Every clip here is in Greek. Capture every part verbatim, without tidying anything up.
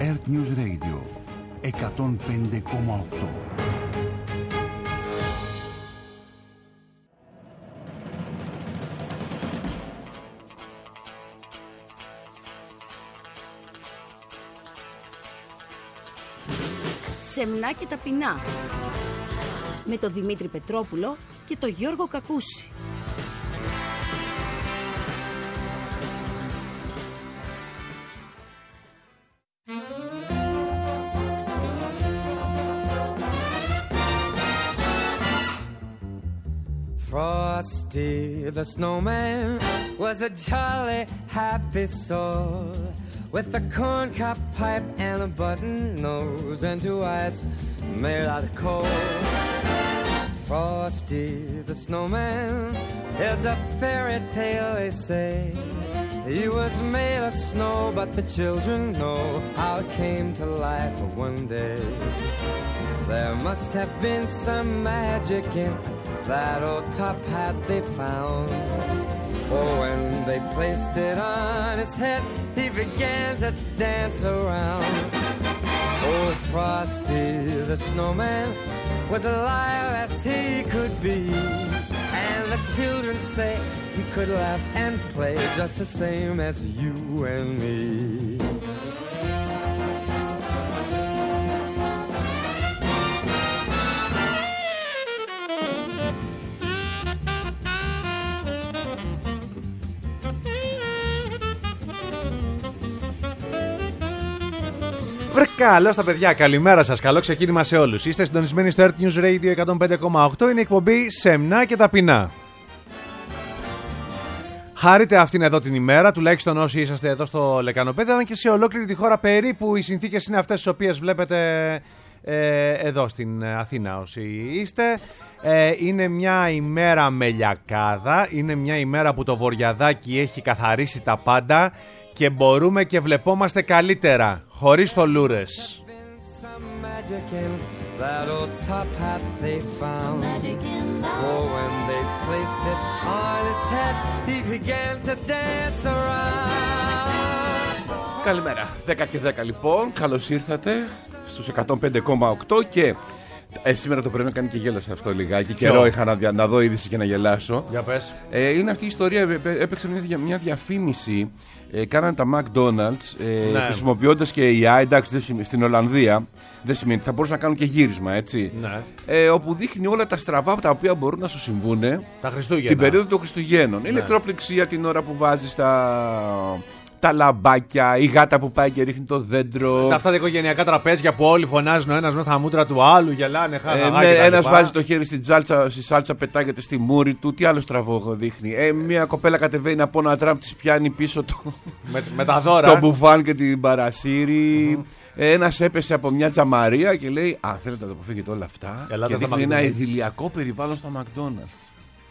Earth News Radio εκατόν πέντε κόμμα οκτώ. Σεμνά και ταπεινά, με τον Δημήτρη Πετρόπουλο και τον Γιώργο Κακούση. Frosty the snowman was a jolly happy soul, with a corncob pipe and a button nose and two eyes made out of coal. Frosty the snowman is a fairy tale, they say. He was made of snow, but the children know how it came to life one day. There must have been some magic in that old top hat they found, for when they placed it on his head, he began to dance around. Old Frosty the snowman was alive as he could be, and the children say he could laugh and play just the same as you and me. Καλώς τα παιδιά, καλημέρα σας, καλό ξεκίνημα σε όλους. Είστε συντονισμένοι στο Earth News Radio εκατόν πέντε κόμμα οκτώ, είναι η εκπομπή Σεμνά και Ταπεινά. Χάρετε αυτήν εδώ την ημέρα, τουλάχιστον όσοι είσαστε εδώ στο Λεκανοπέδι, αλλά και σε ολόκληρη τη χώρα περίπου οι συνθήκες είναι αυτές τις οποίες βλέπετε ε, εδώ στην Αθήνα όσοι είστε. Ε, είναι μια ημέρα με λιακάδα, είναι μια ημέρα που το βορειαδάκι έχει καθαρίσει τα πάντα και μπορούμε και βλεπόμαστε καλύτερα, χωρίς το λούρες. Καλημέρα, δέκα και δέκα λοιπόν, καλώς ήρθατε στους εκατόν πέντε κόμμα οκτώ και ε, σήμερα το πρωί με κάνει και γέλασε αυτό λιγάκι. Ποιο? Καιρό είχα να, να δω είδηση και να γελάσω. Για πες. Ε, είναι αυτή η ιστορία, έπαιξε μια, μια διαφήμιση. Ε, κάνανε τα McDonald's ε, ναι. χρησιμοποιώντας και η έι άι, εντάξει, στην Ολλανδία δεν σημαίνει, θα μπορούσαν να κάνουν και γύρισμα, έτσι. Ναι. Ε, όπου δείχνει όλα τα στραβά τα οποία μπορούν να σου συμβούν τα Χριστούγεννα. Την περίοδο των Χριστουγέννων. Ναι. Ηλεκτροπληξία την ώρα που βάζεις τα, τα λαμπάκια, η γάτα που πάει και ρίχνει το δέντρο. Αυτά τα οικογενειακά τραπέζια που όλοι φωνάζουν ο ένας μέσα στα μούτρα του άλλου, γελάνε, χάνε. Ε, ναι, ένας βάζει το χέρι στη σάλτσα, στη σάλτσα πετάγεται στη μούρη του. Τι άλλο στραβό δείχνει. Ε, μια κοπέλα κατεβαίνει από ένα τραμ, της πιάνει πίσω το, με, με τα δώρα. Το μπουφάν και την παρασύρη. Mm-hmm. Ένας έπεσε από μια τζαμαρία και λέει: Α, θέλετε να το αποφύγετε όλα αυτά. Ελάτε και δείχνει ένα ιδηλιακό περιβάλλον στο McDonald's.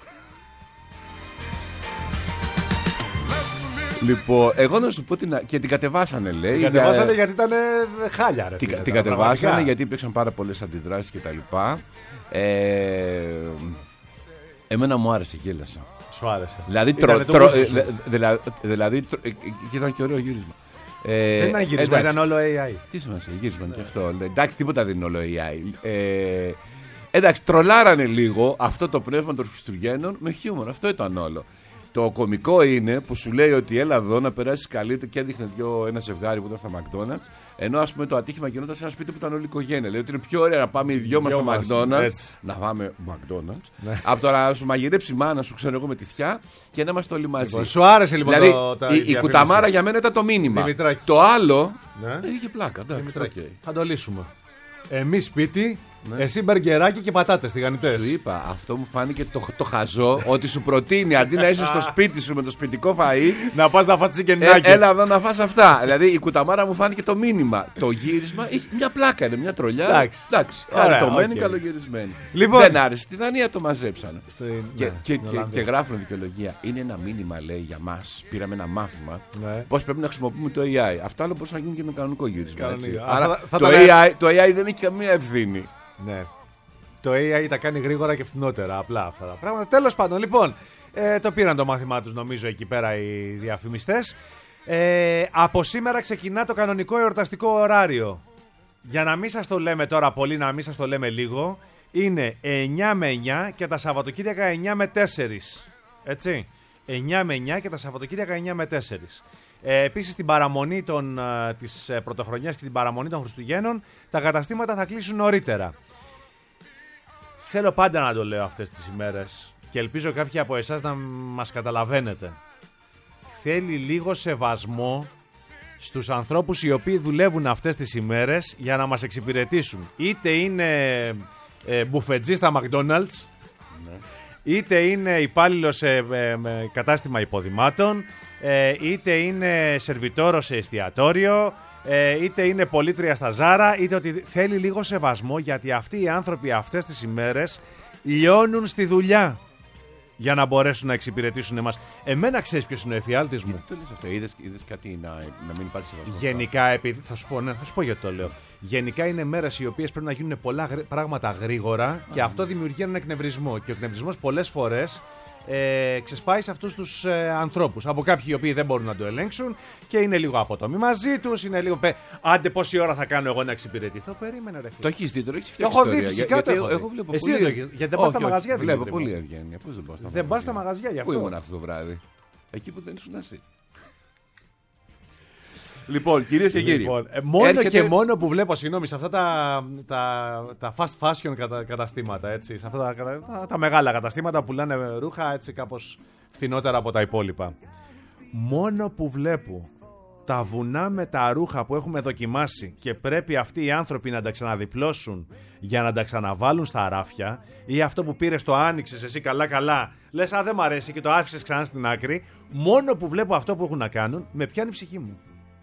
Λοιπόν, εγώ να σου πω την. Και την κατεβάσανε, λέει. Την κατεβάσανε για... γιατί ήταν χάλια, ρε. Την, την κατεβάσανε πραγματικά. Γιατί υπήρξαν πάρα πολλές αντιδράσεις κτλ. Ε, εμένα μου άρεσε, γέλασα. Σου άρεσε. Δηλαδή, τρο, τρο, ε, δηλαδή, δηλαδή τρο, ε, ήταν και ωραίο γύρισμα. Ε, δεν ήταν γύρισμα, ήταν όλο έι άι. Τι σημασία, γύρισμα και αυτό. Εντάξει, τίποτα δεν είναι όλο έι άι. Ε, εντάξει, τρολάρανε λίγο αυτό το πνεύμα των Χριστουγέννων με χιούμορ. Αυτό ήταν όλο. Το κωμικό είναι που σου λέει ότι έλα εδώ να περάσει καλύτερα και έδειχνε δυο, ένα ζευγάρι που ήταν στα McDonald's. Ενώ ας πούμε το ατύχημα γινόταν σε ένα σπίτι που ήταν όλη η οικογένεια. Λέει ότι είναι πιο ωραία να πάμε οι δυο μας στο McDonald's. Έτσι. Να πάμε McDonald's. Ναι. Από το να σου μαγειρέψει η μάνα σου, ξέρω εγώ, με τη θιά και να είμαστε όλοι μαζί. Λοιπόν, σου άρεσε λοιπόν δηλαδή, το, το, η, η κουταμάρα για μένα ήταν το μήνυμα. Δημητράκη. Το άλλο. Ναι. Είχε πλάκα. Okay. Θα το λύσουμε. Εμείς σπίτι. Ναι. Εσύ μπεργκεράκι και πατάτες τηγανιτές. Σου είπα, αυτό μου φάνηκε το, το χαζό ότι σου προτείνει αντί να είσαι στο σπίτι σου με το σπιτικό φαΐ να πας να φας τσικενάκι. Ε, έλα εδώ να φας αυτά. Δηλαδή η κουταμάρα μου φάνηκε το μήνυμα. Το γύρισμα είχε μια πλάκα, είναι μια τρολιά. Εντάξει. Εντάξει. Χαριτωμένη, okay. Καλογυρισμένη. Λοιπόν. Δεν άρεσε. Στη Δανία το μαζέψανε. Στο... Και, ναι, και, και, και γράφουν δικαιολογία. Είναι ένα μήνυμα, λέει, για μας. Πήραμε ένα μάθημα. Ναι. Πώς πρέπει να χρησιμοποιούμε το έι άι. Αυτά άλλο μπορούσε να γίνει και με κανονικό γύρισμα. Άρα το έι άι δεν έχει καμία ευθύνη. Ναι. Το έι άι τα κάνει γρήγορα και φθηνότερα. Απλά αυτά τα πράγματα. Τέλος πάντων, λοιπόν, ε, το πήραν το μάθημά τους νομίζω εκεί πέρα οι διαφημιστές. Ε, από σήμερα ξεκινά το κανονικό εορταστικό ωράριο. Για να μην σας το λέμε τώρα πολύ, να μην σας το λέμε λίγο, είναι εννιά με εννιά και τα Σαββατοκύριακα εννιά με τέσσερα. Έτσι. εννιά με εννιά και τα Σαββατοκύριακα εννιά με τέσσερα. Ε, επίσης, την παραμονή των, α, της Πρωτοχρονιάς και την παραμονή των Χριστουγέννων, τα καταστήματα θα κλείσουν νωρίτερα. Θέλω πάντα να το λέω αυτές τις ημέρες και ελπίζω κάποιοι από εσάς να μας καταλαβαίνετε. Θέλει λίγο σεβασμό στους ανθρώπους οι οποίοι δουλεύουν αυτές τις ημέρες για να μας εξυπηρετήσουν. Είτε είναι ε, μπουφετζή στα McDonald's, ναι. είτε είναι υπάλληλος σε ε, ε, κατάστημα υποδημάτων, ε, είτε είναι σερβιτόρο σε εστιατόριο, ε, είτε είναι πολίτρια στα Ζάρα, είτε ότι θέλει λίγο σεβασμό, γιατί αυτοί οι άνθρωποι αυτές τις ημέρες λιώνουν στη δουλειά για να μπορέσουν να εξυπηρετήσουν εμάς. Εμένα ξέρεις ποιος είναι ο εφιάλτης μου. Γιατί το λες αυτό, είδες, είδες κάτι να, να μην υπάρχει σεβασμό? Γενικά, επειδή, θα σου πω, ναι, θα σου πω γιατί το λέω. Γενικά είναι μέρες οι οποίες πρέπει να γίνουν πολλά γρή, πράγματα γρήγορα Α, και αυτό δημιουργεί έναν εκνευρισμό. Και ο εκνευρισμός πολλές φορές ε, ξεσπάει σε αυτούς τους ε, ανθρώπους. Από κάποιοι οι οποίοι δεν μπορούν να το ελέγξουν και είναι λίγο απότομοι μαζί τους. Είναι λίγο. Πε, άντε, πόση ώρα θα κάνω εγώ να εξυπηρετηθώ. Περίμενε, ρε φίλε. Το έχεις δει, το έχεις φτιάξει. Το έχω δει, φυσικά το έχω δει. Εγώ βλέπω Εσύ πολύ... δεν γιατί δεν πας στα μαγαζιά. Βλέπω πολύ ευγένεια. Πώς δεν πας στα μαγαζιά? Δεν πας στα μαγαζιά γι' αυτό. Πού ήμουν αυτό το βράδυ? Εκεί που δεν ήσουν εσύ. Λοιπόν, κυρίες και κύριοι. Λοιπόν, ε, μόνο έρχεται... και μόνο που βλέπω, συγγνώμη, σε αυτά τα, τα, τα fast fashion κατα, καταστήματα, έτσι, σε αυτά τα, τα, τα μεγάλα καταστήματα που πουλάνε ρούχα έτσι κάπως φθηνότερα από τα υπόλοιπα. Μόνο που βλέπω τα βουνά με τα ρούχα που έχουμε δοκιμάσει και πρέπει αυτοί οι άνθρωποι να τα ξαναδιπλώσουν για να τα ξαναβάλουν στα ράφια, ή αυτό που πήρες το άνοιξες εσύ καλά καλά, λες α δεν μ' αρέσει και το άφησες ξανά στην άκρη, μόνο που βλέπω αυτό που έχουν να κάνουν με πιάνει η ψυχή μου.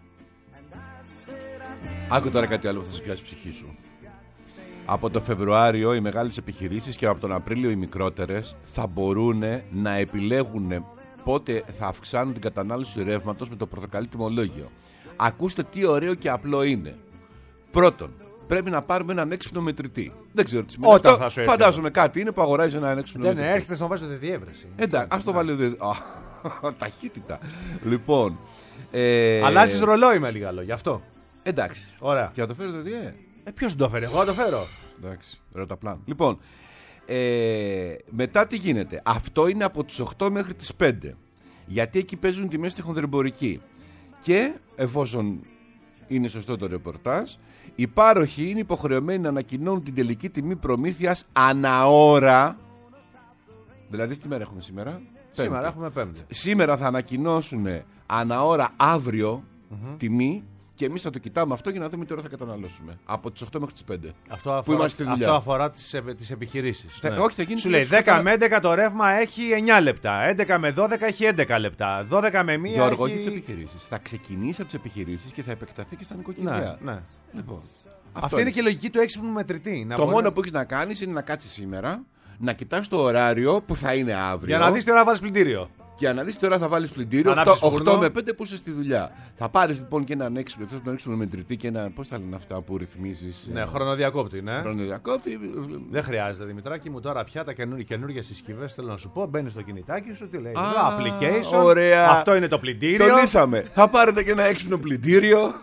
Άκου τώρα κάτι άλλο που θα σε πιάσει ψυχή σου. Από το Φεβρουάριο οι μεγάλες επιχειρήσεις και από τον Απρίλιο οι μικρότερες θα μπορούν να επιλέγουν πότε θα αυξάνουν την κατανάλωση ρεύματος με το πορτοκαλί τιμολόγιο. Ακούστε τι ωραίο και απλό είναι. Πρώτον, πρέπει να πάρουμε έναν έξυπνο μετρητή. Δεν ξέρω τι σημαίνει αυτό. Φαντάζομαι κάτι είναι που αγοράζει έναν έξυπνο δεν μετρητή. Ναι, έρχεται να βάζει τη διεύρυνση. Εντάξει, ας το βάλει δε... ταχύτητα. Λοιπόν. Ε... Αλλάζεις ρολόι με λίγα λόγια, αυτό. Εντάξει. Ωραία. Και να το φέρω το διέ. Ε, ποιος το φέρει, εγώ να το φέρω. Εντάξει, ρώτα πλάν. Λοιπόν, ε, μετά τι γίνεται? Αυτό είναι από τις οκτώ μέχρι τις πέντε. Γιατί εκεί παίζουν τιμές στη χονδρεμπορική. Και εφόσον είναι σωστό το ρεπορτάζ, οι πάροχοι είναι υποχρεωμένοι να ανακοινώνουν την τελική τιμή προμήθειας αναώρα. Δηλαδή, τι μέρα έχουμε σήμερα? Σήμερα Πέμπτη. έχουμε Πέμπτη. Σήμερα θα ανακοινώσουν αναώρα αύριο mm-hmm. τιμή. Και εμείς θα το κοιτάμε αυτό για να δούμε τι ώρα θα καταναλώσουμε. Από τις οκτώ μέχρι τις πέντε. Αυτό αφορά, αυτό αφορά τις, τις επιχειρήσεις. Θα, ναι. Όχι, θα γίνει. Σου λέει δέκα κατα... με έντεκα το ρεύμα έχει εννιά λεπτά. έντεκα με δώδεκα έχει έντεκα λεπτά. δώδεκα με μία. Γιώργο, έχει... τις επιχειρήσεις. Θα ξεκινήσει από τις επιχειρήσεις και θα επεκταθεί και στα νοικοκυριά. Ναι, ναι. Λοιπόν, αυτή είναι και η λογική του έξυπνου μετρητή. Το μόνο να... που έχεις να κάνεις είναι να κάτσεις σήμερα, να κοιτάς το ωράριο που θα είναι αύριο. Για να δεις τι ώρα βάλεις πλυντήριο. Για να δεις τώρα θα βάλεις πλυντήριο οκτώ με πέντε που είσαι στη δουλειά. Θα πάρεις λοιπόν και έναν έξυπνο, εκτός από τον έξυπνο μετρητή και ένα. Πώς θα λένε αυτά που ρυθμίζεις? Ναι, χρονοδιακόπτη, ναι. Χρονοδιακόπτη. Δεν χρειάζεται, Δημητράκη μου, τώρα πια τα καινούργιες συσκευές θέλω να σου πω. Μπαίνεις στο κινητάκι σου, τι λέει? Ah, application. Ωραία. Αυτό είναι το πλυντήριο. Το λύσαμε. Θα πάρετε και ένα έξυπνο πλυντήριο.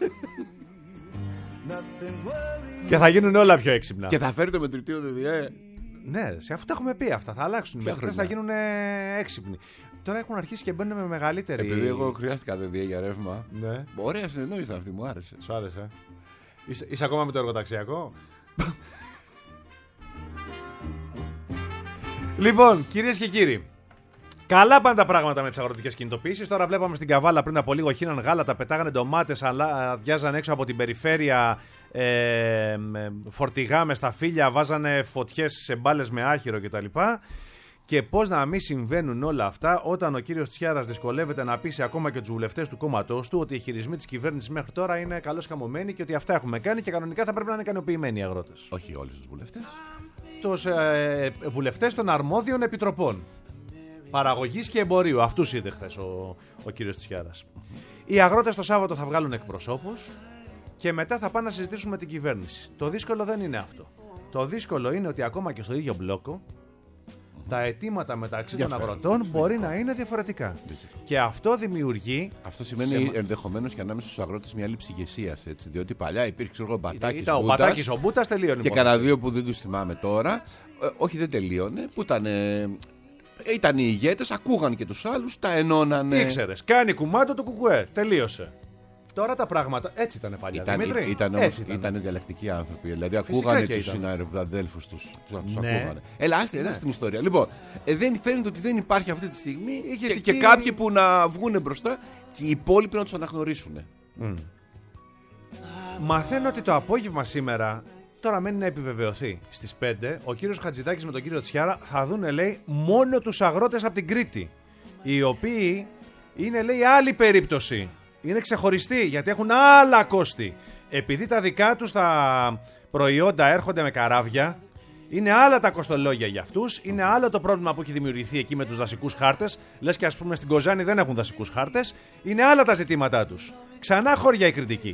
Και θα γίνουν όλα πιο έξυπνα. Και θα φέρει το μετρητήριο ΔΔΕ. Ναι, σε αυτό έχουμε πει αυτά. Θα αλλάξουν. Οι μετρητές θα γίνουν έξυπνοι. Τώρα έχουν αρχίσει και μπαίνουν με μεγαλύτερη. Επειδή εγώ χρειάστηκα ΔΔΕ για ρεύμα. Ναι. Ωραία συνεννόηση αυτή, μου άρεσε. Σου άρεσε? Είσαι, είσαι ακόμα με το εργοταξιακό? Λοιπόν, κυρίες και κύριοι, καλά πάνε τα πράγματα με τις αγροτικές κινητοποιήσεις. Τώρα βλέπαμε στην Καβάλα πριν από λίγο χύναν γάλατα, πετάγανε ντομάτες, αλλά αδειάζαν έξω από την περιφέρεια ε, φορτηγά με σταφύλια, βάζανε φωτιές σε μπάλες με άχυρο κτλ. Και πώς να μην συμβαίνουν όλα αυτά όταν ο κύριος Τσιάρας δυσκολεύεται να πείσει ακόμα και τους βουλευτές του κόμματός του ότι οι χειρισμοί της κυβέρνησης μέχρι τώρα είναι καλώς χαμωμένοι και ότι αυτά έχουμε κάνει και κανονικά θα πρέπει να είναι ικανοποιημένοι οι αγρότες. Όχι όλους τους βουλευτές. Τους ε, βουλευτές των αρμόδιων επιτροπών παραγωγής και εμπορίου. Αυτούς είδε χθες ο, ο κύριος Τσιάρας. Οι αγρότες το Σάββατο θα βγάλουν εκπροσώπους και μετά θα πάνε να συζητήσουν με την κυβέρνηση. Το δύσκολο δεν είναι αυτό. Το δύσκολο είναι ότι ακόμα και στο ίδιο μπλόκο τα αιτήματα μεταξύ Διαφέρει. των αγροτών μπορεί να είναι διαφορετικά. Και αυτό δημιουργεί. Αυτό σημαίνει σε... ενδεχομένως και ανάμεσα στους αγρότες μια έλλειψη ηγεσίας. Διότι παλιά υπήρξε ο Μπατάκης. Ήταν ο Μπατάκης ο Μπούτας, τελείωνε. Και κανένα δύο που δεν τους θυμάμαι τώρα. Ε, όχι, δεν τελείωνε. Που ήταν. Ε, ήταν οι ηγέτες, ακούγαν και τους άλλους, τα ενώνανε. Ήξερες, κάνει κουμάντο το κουκουέ. Τελείωσε. Τώρα τα πράγματα έτσι ήταν παλιά. Ήταν, Δημήτρη, ήταν, έτσι ήταν. ήταν διαλεκτικοί άνθρωποι. Δηλαδή Φυσικά ακούγανε και τους ήταν. συναδέλφους τους. Τους Ναι. ακούγανε. Έλα, άστε, ναι. την ιστορία. Λοιπόν, ε, δεν φαίνεται ότι δεν υπάρχει αυτή τη στιγμή και, Ηγετική... και κάποιοι που να βγουν μπροστά και οι υπόλοιποι να τους αναγνωρίσουν. Mm. Μαθαίνω ότι το απόγευμα σήμερα, τώρα μένει να επιβεβαιωθεί, στις πέντε, ο κύριος Χατζηδάκης με τον κύριο Τσιάρα θα δούνε, λέει, μόνο τους αγρότες από την Κρήτη. Οι οποίοι είναι, λέει, άλλη περίπτωση. Είναι ξεχωριστοί γιατί έχουν άλλα κόστη. Επειδή τα δικά τους τα προϊόντα έρχονται με καράβια, είναι άλλα τα κοστολόγια για αυτούς, είναι άλλο το πρόβλημα που έχει δημιουργηθεί εκεί με τους δασικούς χάρτες. Λες και ας πούμε στην Κοζάνη δεν έχουν δασικούς χάρτες, είναι άλλα τα ζητήματά τους. Ξανά χώρια η κριτική.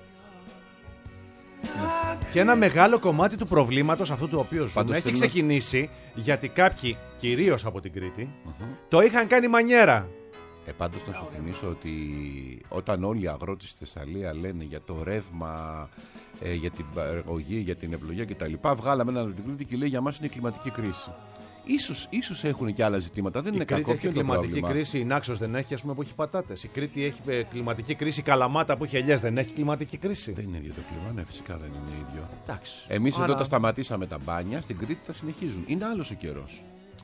Και ένα μεγάλο κομμάτι του προβλήματος αυτού του οποίου ζούμε έχει θέλω... ξεκινήσει γιατί κάποιοι, κυρίως από την Κρήτη, mm-hmm. το είχαν κάνει μανιέρα. Ε, πάντως να σου θυμίσω ότι όταν όλοι οι αγρότες στη Θεσσαλία λένε για το ρεύμα, ε, για την παραγωγή, για την ευλογία κτλ. Βγάλαμε έναν από την Κρήτη και λέει για μας είναι η κλιματική κρίση. Ίσως, ίσως έχουν και άλλα ζητήματα, δεν η είναι Κρήτη κακό. έχει κλιματική κρίση, η Νάξος δεν έχει, ας πούμε, που έχει πατάτες. Η Κρήτη έχει ε, κλιματική κρίση, η Καλαμάτα που έχει ελιές δεν έχει κλιματική κρίση. Δεν είναι ίδιο το κλίμα, ναι, φυσικά δεν είναι ίδιο. Εντάξει. Εμείς Άρα... εδώ τα σταματήσαμε τα μπάνια, στην Κρήτη τα συνεχίζουν. Είναι άλλος ο καιρός.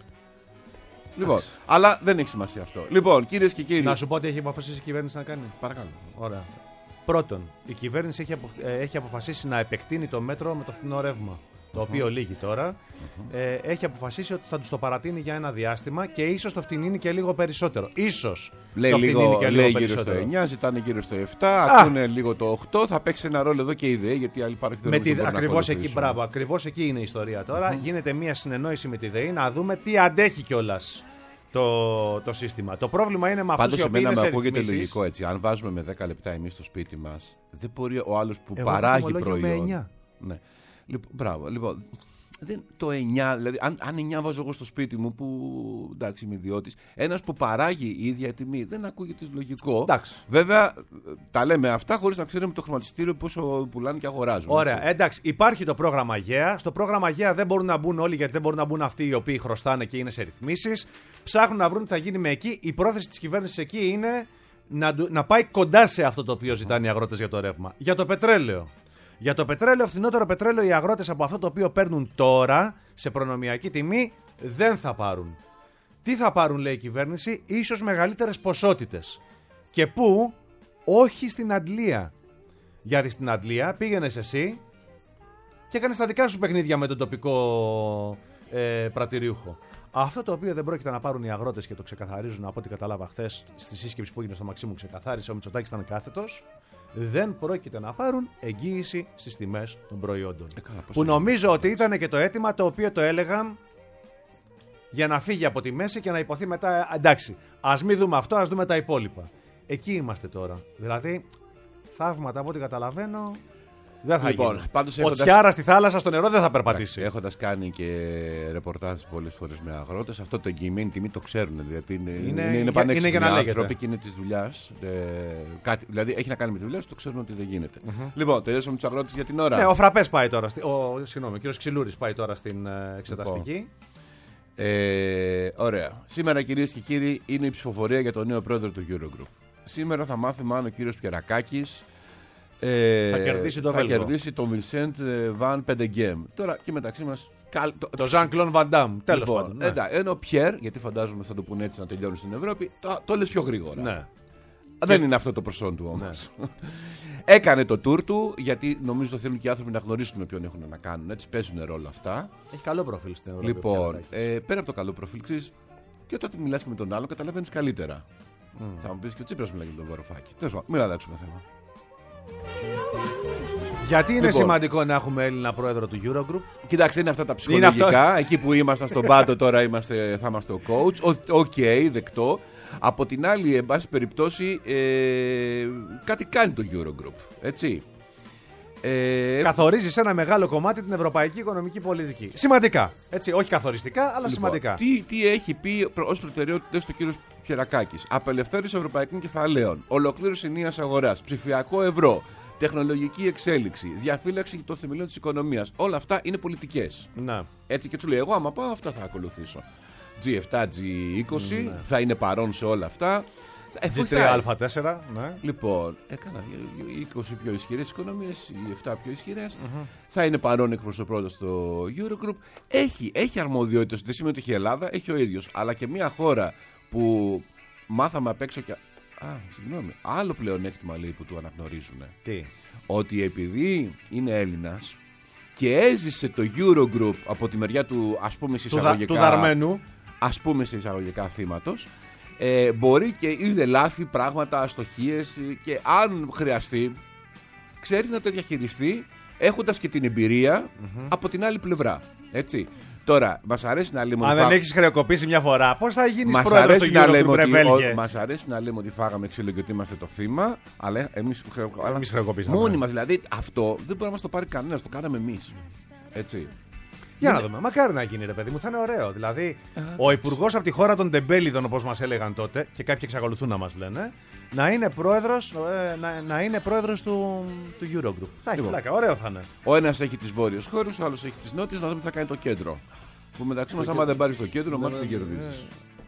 Λοιπόν, Άξι. αλλά δεν έχει σημασία αυτό. Λοιπόν, κυρίες και κύριοι. Να σου πω ότι έχει αποφασίσει η κυβέρνηση να κάνει. Παρακαλώ. Ωραία. Πρώτον, η κυβέρνηση έχει, απο... ε, έχει αποφασίσει να επεκτείνει το μέτρο με το φθηνό ρεύμα. Το οποίο mm-hmm. λύγει τώρα. Mm-hmm. Ε, έχει αποφασίσει ότι θα τους το παρατείνει για ένα διάστημα και ίσως το φτηνίνει και λίγο περισσότερο. Ίσως λέει το λίγο, και λέει λίγο γύρω περισσότερο. στο εννιά, ζητάνε γύρω στο επτά, ακούνε λίγο το οκτώ. Θα παίξει ένα ρόλο εδώ και η ΔΕΗ, γιατί άλλοι παρακολουθούν. Ακριβώς εκεί, μπράβο, ακριβώς εκεί είναι η ιστορία τώρα. Mm-hmm. Γίνεται μια συνεννόηση με τη ΔΕΗ να δούμε τι αντέχει κιόλας το, το σύστημα. Το πρόβλημα είναι με αυτούς οι οποίοι είναι σε ακούγεται ρυθμίσεις. Λογικό έτσι. Αν βάζουμε με δέκα λεπτά εμείς στο σπίτι μας, δεν μπορεί ο άλλος που Εγώ παράγει προϊόν. Με εννιά. Ναι. Λοιπόν, μπράβο. Λοιπόν, δεν, το εννιά, δηλαδή, αν, αν εννιά βάζω εγώ στο σπίτι μου, που εντάξει είμαι ιδιώτης, ένας που παράγει η ίδια τιμή, δεν ακούγεται λογικό. Εντάξει. Βέβαια, τα λέμε αυτά χωρίς να ξέρουμε το χρηματιστήριο πόσο πουλάνε και αγοράζουν. Ωραία, έτσι. εντάξει, υπάρχει το πρόγραμμα Γέα. Στο πρόγραμμα Γέα δεν μπορούν να μπουν όλοι, γιατί δεν μπορούν να μπουν αυτοί οι οποίοι χρωστάνε και είναι σε ρυθμίσεις. Ψάχνουν να βρουν τι θα γίνει με εκεί. Η πρόθεση της κυβέρνησης εκεί είναι να, να πάει κοντά σε αυτό το οποίο ζητάνε οι αγρότες για το ρεύμα. Για το πετρέλαιο. Για το πετρέλαιο, φθηνότερο πετρέλαιο, οι αγρότες από αυτό το οποίο παίρνουν τώρα σε προνομιακή τιμή δεν θα πάρουν. Τι θα πάρουν, λέει η κυβέρνηση, ίσως μεγαλύτερες ποσότητες. Και πού? Όχι στην Αντλία. Γιατί στην Αντλία πήγαινες εσύ και έκανες τα δικά σου παιχνίδια με τον τοπικό ε, πρατηριούχο. Αυτό το οποίο δεν πρόκειται να πάρουν οι αγρότες και το ξεκαθαρίζουν, από ό,τι κατάλαβα χθες στη σύσκεψη που έγινε στο Μαξίμου, ξεκαθάρισε, ο Μητσοτάκης ήταν κάθετος. Δεν πρόκειται να πάρουν εγγύηση στις τιμές των προϊόντων. Ε, καλά, που νομίζω ότι ήταν και το αίτημα το οποίο το έλεγαν για να φύγει από τη μέση και να υποθεί μετά. Εντάξει, ας μην δούμε αυτό, ας δούμε τα υπόλοιπα. Εκεί είμαστε τώρα. Δηλαδή, θαύματα από ό,τι καταλαβαίνω δεν θα λοιπόν, γίνει. Πάντως ο έχοντας... Τσιάρα στη θάλασσα στο νερό δεν θα περπατήσει. Έχοντας κάνει και ρεπορτάζ πολλές φορές με αγρότες, αυτό το εγγυημένη τιμή το ξέρουν. Δηλαδή είναι, είναι, είναι, είναι πανέξυπνοι είναι για να άνθρωποι και είναι της δουλειάς. Ε, κάτι, δηλαδή έχει να κάνει με τη δουλειά, το ξέρουν ότι δεν γίνεται. Mm-hmm. Λοιπόν, τελειώσαμε τους αγρότες για την ώρα. Ναι, ο Φραπές πάει τώρα. Στη, ο, συγγνώμη, ο κύριος Ξυλούρης πάει τώρα στην ε, εξεταστική. Λοιπόν. Ε, ωραία. Σήμερα, κυρίες και κύριοι, είναι η ψηφοφορία για τον νέο πρόεδρο του Eurogroup. Σήμερα θα μάθουμε αν ο κύριος Πιερακάκης Ε, θα κερδίσει το θα Βέλγο. κερδίσει τον Βινσέντ Βαν Πεντεγκέμ. Τώρα και μεταξύ μας. Καλ... Το Ζαν Κλον Βαντάμ. Τέλος λοιπόν, πάντων. Ναι. Εντάξει, ενώ Πιέρ, γιατί φαντάζομαι θα το πούνε έτσι να τελειώνει στην Ευρώπη, το, το λες πιο γρήγορα. Ναι. Δεν και... είναι αυτό το προσόν του όμως. Ναι. Έκανε το tour του, γιατί νομίζω το θέλουν και οι άνθρωποι να γνωρίσουν με ποιον έχουν να κάνουν. Έτσι παίζουν ρόλο αυτά. Έχει καλό προφίλ στην Ευρώπη. Λοιπόν, ε, πέρα από το καλό προφίλ, ξέρεις, και όταν μιλάς με τον άλλο, καταλαβαίνεις καλύτερα. Mm. Θα μου πεις και ο Τσίπρας μιλάει για τον Βαρουφάκη. Τέλος πάντων, μην αλλάξουμε θέμα. Γιατί είναι λοιπόν, σημαντικό να έχουμε Έλληνα πρόεδρο του Eurogroup? Κοιτάξτε, είναι αυτά τα ψυχολογικά. Εκεί που ήμασταν στον πάτο, τώρα είμαστε, θα είμαστε ο coach. Οκ, okay, δεκτό. Από την άλλη, εν πάση περιπτώσει, ε, κάτι κάνει το Eurogroup. Έτσι. Ε, Καθορίζει σε ένα μεγάλο κομμάτι την ευρωπαϊκή οικονομική πολιτική. Σημαντικά. Έτσι, όχι καθοριστικά, αλλά λοιπόν, σημαντικά. Τι, τι έχει πει ως προτεραιότητες ο κύριος Χερακάκης? Απελευθέρωση ευρωπαϊκών κεφαλαίων, ολοκλήρωση ενιαίας αγοράς, ψηφιακό ευρώ, τεχνολογική εξέλιξη, διαφύλαξη των θεμελιών της οικονομίας. Όλα αυτά είναι πολιτικές. Να. Έτσι και του λέει: εγώ, άμα πάω, αυτά θα ακολουθήσω. τζι επτά, τζι είκοσι, Ναι. θα είναι παρόν σε όλα αυτά. Ε, τζι βοηθάει. τρία α τέσσερα, ναι. Λοιπόν, έκανα είκοσι πιο ισχυρές οικονομίες, οι επτά πιο ισχυρές. Mm-hmm. Θα είναι παρόν εκπροσωπώντας το Eurogroup. Έχει, έχει αρμοδιότητες, δεν σημαίνει ότι έχει η Ελλάδα, έχει ο ίδιος. Αλλά και μια χώρα που μάθαμε απ' έξω και. Α, συγγνώμη. Άλλο πλεονέκτημα λέει που του αναγνωρίζουν. Τι. Ότι επειδή είναι Έλληνας και έζησε το Eurogroup από τη μεριά του, ας πούμε, σε εισαγωγικά. Του, δα, του δαρμένου. Ας πούμε, σε εισαγωγικά θύματος. Ε, μπορεί και είδε λάθη, πράγματα, αστοχίες και αν χρειαστεί ξέρει να το διαχειριστεί έχοντας και την εμπειρία mm-hmm. από την άλλη πλευρά. Έτσι. Τώρα, μας αρέσει να λέμε. Αν ότι δεν φά... έχεις χρεοκοπήσει μια φορά, πώς θα γίνεις πρόεδρος του Eurogroup, ρε Βέλγε? Μας αρέσει να λέμε ότι φάγαμε ξύλο και ότι είμαστε το θύμα, αλλά εμείς, χρεο... εμείς χρεοκοπήσαμε. Μόνοι μας, δηλαδή αυτό δεν μπορεί να μας το πάρει κανένας, το κάναμε εμείς. Έτσι. Για να δούμε. Μακάρι να γίνει, ρε παιδί μου, θα είναι ωραίο. Δηλαδή, ο υπουργός από τη χώρα των τεμπέλιδων, όπως μας έλεγαν τότε, και κάποιοι εξακολουθούν να μας λένε, να είναι πρόεδρος, ε, να, να είναι πρόεδρος του, του Eurogroup. Θα έχει πλάκα, ωραίο θα είναι. Ο ένας έχει τις βόρειες χώρες, ο άλλος έχει τις νότιες, να δούμε τι θα κάνει το κέντρο. Που μεταξύ μας, άμα δεν πάρεις το κέντρο, μάτς δεν κερδίζεις.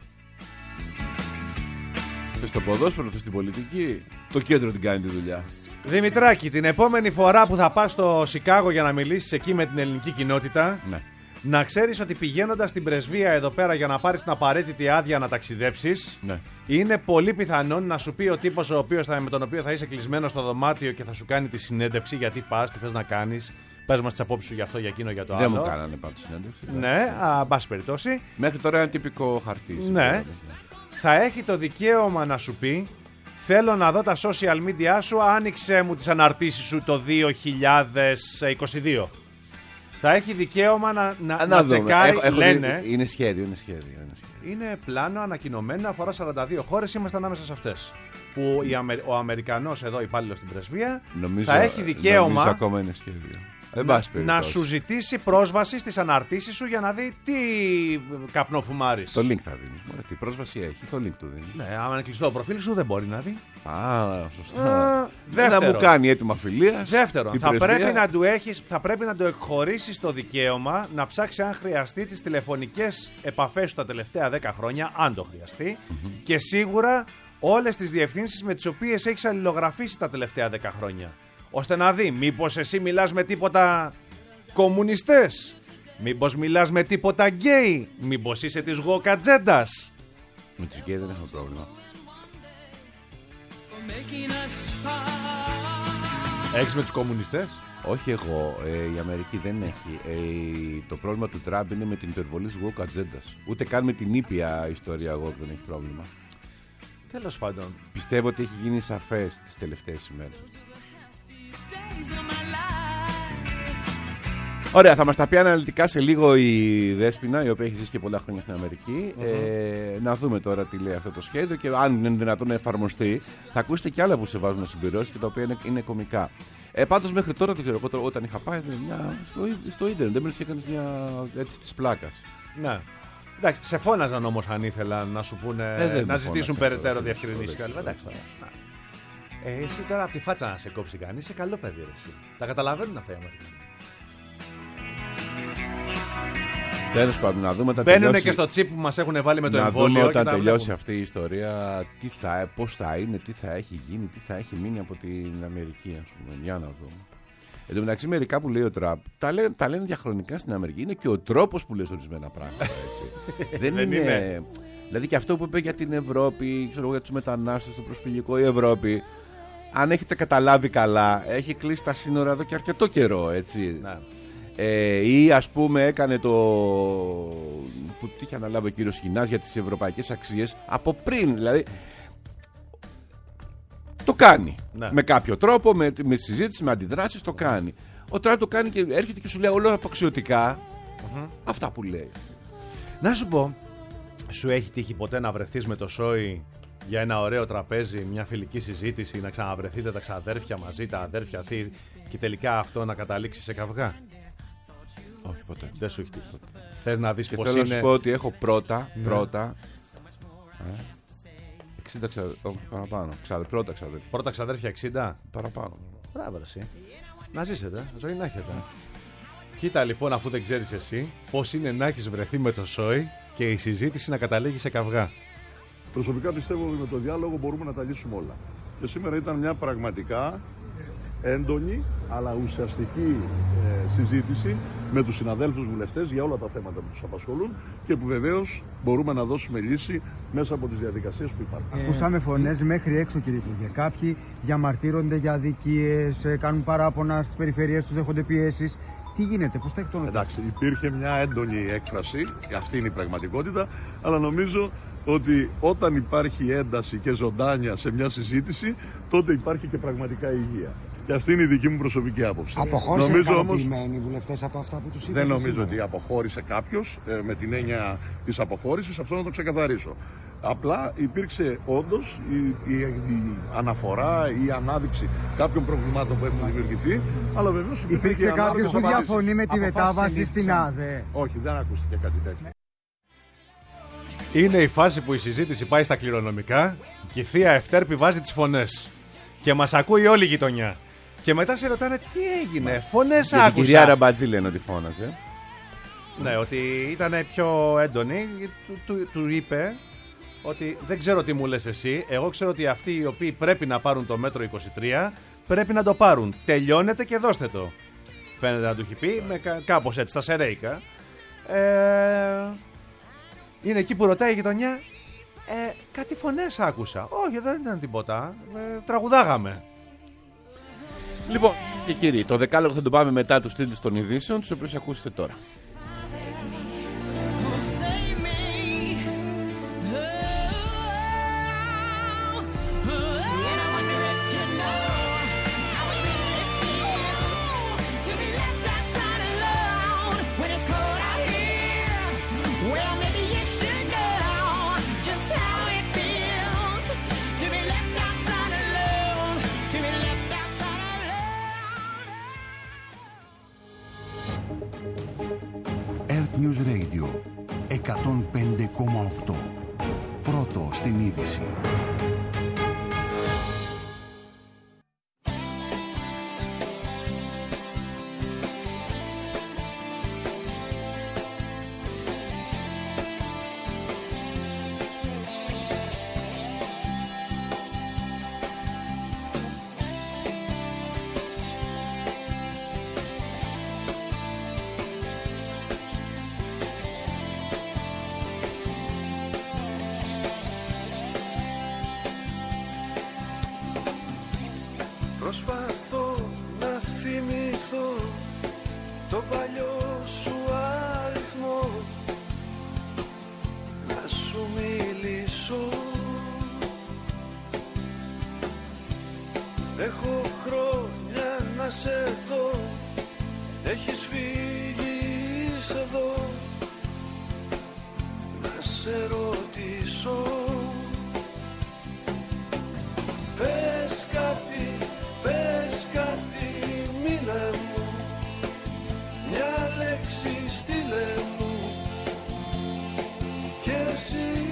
Θες το ποδόσφαιρο, θες την πολιτική, το κέντρο την κάνει τη δουλειά. Δημητράκη, την επόμενη φορά που θα πας στο Σικάγο για να μιλήσεις εκεί με την ελληνική κοινότητα, ναι. να ξέρεις ότι πηγαίνοντας στην πρεσβεία εδώ πέρα για να πάρεις την απαραίτητη άδεια να ταξιδέψεις, ναι. είναι πολύ πιθανόν να σου πει ο τύπος ο οποίος θα, με τον οποίο θα είσαι κλεισμένο στο δωμάτιο και θα σου κάνει τη συνέντευξη γιατί πας, τι θες να κάνεις. Πες μας τις απόψεις σου για αυτό, για εκείνο, για το Δεν άλλο. μου κάνανε πάντως συνέντευξη. Ναι, α, μπας περιπτώσει. Μέχρι τώρα είναι τυπικό χαρτί. Ναι. Θα έχει το δικαίωμα να σου πει: θέλω να δω τα social media σου, άνοιξε μου τις αναρτήσεις σου το δύο χιλιάδες είκοσι δύο. Θα έχει δικαίωμα να, να, να τσεκάρει, έχω, έχω, λένε. Είναι σχέδιο, είναι σχέδιο, είναι σχέδιο. Είναι πλάνο ανακοινωμένο, αφορά σαράντα δύο χώρες, είμαστε ανάμεσα σε αυτές. Που η Αμε, ο Αμερικανός εδώ υπάλληλος στην πρεσβεία νομίζω, θα έχει δικαίωμα νομίζω ακόμα είναι σχέδιο. Να, να σου ζητήσει πρόσβαση στις αναρτήσεις σου για να δει τι καπνό φουμάρεις. Το link θα δίνεις. Μωρέ, τι πρόσβαση έχει, το link του δίνεις. Ναι, άμα είναι κλειστό το προφίλ σου δεν μπορεί να δει. Α, σωστά. Ε, να μου κάνει έτοιμα φιλίας. Δεύτερον, θα πρέπει, να του έχεις, θα πρέπει να του εκχωρήσεις το δικαίωμα να ψάξει αν χρειαστεί τις τηλεφωνικές επαφές σου τα τελευταία δέκα χρόνια, αν το χρειαστεί, mm-hmm. και σίγουρα όλες τις διευθύνσεις με τις οποίες έχεις αλληλογραφήσει τα τελευταία δέκα χρόνια. Ώστε να δει, μήπως εσύ μιλάς με τίποτα κομμουνιστές, μήπως μιλάς με τίποτα γκέι, μήπως είσαι της γοκατζέντας. Με τους γκέι δεν έχω πρόβλημα. Έχεις με τους κομμουνιστές? Όχι εγώ, ε, η Αμερική δεν έχει. Ε, το πρόβλημα του Τραμπ είναι με την υπερβολή της γοκατζέντας. Ούτε καν με την ήπια ιστορία εγώ δεν έχει πρόβλημα. Τέλος πάντων. Πιστεύω ότι έχει γίνει σαφές τις τελευταίες ημέρες. Ωραία, θα μας τα πει αναλυτικά σε λίγο η Δέσποινα, η οποία έχει ζήσει και πολλά χρόνια στην Αμερική. Mm-hmm. Ε, να δούμε τώρα τι λέει αυτό το σχέδιο και αν είναι δυνατόν να εφαρμοστεί. Θα ακούσετε και άλλα που σε βάζουν να συμπληρώσει και τα οποία είναι, είναι κωμικά. Ε, πάντως μέχρι τώρα δεν ξέρω, εγώ όταν είχα πάει μια, στο, στο ίντερνετ, δεν με έκανες μια έτσι της πλάκας. Ναι. Εντάξει, σε φώναζαν όμως αν ήθελαν να σου πούνε, ε, να ζητήσουν φώναξα, περαιτέρω δεν, διευκρινήσεις. Εντάξει τώρα. Ε, εσύ τώρα από τη φάτσα να σε κόψει κανείς, είσαι καλό παιδί ρε, εσύ. Τα καταλαβαίνουν αυτά οι Αμερικανοί. Τέλος πάντων, να δούμε όταν μπαίνουν τελειώσει... και στο τσίπ που μας έχουν βάλει με το να εμβόλιο. Να δούμε όταν τελειώσει βλέπουμε. αυτή η ιστορία, τι θα, πώς θα είναι, τι θα έχει γίνει, τι θα έχει μείνει από την Αμερική, ας πούμε. Για να δούμε. Εν τω μεταξύ, μερικά που λέει ο Τραμπ, τα λένε, τα λένε διαχρονικά στην Αμερική. Είναι και ο τρόπος που λες ορισμένα πράγματα. Έτσι. Δεν είναι... είναι. Δηλαδή και αυτό που είπε για την Ευρώπη, ξέρω, για τους μετανάστες, το προσφυγικό, η Ευρώπη. Αν έχετε καταλάβει καλά, έχει κλείσει τα σύνορα εδώ και αρκετό καιρό, έτσι. Να. Ε, ή ας πούμε έκανε το που είχε αναλάβει ο κύριος Χινάς για τις ευρωπαϊκές αξίες από πριν, δηλαδή το κάνει, ναι. Με κάποιο τρόπο, με, με συζήτηση, με αντιδράσεις το κάνει. Ο Τραμπ το κάνει και έρχεται και σου λέει όλο απαξιωτικά mm-hmm. αυτά που λέει. Να σου πω, σου έχει τύχει ποτέ να βρεθείς με το σόι για ένα ωραίο τραπέζι, μια φιλική συζήτηση, να ξαναβρεθείτε τα ξαδέρφια μαζί, τα αδέρφια θεία και τελικά αυτό να καταλήξει σε καυγά? Όχι ποτέ. Δεν σου έχει τύχει. Θες να δεις Και πώς θέλω είναι? να σου πω ότι έχω πρώτα, Ναι. πρώτα ε, εξήντα ξαδέρφια, όχι παραπάνω, ξαδε, πρώτα ξαδέρφια, Πρώτα ξαδέρφια εξήντα. παραπάνω. Μπράβο ρε εσύ. Να ζήσετε, ζωή να έχετε. Κοίτα λοιπόν, αφού δεν ξέρεις εσύ, πώς είναι να έχεις βρεθεί με το σόι και η συζήτηση να καταλήγει σε καυγά. Προσωπικά πιστεύω ότι με το διάλογο μπορούμε να τα λύσουμε όλα. Και σήμερα ήταν μια πραγματικά έντονη αλλά ουσιαστική ε, συζήτηση με τους συναδέλφους βουλευτές για όλα τα θέματα που τους απασχολούν και που βεβαίως μπορούμε να δώσουμε λύση μέσα από τις διαδικασίες που υπάρχουν. Ακούσαμε φωνές μέχρι έξω, κύριε Υπουργέ. Κάποιοι διαμαρτύρονται για αδικίες, ε, κάνουν παράπονα στις περιφερειές τους, δέχονται πιέσεις. Τι γίνεται, πώς τα εκτονοτείτε? Εντάξει, υπήρχε μια έντονη έκφραση, αυτή είναι η πραγματικότητα, αλλά νομίζω ότι όταν υπάρχει ένταση και ζωντάνια σε μια συζήτηση, τότε υπάρχει και πραγματικά υγεία. Και αυτή είναι η δική μου προσωπική άποψη. Αποχώρησαν Νομίζω όμως, ικανοποιημένοι οι βουλευτές από αυτά που τους είπατε? δεν νομίζω σήμερα? ότι αποχώρησε κάποιος ε, με την έννοια της αποχώρησης, αυτό να το ξεκαθαρίσω. Απλά υπήρξε όντως η, η, η αναφορά ή η ανάδειξη κάποιων προβλημάτων που έχουν δημιουργηθεί, αλλά βεβαίως υπήρχε, Υπήρξε κάποιος που διαφωνεί με τη Αποφάσεις μετάβαση στην ελήφθησαν. ΑΔΕ? Όχι, δεν ακούστηκε κάτι τέτοιο. Είναι η φάση που η συζήτηση πάει στα κληρονομικά και η θεία Ευτέρπη βάζει τις φωνές. Και μας ακούει όλη η γειτονιά. Και μετά σε ρωτάνε τι έγινε, φωνές Για την άκουσα. κυρία Ραμπατζή λένε ότι φώναζε. Ναι, ότι ήταν πιο έντονη. Του, του, του είπε ότι δεν ξέρω τι μου λες εσύ. Εγώ ξέρω ότι αυτοί οι οποίοι πρέπει να πάρουν το μέτρο είκοσι τρία πρέπει να το πάρουν. Τελειώνεται και δώστε το. Φαίνεται να του έχει πει με κα, κάπως έτσι, στα σερέικα. Ε, είναι εκεί που ρωτάει η γειτονιά. Ε, κάτι φωνές άκουσα. Όχι, δεν ήταν τίποτα. Ε, τραγουδάγαμε. Λοιπόν, και κύριοι, το δεκάλογο θα το πάμε μετά τους τίτλους των ειδήσεων, τους οποίους ακούσετε τώρα. Earth News Radio εκατόν πέντε κόμμα οκτώ. Πρώτο στην είδηση. Προσπαθώ να θυμηθώ το παλιό σου αριθμό, να σου μιλήσω. Έχω χρόνια να σε δω, έχεις φύγει είσαι εδώ, να σε ρωτήσω. Πες κάτι, πες κάτι, μίλε μου, μια λέξη στείλε μου. Και εσύ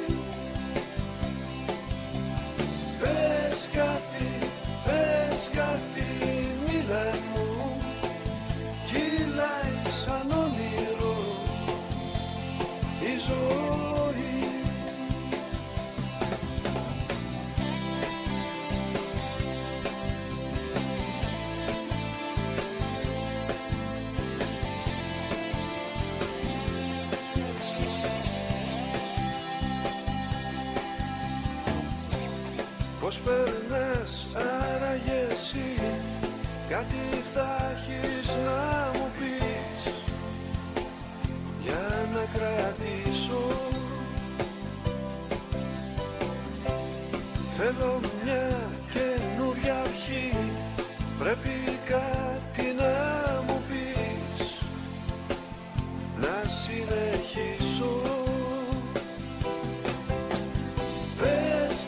πες κάτι, πες κάτι, μίλε μου. Κυλάει σαν όνειρο η ζωή. Πώς περνάς άραγε εσύ, κάτι θα έχεις να μου πεις για να κρατήσω. Θέλω μια καινούρια αρχή, πρέπει κάτι να μου πεις, να συνεχίσω. Πες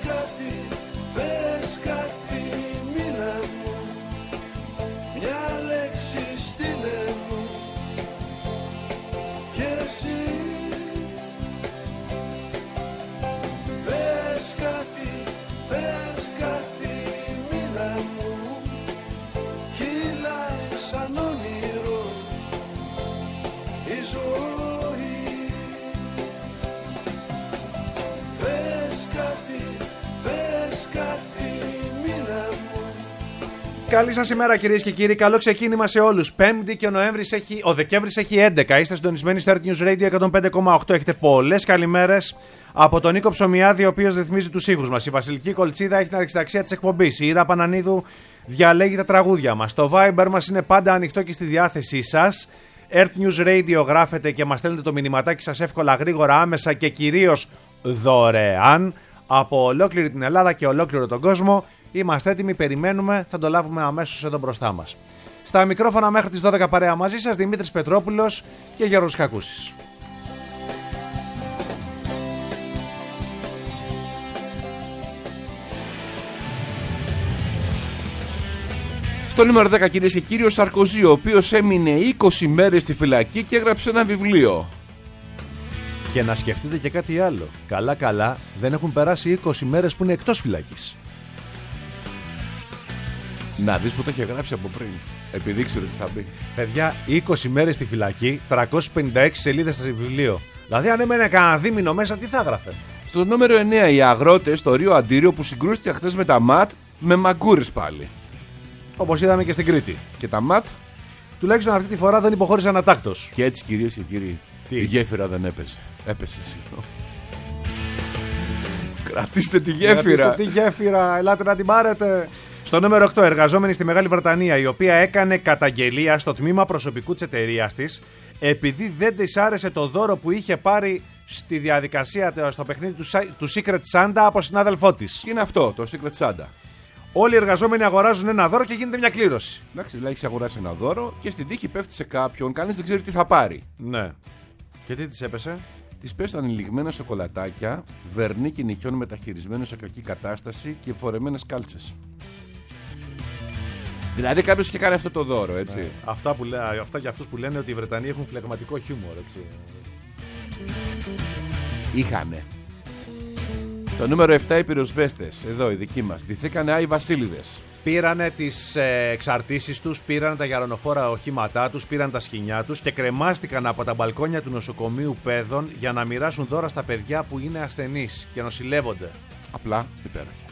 Καλή σας ημέρα, κυρίες και κύριοι. Καλό ξεκίνημα σε όλους. Πέμπτη και ο Νοέμβρης έχει, ο Δεκέμβρης έχει έντεκα. Είστε συντονισμένοι στο Earth News Radio εκατόν πέντε κόμμα οκτώ. Έχετε πολλές καλημέρες από τον Νίκο Ψωμιάδη, ο οποίος ρυθμίζει τους ήχους μας. Η Βασιλική Κολτσίδα έχει την αρχισταξία της εκπομπής. Η Ήρα Πανανίδου διαλέγει τα τραγούδια μας. Το Viber μας είναι πάντα ανοιχτό και στη διάθεσή σας. Earth News Radio γράφετε και μας στέλνετε το μηνυματάκι σας εύκολα, γρήγορα, άμεσα και κυρίως δωρεάν από ολόκληρη την Ελλάδα και ολόκληρο τον κόσμο. Είμαστε έτοιμοι, περιμένουμε, θα το λάβουμε αμέσως εδώ μπροστά μας. Στα μικρόφωνα μέχρι τις δώδεκα παρέα μαζί σας, Δημήτρης Πετρόπουλος και Γιώργος Κακούσης. Στο νούμερο δέκα, κυρίες και κύριοι, ο Σαρκοζή, ο οποίος έμεινε είκοσι μέρες στη φυλακή και έγραψε ένα βιβλίο. Και να σκεφτείτε και κάτι άλλο. Καλά καλά, δεν έχουν περάσει είκοσι μέρες που είναι εκτός φυλακής. Να δεις που το είχε γράψει από πριν. Επειδή ξέρω τι θα μπει. Παιδιά, είκοσι μέρες στη φυλακή, τριακόσιες πενήντα έξι σελίδες στο βιβλίο. Δηλαδή, αν έμενε κανένα δίμηνο μέσα, τι θα έγραφε. Στο νούμερο εννέα, οι αγρότες στο Ρίο Αντίριο που συγκρούστηκαν χθες με τα ΜΑΤ με μαγκούρες πάλι. Όπως είδαμε και στην Κρήτη. Και τα ΜΑΤ, τουλάχιστον αυτή τη φορά δεν υποχώρησαν ατάκτως. Και έτσι, κυρίες και κύριοι, Τι? η γέφυρα δεν έπεσε. Έπεσε, συγγνώμη. Κρατήστε τη γέφυρα. Κρατήστε τη γέφυρα, ελάτε να την πάρετε. Στο νούμερο οκτώ, εργαζόμενη στη Μεγάλη Βρετανία, η οποία έκανε καταγγελία στο τμήμα προσωπικού της εταιρείας της, επειδή δεν της άρεσε το δώρο που είχε πάρει στη διαδικασία στο παιχνίδι του, του Secret Santa από συνάδελφό της. Τι είναι αυτό, το Secret Santa? Όλοι οι εργαζόμενοι αγοράζουν ένα δώρο και γίνεται μια κλήρωση. Εντάξει, δηλαδή έχει αγοράσει ένα δώρο και στην τύχη πέφτει σε κάποιον, κανείς δεν ξέρει τι θα πάρει. Ναι. Και τι της έπεσε? Της πέσανε λιγμένα σοκολατάκια, βερνί κυνηγιών μεταχειρισμένο σε κακή κατάσταση και φορεμένες κάλτσες. Δηλαδή κάποιος είχε κάνει αυτό το δώρο, έτσι. Ναι. Αυτά, που λέ, αυτά για αυτούς που λένε ότι οι Βρετανοί έχουν φλεγματικό χιούμορ, έτσι. Είχανε. Στο νούμερο επτά, οι πυροσβέστες, εδώ οι δικοί μας, ντυθήκανε Άι Βασίλειδες. Πήρανε τις ε, εξαρτήσεις τους, πήραν τα γυρονοφόρα οχήματά τους, πήραν τα σκοινιά τους και κρεμάστηκαν από τα μπαλκόνια του νοσοκομείου παιδών για να μοιράσουν δώρα στα παιδιά που είναι ασθενείς και νοσηλεύονται. Απλά υπέροχα.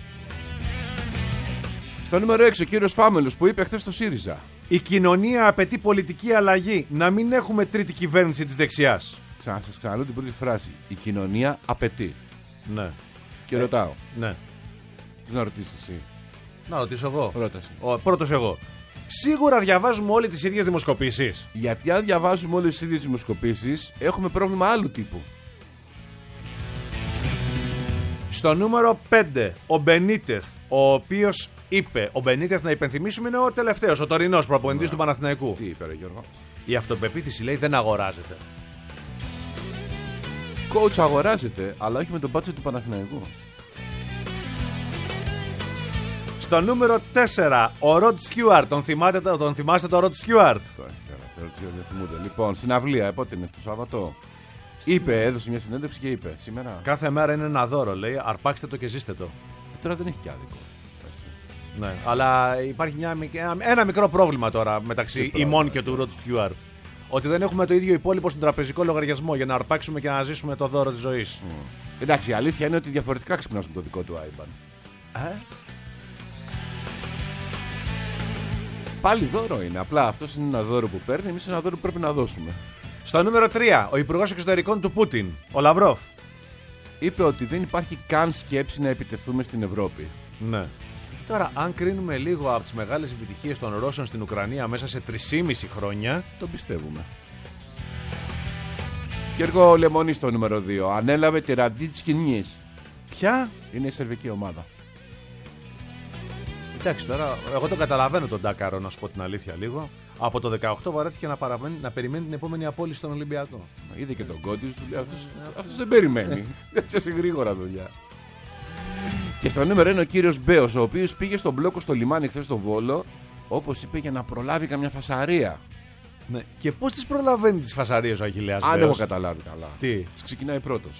Στο νούμερο έξι, ο κύριος Φάμελος που είπε χθες στο ΣΥΡΙΖΑ. Η κοινωνία απαιτεί πολιτική αλλαγή, να μην έχουμε τρίτη κυβέρνηση της δεξιάς. Ξανά σας ξαναλέω την πρώτη φράση. Η κοινωνία απαιτεί. Ναι. Και ε, ρωτάω. Ναι. Τι να ρωτήσεις εσύ? Να ρωτήσω εγώ. Ρώταση. Ο, πρώτος εγώ. Σίγουρα διαβάζουμε όλοι τις ίδιες δημοσκοπήσεις. Γιατί αν διαβάζουμε όλες τις ίδιες δημοσκοπήσεις, έχουμε πρόβλημα άλλου τύπου. Στο νούμερο πέντε, ο Μπενίτεθ, ο οποίος είπε, ο Μπενίτεθ, να υπενθυμίσουμε, είναι ο τελευταίος, ο τωρινός προπονητής του Παναθηναϊκού. Τι είπε, ρε Γιώργο? Η αυτοπεποίθηση, λέει, δεν αγοράζεται. Coach αγοράζεται, αλλά όχι με τον μπάτσο του Παναθηναϊκού. Στο νούμερο τέσσερα, ο Ροντ Στιούαρτ. Τον, θυμάστε, τον θυμάστε τον Ροντ Στιούαρτ? Λοιπόν, συναυλία, πότε είναι, το Σάββατο. Είπε, έδωσε μια συνέντευξη και είπε σήμερα. Κάθε μέρα είναι ένα δώρο, λέει. Αρπάξτε το και ζήστε το. Τώρα δεν έχει και άδικο. Έτσι. Ναι, αλλά υπάρχει μια, ένα μικρό πρόβλημα τώρα μεταξύ ημών και του Ροντ Στιούαρτ. Ότι δεν έχουμε το ίδιο υπόλοιπο στον τραπεζικό λογαριασμό για να αρπάξουμε και να ζήσουμε το δώρο της ζωής. Mm. Εντάξει, η αλήθεια είναι ότι διαφορετικά ξυπνάζουν το δικό του άιμπαν. Ε? Πάλι δώρο είναι. Απλά αυτός είναι ένα δώρο που παίρνει, εμείς ένα δώρο που πρέπει να δώσουμε. Στο νούμερο τρία, ο Υπουργός Εξωτερικών του Πούτιν, ο Λαυρόφ. Είπε ότι δεν υπάρχει καν σκέψη να επιτεθούμε στην Ευρώπη. Ναι. Τώρα, αν κρίνουμε λίγο από τις μεγάλες επιτυχίες των Ρώσων στην Ουκρανία μέσα σε τρεισήμισι χρόνια, το πιστεύουμε. Γιώργο Λεμόνι στο νούμερο δύο. Ανέλαβε τη Ραντί της Κινιής. Ποια? Είναι η σερβική ομάδα. Εντάξει, τώρα, εγώ το καταλαβαίνω τον Ντάκαρο, να σου πω την αλήθεια λίγο. Από το δεκαοκτώ βαρέθηκε να, παραμένει, να περιμένει την επόμενη απόλυση στον Ολυμπιακό. Είδε και τον Κόντι, του λέει αυτός, αυτός δεν περιμένει. Έπιασε γρήγορα δουλειά. Και στο νούμερο ένα ο κύριος Μπέος, ο οποίος πήγε στον μπλόκο στο λιμάνι χθες στο Βόλο, όπως είπε, για να προλάβει καμιά φασαρία. Ναι. Και πώς τις προλαβαίνει τις φασαρίες ο Αχιλλέας Μπέος? Αν έχω καταλάβει καλά. Τι? Τις ξεκινάει πρώτος.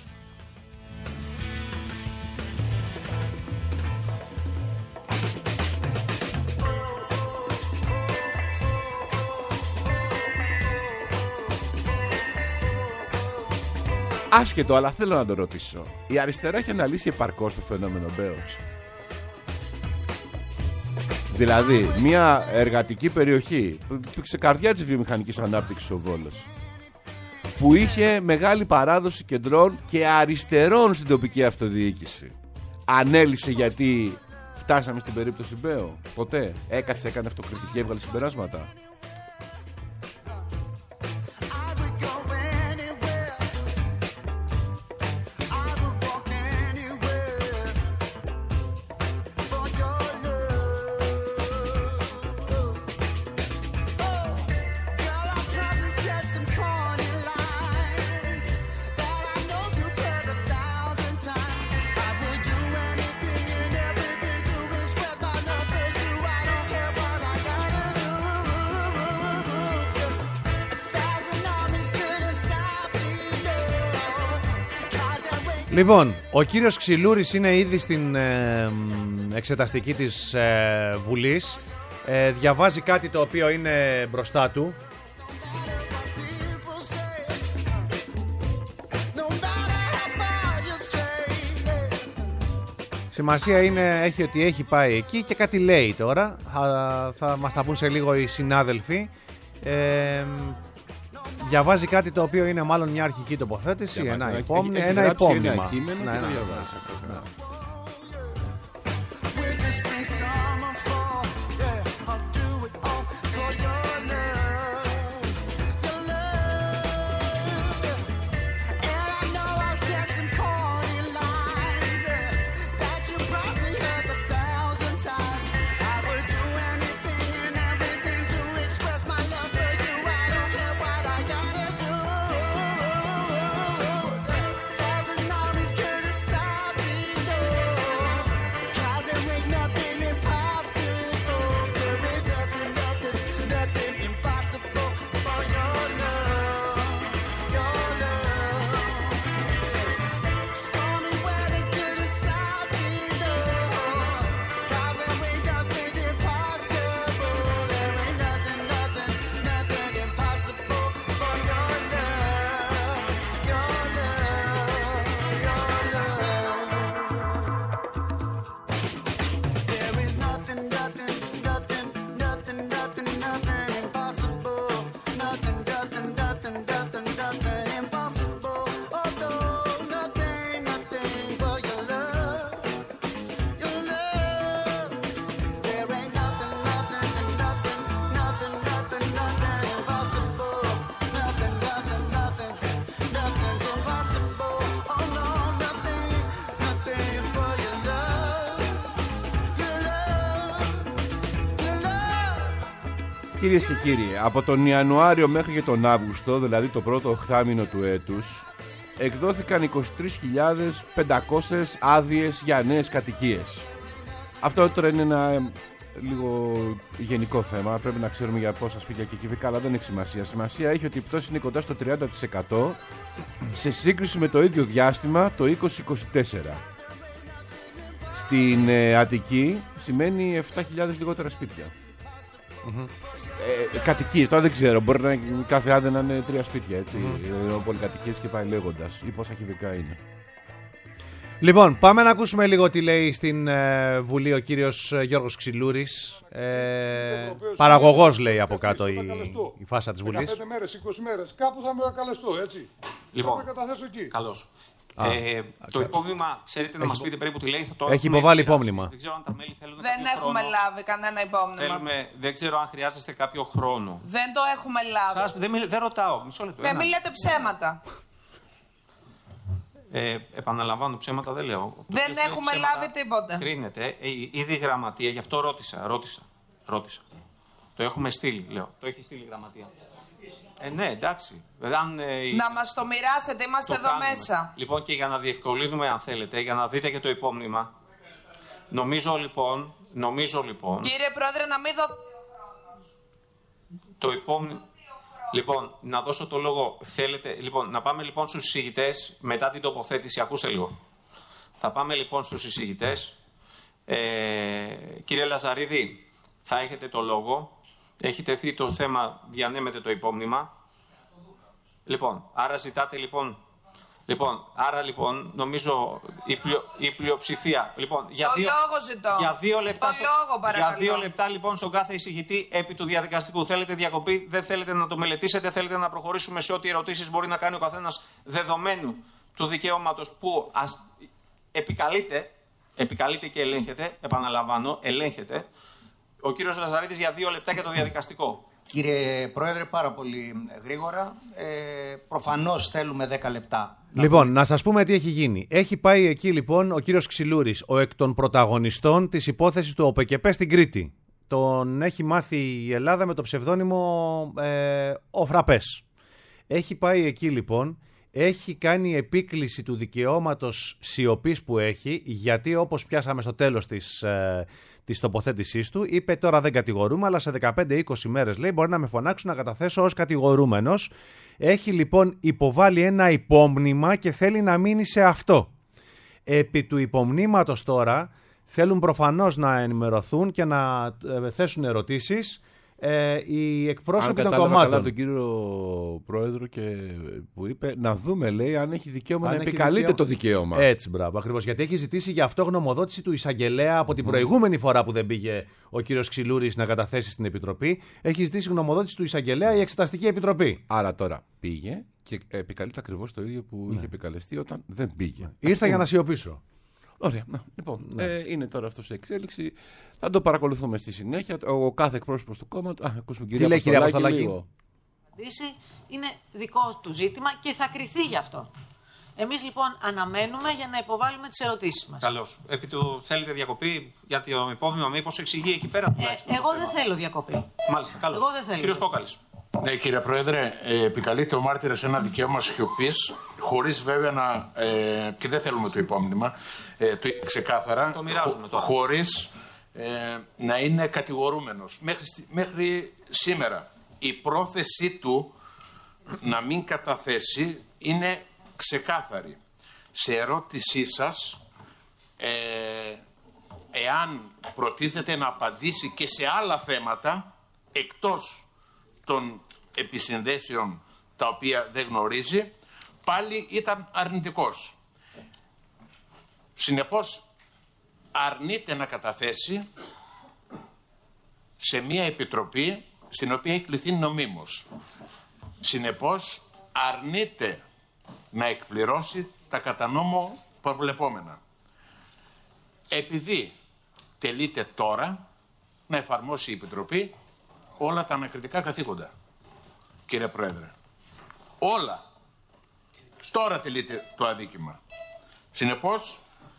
Άσχετο, αλλά θέλω να το ρωτήσω. Η αριστερά έχει αναλύσει επαρκώς το φαινόμενο Μπέος? Δηλαδή, μια εργατική περιοχή που υπήρξε καρδιά της βιομηχανικής ανάπτυξης ο Βόλος, που είχε μεγάλη παράδοση κεντρών και αριστερών στην τοπική αυτοδιοίκηση. Ανέλησε γιατί φτάσαμε στην περίπτωση Μπέο? Ποτέ. Έκατσε, έκανε αυτοκριτική, έβγαλε συμπεράσματα? Λοιπόν, ο κύριος Ξυλούρης είναι ήδη στην ε, εξεταστική της ε, Βουλής. Ε, διαβάζει κάτι το οποίο είναι μπροστά του. Σημασία είναι, έχει ότι έχει πάει εκεί και κάτι λέει τώρα. Θα, θα μας τα πούν σε λίγο οι συνάδελφοι. Ε, Διαβάζει κάτι το οποίο είναι μάλλον μια αρχική τοποθέτηση, διαβάζει, ένα, υπόμνη, έχει, έχει ένα υπόμνημα. Ένα κείμενο ναι, και το διαβάζει αυτό. Ναι. Κυρίες και κύριοι, από τον Ιανουάριο μέχρι και τον Αύγουστο, δηλαδή το πρώτο οχτάμηνο του έτους, εκδόθηκαν είκοσι τρεις χιλιάδες πεντακόσιες άδειες για νέες κατοικίες. Αυτό τώρα είναι ένα ε, λίγο γενικό θέμα. Πρέπει να ξέρουμε για πόσα σπίτια και κυβικά, αλλά δεν έχει σημασία. Σημασία έχει ότι η πτώση είναι κοντά στο τριάντα τοις εκατό σε σύγκριση με το ίδιο διάστημα το είκοσι είκοσι τέσσερα. Στην ε, Αττική σημαίνει επτά χιλιάδες λιγότερα σπίτια. Mm-hmm. Ε, κατοικίες, τώρα δεν ξέρω, μπορεί να κάθε άδεια να είναι τρία σπίτια, έτσι. Mm-hmm. Πολυκατοικίες και πάει λέγοντας, ή πόσα κυβικά είναι. Λοιπόν, πάμε να ακούσουμε λίγο τι λέει στην ε, Βουλή ο κύριος Γιώργος Ξυλούρης. Ε, παραγωγός λέει από κάτω η, η φάσα της Βουλής. δεκαπέντε μέρες, είκοσι μέρες, κάπου θα με καλεστώ, έτσι. Λοιπόν, θα με καταθέσω εκεί. Καλώς. Α, ε, το υπόμνημα, ξέρετε να μας πείτε περίπου τι λέει, θα το έχει υποβάλει υπόμνημα. Δεν ξέρω αν τα μέλη θέλουν Δεν έχουμε χρόνο. λάβει κανένα υπόμνημα. Θέλουμε, δεν ξέρω αν χρειάζεστε κάποιο χρόνο. Δεν το έχουμε λάβει. Σας, δεν, μιλ, δεν ρωτάω, μισό λεπτό. Δεν μιλάτε ψέματα. Ε, επαναλαμβάνω, ψέματα δεν λέω. Το δεν έχουμε ψέματα, λάβει τίποτα. Κρίνεται. Ε, ήδη γραμματεία, γι' αυτό ρώτησα, ρώτησα, ρώτησα. Το έχουμε στείλει, λέω. Το έχει στείλει η γραμματεία. Ε, ναι, εντάξει. Αν, ε, να μας το μοιράσετε, είμαστε εδώ κάνουμε. Μέσα. Λοιπόν, και για να διευκολύνουμε, αν θέλετε, για να δείτε και το υπόμνημα. Νομίζω λοιπόν, νομίζω λοιπόν... Κύριε Πρόεδρε, να μην δω... Το υπόμνημα... Λοιπόν, να δώσω το λόγο, θέλετε... Λοιπόν, να πάμε λοιπόν στους εισηγητές, μετά την τοποθέτηση, ακούστε λίγο. Θα πάμε λοιπόν στους εισηγητές. Ε, κύριε Λαζαρίδη, θα έχετε το λόγο. Έχει τεθεί το θέμα, διανέμεται το υπόμνημα. Λοιπόν, άρα ζητάτε λοιπόν Λοιπόν, άρα λοιπόν νομίζω η, πλειο, η πλειοψηφία. Λοιπόν, για, το δύο, λόγο ζητώ. για δύο λεπτά. Το λόγο, παρακαλώ. Για δύο λεπτά λοιπόν στον κάθε εισηγητή επί του διαδικαστικού. Θέλετε διακοπή, δεν θέλετε να το μελετήσετε, θέλετε να προχωρήσουμε σε ό,τι ερωτήσεις μπορεί να κάνει ο καθένας δεδομένου του δικαιώματος που ας, επικαλείται, επικαλείται και ελέγχεται, επαναλαμβάνω, ελέγχεται. Ο κύριος Λαζαρίτης για δύο λεπτά για το διαδικαστικό. Κύριε Πρόεδρε, πάρα πολύ γρήγορα. Ε, προφανώς θέλουμε δέκα λεπτά. Λοιπόν, να σας πούμε τι έχει γίνει. Έχει πάει εκεί λοιπόν ο κύριος Ξυλούρης, ο εκ των πρωταγωνιστών της υπόθεσης του ΟΠΕΚΕΠΕ στην Κρήτη. Τον έχει μάθει η Ελλάδα με το ψευδόνυμο ε, ο Φραπές. Έχει πάει εκεί λοιπόν, έχει κάνει επίκληση του δικαιώματος σιωπής που έχει, γιατί όπως πιάσαμε στο τέλος της... Ε, της τοποθέτησής του, είπε τώρα δεν κατηγορούμε, αλλά σε δεκαπέντε είκοσι μέρες λέει μπορεί να με φωνάξουν να καταθέσω ως κατηγορούμενος. Έχει λοιπόν υποβάλει ένα υπόμνημα και θέλει να μείνει σε αυτό. Επί του υπομνήματος τώρα θέλουν προφανώς να ενημερωθούν και να θέσουν ερωτήσεις ε, οι εκπρόσωποι των κομμάτων. Αν καλά τον κύριο Πρόεδρο και που είπε να δούμε, λέει, αν έχει δικαίωμα αν να επικαλείται δικαίωμα... το δικαίωμα. Έτσι, μπράβο, ακριβώς. Γιατί έχει ζητήσει γι' αυτό γνωμοδότηση του εισαγγελέα από την mm. προηγούμενη φορά που δεν πήγε ο κύριος Ξυλούρης να καταθέσει στην Επιτροπή. Έχει ζητήσει γνωμοδότηση του εισαγγελέα η Εξεταστική Επιτροπή. Άρα τώρα πήγε και επικαλείται ακριβώς το ίδιο που ναι. είχε επικαλεστεί όταν δεν πήγε. Ήρθα για να σιωπήσω. Ωραία. Να, λοιπόν, ναι. ε, είναι τώρα αυτό σε εξέλιξη. Θα το παρακολουθούμε στη συνέχεια. Ο, ο κάθε εκπρόσωπος του κόμματος. Τι λέει κυρία Αποστολάκη? Είναι δικό του ζήτημα και θα κριθεί γι' αυτό. Εμείς λοιπόν αναμένουμε για να υποβάλουμε τις ερωτήσεις μας. Καλώς. Επί του θέλετε διακοπή για το υπόμνημα, μήπως εξηγεί εκεί πέρα. Ε, εγώ δεν θέλω διακοπή. Μάλιστα. Καλώς. Εγώ δεν θέλω. Κύριος Κόκαλης. Ναι, κύριε Πρόεδρε, ε, επικαλείται ο μάρτυρας ένα δικαίωμα σιωπής, χωρίς βέβαια να. Ε, και δεν θέλουμε το υπόμνημα. Ε, το ξεκάθαρα. Το μοιράζουμε τώρα. Χωρίς ε, να είναι κατηγορούμενος. Μέχρι, μέχρι σήμερα η πρόθεσή του να μην καταθέσει είναι ξεκάθαρη. Σε ερώτησή σας, ε, εάν προτίθεται να απαντήσει και σε άλλα θέματα, εκτός των επισυνδέσεων τα οποία δεν γνωρίζει, πάλι ήταν αρνητικός. Συνεπώς, αρνείται να καταθέσει σε μια επιτροπή στην οποία έχει κληθεί νομίμως. Συνεπώς, αρνείται να εκπληρώσει τα κατά νόμο προβλεπόμενα. Επειδή τελείται τώρα να εφαρμόσει η Επιτροπή όλα τα ανακριτικά καθήκοντα, κύριε Πρόεδρε. Όλα. Τώρα τελείται το αδίκημα. Συνεπώς,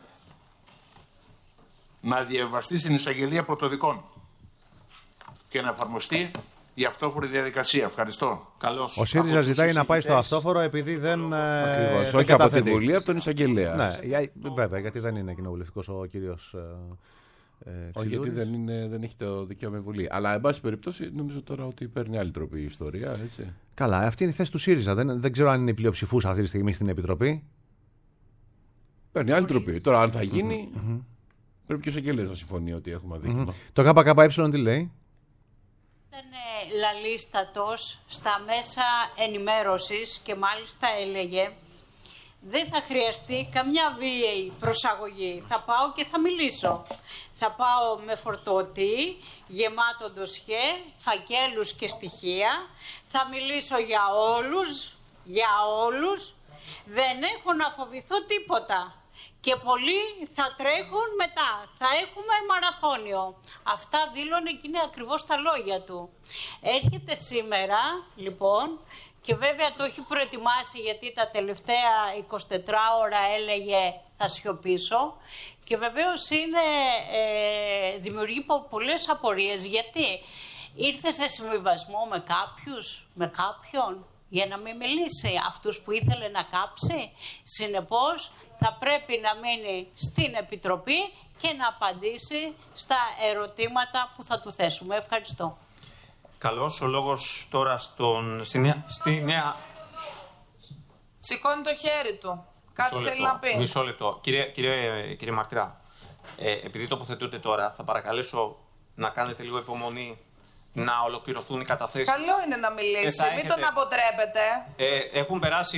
να διαβαστεί στην εισαγγελία πρωτοδικών και να εφαρμοστεί η αυτόφορη διαδικασία. Ευχαριστώ. Καλώς. Ο ΣΥΡΙΖΑ ζητάει να πάει στο αυτόφορο επειδή δεν. Ακριβώς. Όχι από την Βουλή, από τον εισαγγελέα. Ναι, βέβαια, γιατί δεν είναι κοινοβουλευτικός ο κύριος. Ε, Όχι, γιατί δεν, είναι, δεν έχει το δικαίωμα Βουλή. Αλλά, εν πάση περιπτώσει, νομίζω τώρα ότι παίρνει άλλη τροπή η ιστορία. Έτσι. Καλά, αυτή είναι η θέση του ΣΥΡΙΖΑ. Δεν, δεν ξέρω αν είναι η πλειοψηφούσα αυτή τη στιγμή στην Επιτροπή. Παίρνει άλλη τροπή. Τώρα, αν θα γίνει, mm-hmm. πρέπει και ο εισαγγελέας να συμφωνεί ότι έχουμε αδίκημα. Mm-hmm. Το ΚΚΕ τι λέει? Ήταν λαλίστατος στα μέσα ενημέρωσης και μάλιστα έλεγε δεν θα χρειαστεί καμιά βίαιη προσαγωγή. Θα πάω και θα μιλήσω. Θα πάω με φορτωτή, γεμάτο ντοσιέ, φακέλους και στοιχεία. Θα μιλήσω για όλους, για όλους. Δεν έχω να φοβηθώ τίποτα. Και πολλοί θα τρέχουν μετά. Θα έχουμε μαραθώνιο. Αυτά δήλωνε και είναι ακριβώς τα λόγια του. Έρχεται σήμερα, λοιπόν, και βέβαια το έχει προετοιμάσει γιατί τα τελευταία εικοσιτέσσερις ώρα έλεγε θα σιωπήσω. Και βεβαίως είναι, ε, δημιουργεί πολλές απορίες. Γιατί ήρθε σε συμβιβασμό με κάποιους, με κάποιον, για να μην μιλήσει αυτούς που ήθελε να κάψει. Συνεπώς, θα πρέπει να μείνει στην Επιτροπή και να απαντήσει στα ερωτήματα που θα του θέσουμε. Ευχαριστώ. Καλώς. Ο λόγος τώρα στον, στη, νέα, στη νέα... Σηκώνει το χέρι του. Κάτι θέλει να πει. Μισό λεπτό. Κύριε, κύριε, κύριε Μαρτυρά, ε, επειδή τοποθετούνται τώρα, θα παρακαλέσω να κάνετε λίγο υπομονή να ολοκληρωθούν οι καταθέσεις. Καλό είναι να μιλήσει. Μην έχετε... τον αποτρέπετε. Ε, έχουν περάσει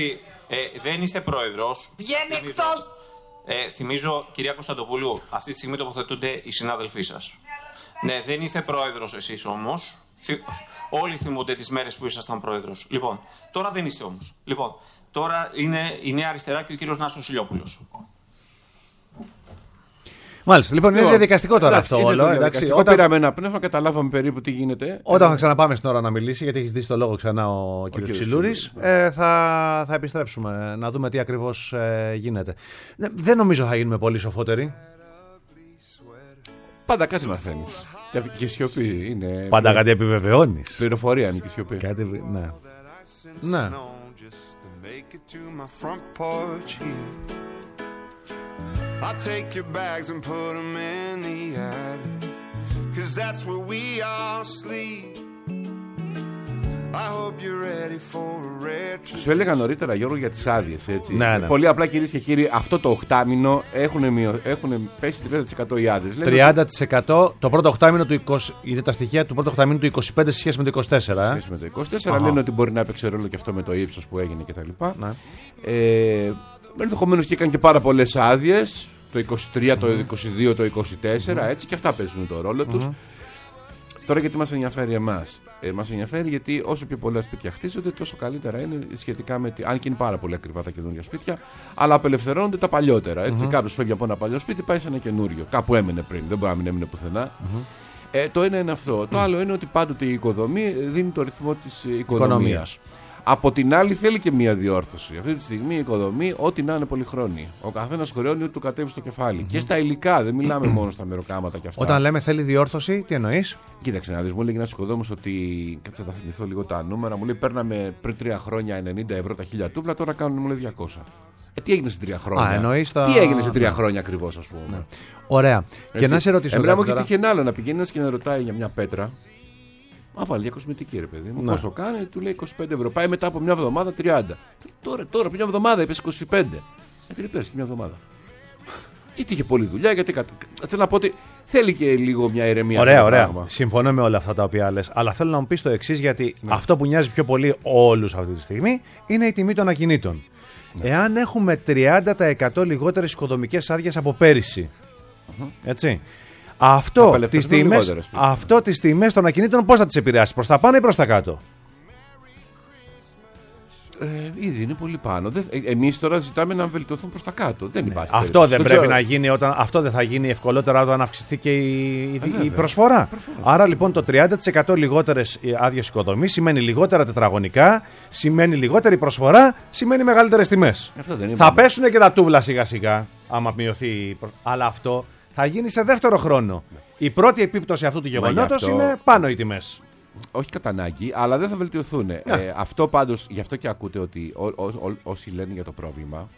Ε, δεν είστε πρόεδρος. Βγαίνει εκτός. Ε, θυμίζω, κυρία Κωνσταντοπούλου, αυτή τη στιγμή τοποθετούνται οι συνάδελφοί σας. Ναι, δεν είστε πρόεδρος εσείς όμως. Θυ... Όλοι θυμούνται τις μέρες που ήσασταν πρόεδρος. Λοιπόν, τώρα δεν είστε όμως. Λοιπόν, τώρα είναι η Νέα Αριστερά και ο κύριος Νάσος Ηλιόπουλος. Μάλιστα. Λοιπόν, είναι διαδικαστικό τώρα εντάξει, αυτό όλο. Εντάξει, όταν πήραμε ένα πνεύμα, καταλάβαμε περίπου τι γίνεται. Όταν θα ξαναπάμε στην ώρα να μιλήσει, γιατί έχει δει το λόγο ξανά ο, ο κ. Ξυλούρης, ε, θα, θα επιστρέψουμε να δούμε τι ακριβώς ε, γίνεται. Δεν νομίζω θα γίνουμε πολύ σοφότεροι. Πάντα κάτι μαθαίνεις. Και η σιωπή είναι. Πάντα κάτι επιβεβαιώνεις. Πληροφορία είναι και η σιωπή. Κάτι... Ναι. Ναι. I'll take your bags and put them in the attic, 'cause that's where we all sleep. I hope you're ready for a retro. Σου έλεγα νωρίτερα, Γιώργο, για τις άδειες, έτσι. Ναι, ναι. Πολύ απλά, κυρίες και κύριοι, αυτό το οχτάμινο έχουν, μειο... έχουν πέσει τριάντα τοις εκατό οι άδειες. τριάντα τοις εκατό το πρώτο οχτάμινο του είκοσι, είναι τα στοιχεία του πρώτου οχτάμινου του είκοσι πέντε σε σχέση με το είκοσι τέσσερα. Σε σχέση με το είκοσι τέσσερα. Αχα. Λένε ότι μπορεί να έπαιξε ρόλο και αυτό με το ύψος που έγινε κτλ. Ναι. Ε, ενδεχομένως και έκανε και πάρα πολλές άδειες. Το είκοσι τρία, mm-hmm. το είκοσι δύο, το είκοσι τέσσερα, mm-hmm. έτσι, και αυτά παίζουν το ρόλο τους. Mm-hmm. Τώρα γιατί μας ενδιαφέρει εμάς. Ε, μας ενδιαφέρει γιατί όσο πιο πολλά σπίτια χτίζονται, τόσο καλύτερα είναι σχετικά με. Αν και είναι πάρα πολύ ακριβά τα καινούργια σπίτια, αλλά απελευθερώνονται τα παλιότερα. Έτσι. Mm-hmm. Κάποιος φεύγει από ένα παλιό σπίτι, πάει σε ένα καινούριο. Κάπου έμενε πριν, δεν μπορεί να μην έμενε πουθενά. Mm-hmm. Ε, το ένα είναι αυτό. Mm-hmm. Το άλλο είναι ότι πάντοτε η οικοδομή δίνει το ρυθμό της οικονομίας. Από την άλλη θέλει και μία διόρθωση. Αυτή τη στιγμή η οικοδομή, ό,τι να είναι πολυχρόνια. Ο καθένας χρεώνει ότι του κατέβει στο κεφάλι. Mm-hmm. Και στα υλικά, δεν μιλάμε μόνο στα μεροκάματα και αυτά. Όταν λέμε θέλει διόρθωση, τι εννοείς? Κοίταξε να δεις, μου έλεγε ένας οικοδόμος ότι. Κάτσε να τα θυμηθώ λίγο τα νούμερα. Μου λέει: παίρναμε πριν τρία χρόνια ενενήντα ευρώ τα χίλια τούβλα, τώρα κάνουν μου λέει διακόσια. Ε, τι έγινε σε τρία χρόνια? Α, εννοείς τα... Τι έγινε σε τρία χρόνια ακριβώς, ας πούμε. Ναι. Ωραία. Έτσι. Και να σε ρωτήσω. Εμένα μου έχει τύχει ένα άλλο να πηγαίνει και να ρωτάει για μια πέτρα. Α, βάλει για κοσμητική, ρε παιδί μου. Ναι. Πόσο κάνει, του λέει είκοσι πέντε ευρώ. Πάει μετά από μια εβδομάδα τριάντα. Τώρα, τώρα, μια εβδομάδα είπε είκοσι πέντε. Ε, τι πέρασε μια εβδομάδα. Γιατί είχε πολλή δουλειά, γιατί. Θέλω να πω ότι θέλει και λίγο μια ηρεμία. Ωραία, ωραία. Πράγμα. Συμφωνώ με όλα αυτά τα οποία λες. Αλλά θέλω να μου πεις το εξής, γιατί ναι. αυτό που νοιάζει πιο πολύ όλους αυτή τη στιγμή είναι η τιμή των ακινήτων. Ναι. Εάν έχουμε τριάντα τοις εκατό λιγότερες οικοδομικές άδειες από πέρυσι. Mm-hmm. Έτσι. Αυτό τις, τιμές, αυτό τις τιμές των ακινήτων πώς θα τις επηρεάσει, προς τα πάνω ή προς τα κάτω? Ε, ήδη είναι πολύ πάνω. Ε, εμείς τώρα ζητάμε να βελτιωθούν προς τα κάτω. Δεν υπάρχει. Αυτό περίπτωση. δεν πρέπει να γίνει όταν, αυτό δεν θα γίνει ευκολότερα όταν αυξηθεί και η, η, ε, η προσφορά. Προφέρα. Άρα λοιπόν το τριάντα τοις εκατό λιγότερες άδειες οικοδομής σημαίνει λιγότερα τετραγωνικά, σημαίνει λιγότερη προσφορά, σημαίνει μεγαλύτερες τιμές. Θα πέσουν και τα τούβλα σιγά σιγά, άμα μειωθεί. Αλλά αυτό θα γίνει σε δεύτερο χρόνο. Η πρώτη επίπτωση αυτού του γεγονότος αυτό... είναι πάνω οι τιμές. Όχι κατά ανάγκη, αλλά δεν θα βελτιωθούν. Ε, αυτό πάντως, γι' αυτό και ακούτε ότι ό, ό, ό, όσοι λένε για το πρόβλημα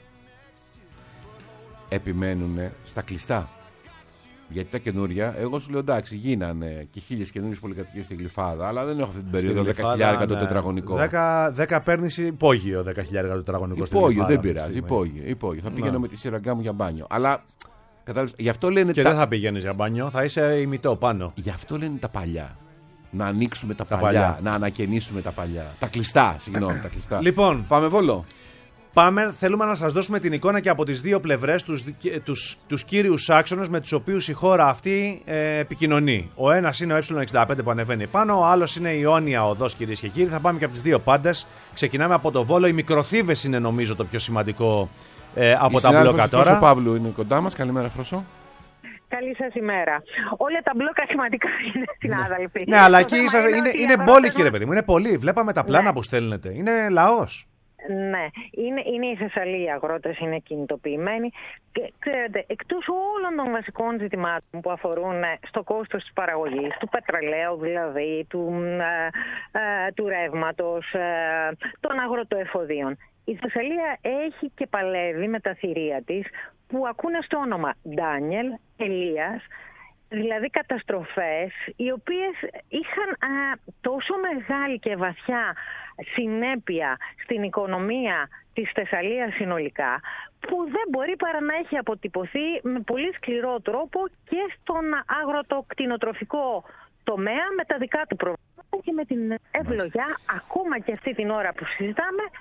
επιμένουν στα κλειστά. Γιατί τα καινούρια, εγώ σου λέω εντάξει, γίνανε και χίλιες καινούριες πολυκατοικίες στην Γλυφάδα, αλλά δεν έχω αυτή την περίοδο δέκα χιλιάδες το τετραγωνικό. δέκα παίρνεις υπόγειο δέκα χιλιάδες το τετραγωνικό. Υπόγειο, δεν πειράζει. Υπόγειο, υπόγειο. Θα πηγαίνω με τη σειραγκά μου για μπάνιο. Αλλά κατάλαβες, γι' αυτό λένε. Και τα... δεν θα πηγαίνεις για μπάνιο, θα είσαι ημιτό πάνω. Γι' αυτό λένε τα παλιά. Να ανοίξουμε τα, τα παλιά, παλιά, να ανακαινήσουμε τα παλιά. Τα κλειστά, συγγνώμη, τα κλειστά. Λοιπόν, πάμε Βόλο. Πάμε, θέλουμε να σας δώσουμε την εικόνα και από τις δύο πλευρές, τους, τους, τους κύριους άξονες με τους οποίους η χώρα αυτή ε, επικοινωνεί. Ο ένας είναι ο Ε εξήντα πέντε που ανεβαίνει πάνω, ο άλλος είναι η Αιώνια Οδός, κυρίες και κύριοι. Θα πάμε και από τις δύο πάντες. Ξεκινάμε από το Βόλο. Οι μικροθύβες είναι νομίζω το πιο σημαντικό ε, από η τα μπλόκα τώρα. Ο Παύλου είναι κοντά μας. Καλημέρα, Φρόσο. Καλή σας ημέρα. Όλα τα μπλόκα σημαντικά είναι, συνάδελφοι. Ναι, αλλά εκεί είναι, είναι, είναι μπόλικοι, κύριε παιδί μου. Είναι πολύ. Βλέπαμε τα πλάνα ναι. που στέλνετε. Είναι λαός. Ναι, είναι, είναι η Θεσσαλία, οι αγρότες είναι κινητοποιημένοι. Και ξέρετε, εκτός όλων των βασικών ζητημάτων που αφορούν στο κόστος της παραγωγής, του πετρελαίου δηλαδή, του, ε, ε, του ρεύματος, ε, των αγροτοεφοδίων, η Θεσσαλία έχει και παλεύει με τα θηρία της που ακούνε στο όνομα Ντάνιελ, Ελίας, δηλαδή καταστροφές οι οποίες είχαν α, τόσο μεγάλη και βαθιά συνέπεια στην οικονομία της Θεσσαλίας συνολικά, που δεν μπορεί παρά να έχει αποτυπωθεί με πολύ σκληρό τρόπο και στον αγροτοκτηνοτροφικό τομέα με τα δικά του προβλήματα και με την ευλογιά, ακόμα και αυτή την ώρα που συζητάμε,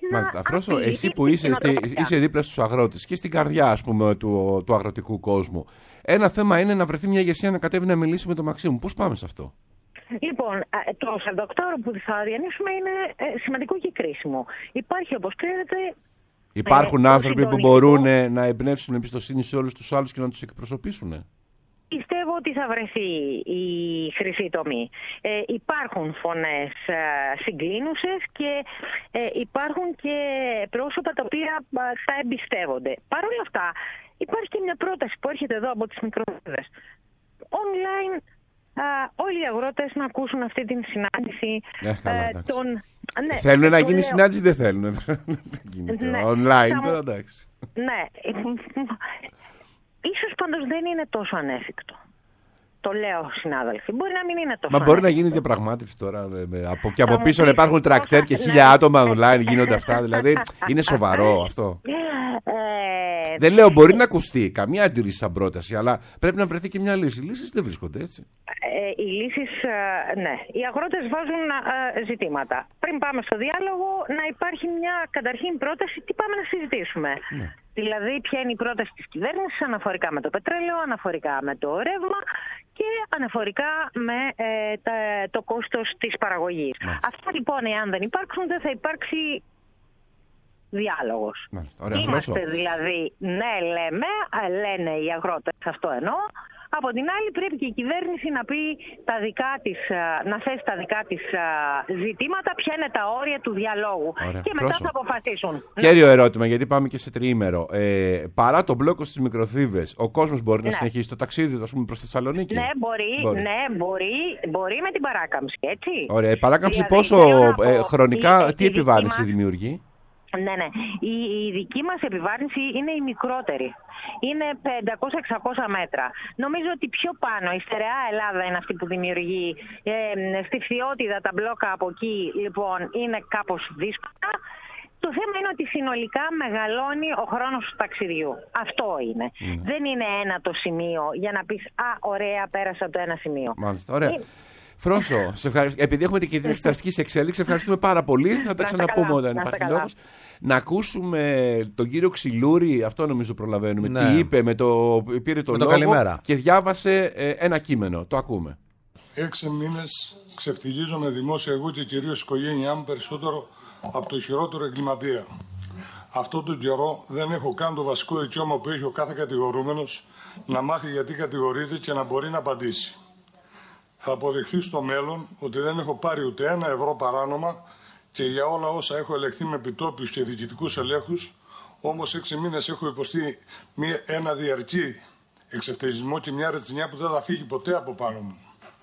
Μάλιστα. Φρόσο, εσύ που είσαι, στη, είσαι δίπλα στους αγρότες και στην καρδιά, ας πούμε, του, του αγροτικού κόσμου, ένα θέμα είναι να βρεθεί μια ηγεσία να κατέβει να μιλήσει με τον Μαξίμου. Πώς πάμε σε αυτό? Λοιπόν, το σαράντα οκτώ ώρο που θα διανύσουμε είναι σημαντικό και κρίσιμο. Υπάρχει, όπως ξέρετε... Υπάρχουν ε, άνθρωποι που μπορούν να εμπνεύσουν εμπιστοσύνη σε όλους τους άλλους και να τους εκπροσωπήσουν. Πιστεύω ότι θα βρεθεί η χρυσή τομή. Ε, υπάρχουν φωνές ε, συγκλίνουσες και ε, υπάρχουν και πρόσωπα τα οποία ε, θα εμπιστεύονται. Παρ' όλα αυτά υπάρχει και μια πρόταση που έρχεται εδώ από τις μικροπαίδες. Online ε, όλοι οι αγρότες να ακούσουν αυτή την συνάντηση. Ε, καλά, ε, τον, ναι, θέλουν να γίνει λέω. συνάντηση, δεν θέλουν. Ναι, online θα... τώρα, εντάξει. Ναι. Ίσως πάντως δεν είναι τόσο ανέφικτο. Το λέω, συνάδελφοι. Μπορεί να μην είναι τόσο. Μα μπορεί ανέφικτο. να γίνει διαπραγμάτευση τώρα. Από, και από πίσω να υπάρχουν τρακτέρ και χίλια ναι. άτομα online γίνονται αυτά. Δηλαδή είναι σοβαρό αυτό. Ε, δεν λέω μπορεί να ακουστεί καμία αντίρρηση σαν πρόταση, αλλά πρέπει να βρεθεί και μια λύση. Οι λύσεις δεν βρίσκονται έτσι. Ε, οι λύσεις, ε, ναι. Οι αγρότες βάζουν ε, ζητήματα. Πριν πάμε στο διάλογο, να υπάρχει μια καταρχήν πρόταση τι πάμε να συζητήσουμε. Ναι. Δηλαδή, ποια είναι η πρόταση της κυβέρνησης αναφορικά με το πετρέλαιο, αναφορικά με το ρεύμα και αναφορικά με ε, τα, το κόστος της παραγωγής. Μάλιστα. Αυτά λοιπόν, εάν δεν υπάρξουν, δεν θα υπάρξει διάλογος. Μάλιστα. Ωραία, Είμαστε φρόσο. Δηλαδή, ναι, λέμε, λένε οι αγρότες, αυτό εννοώ. Από την άλλη πρέπει και η κυβέρνηση να πει τα δικά της, να θέσει τα δικά της ζητήματα, ποια είναι τα όρια του διαλόγου. Ωραία. Και μετά Πρόσω. θα αποφασίσουν. Κέριο ερώτημα, γιατί πάμε και σε τριήμερο. Ε, παρά τον μπλόκο στις Μικροθύβες, ο κόσμος μπορεί ναι. να συνεχίσει το ταξίδι του, ας πούμε, προς Θεσσαλονίκη? Ναι, μπορεί, μπορεί. Ναι, μπορεί, μπορεί με την παράκαμψη, έτσι. Ωραία, η παράκαμψη δηλαδή, πόσο ε, πω, χρονικά, η, τι η επιβάρυνση μας... δημιουργεί? Ναι, ναι. Η, η δική μας επιβάρυνση είναι η μικρότερη. Είναι πεντακόσια με εξακόσια μέτρα. Νομίζω ότι πιο πάνω η στερεά Ελλάδα είναι αυτή που δημιουργεί ε, στη Φθιώτιδα τα μπλόκα από εκεί, λοιπόν, είναι κάπως δύσκολα. Το θέμα είναι ότι συνολικά μεγαλώνει ο χρόνος του ταξιδιού. Αυτό είναι. Mm. Δεν είναι ένα το σημείο για να πεις «Α, ωραία, πέρασα το ένα σημείο». Μάλιστα, ωραία. Είναι... Φρόσο, σε ευχαριστώ. Επειδή έχουμε και την εξεταστική εξέλιξη, ευχαριστούμε πάρα πολύ. Θα τα ξαναπούμε όταν υπάρχει λόγος. Να ακούσουμε τον κύριο Ξυλούρη, αυτό νομίζω προλαβαίνουμε. Ναι. Τι είπε, με το, πήρε το με λόγο το και διάβασε ε, ένα κείμενο. Το ακούμε. Έξι μήνες ξεφτιλίζομαι δημόσια εγώ και κυρίως η οικογένειά μου περισσότερο από το χειρότερο εγκληματία. Αυτό τον καιρό δεν έχω καν το βασικό δικαίωμα που έχει ο κάθε κατηγορούμενος να μάθει γιατί κατηγορείται και να μπορεί να απαντήσει. Θα αποδειχθεί στο μέλλον ότι δεν έχω πάρει ούτε ένα ευρώ παράνομα και για όλα όσα έχω ελεγχθεί με επιτόπιους και διοικητικούς ελέγχους, όμως έξι μήνες έχω υποστεί μία, ένα διαρκή εξευτελισμό και μια ρετσινιά που δεν θα φύγει ποτέ από πάνω μου.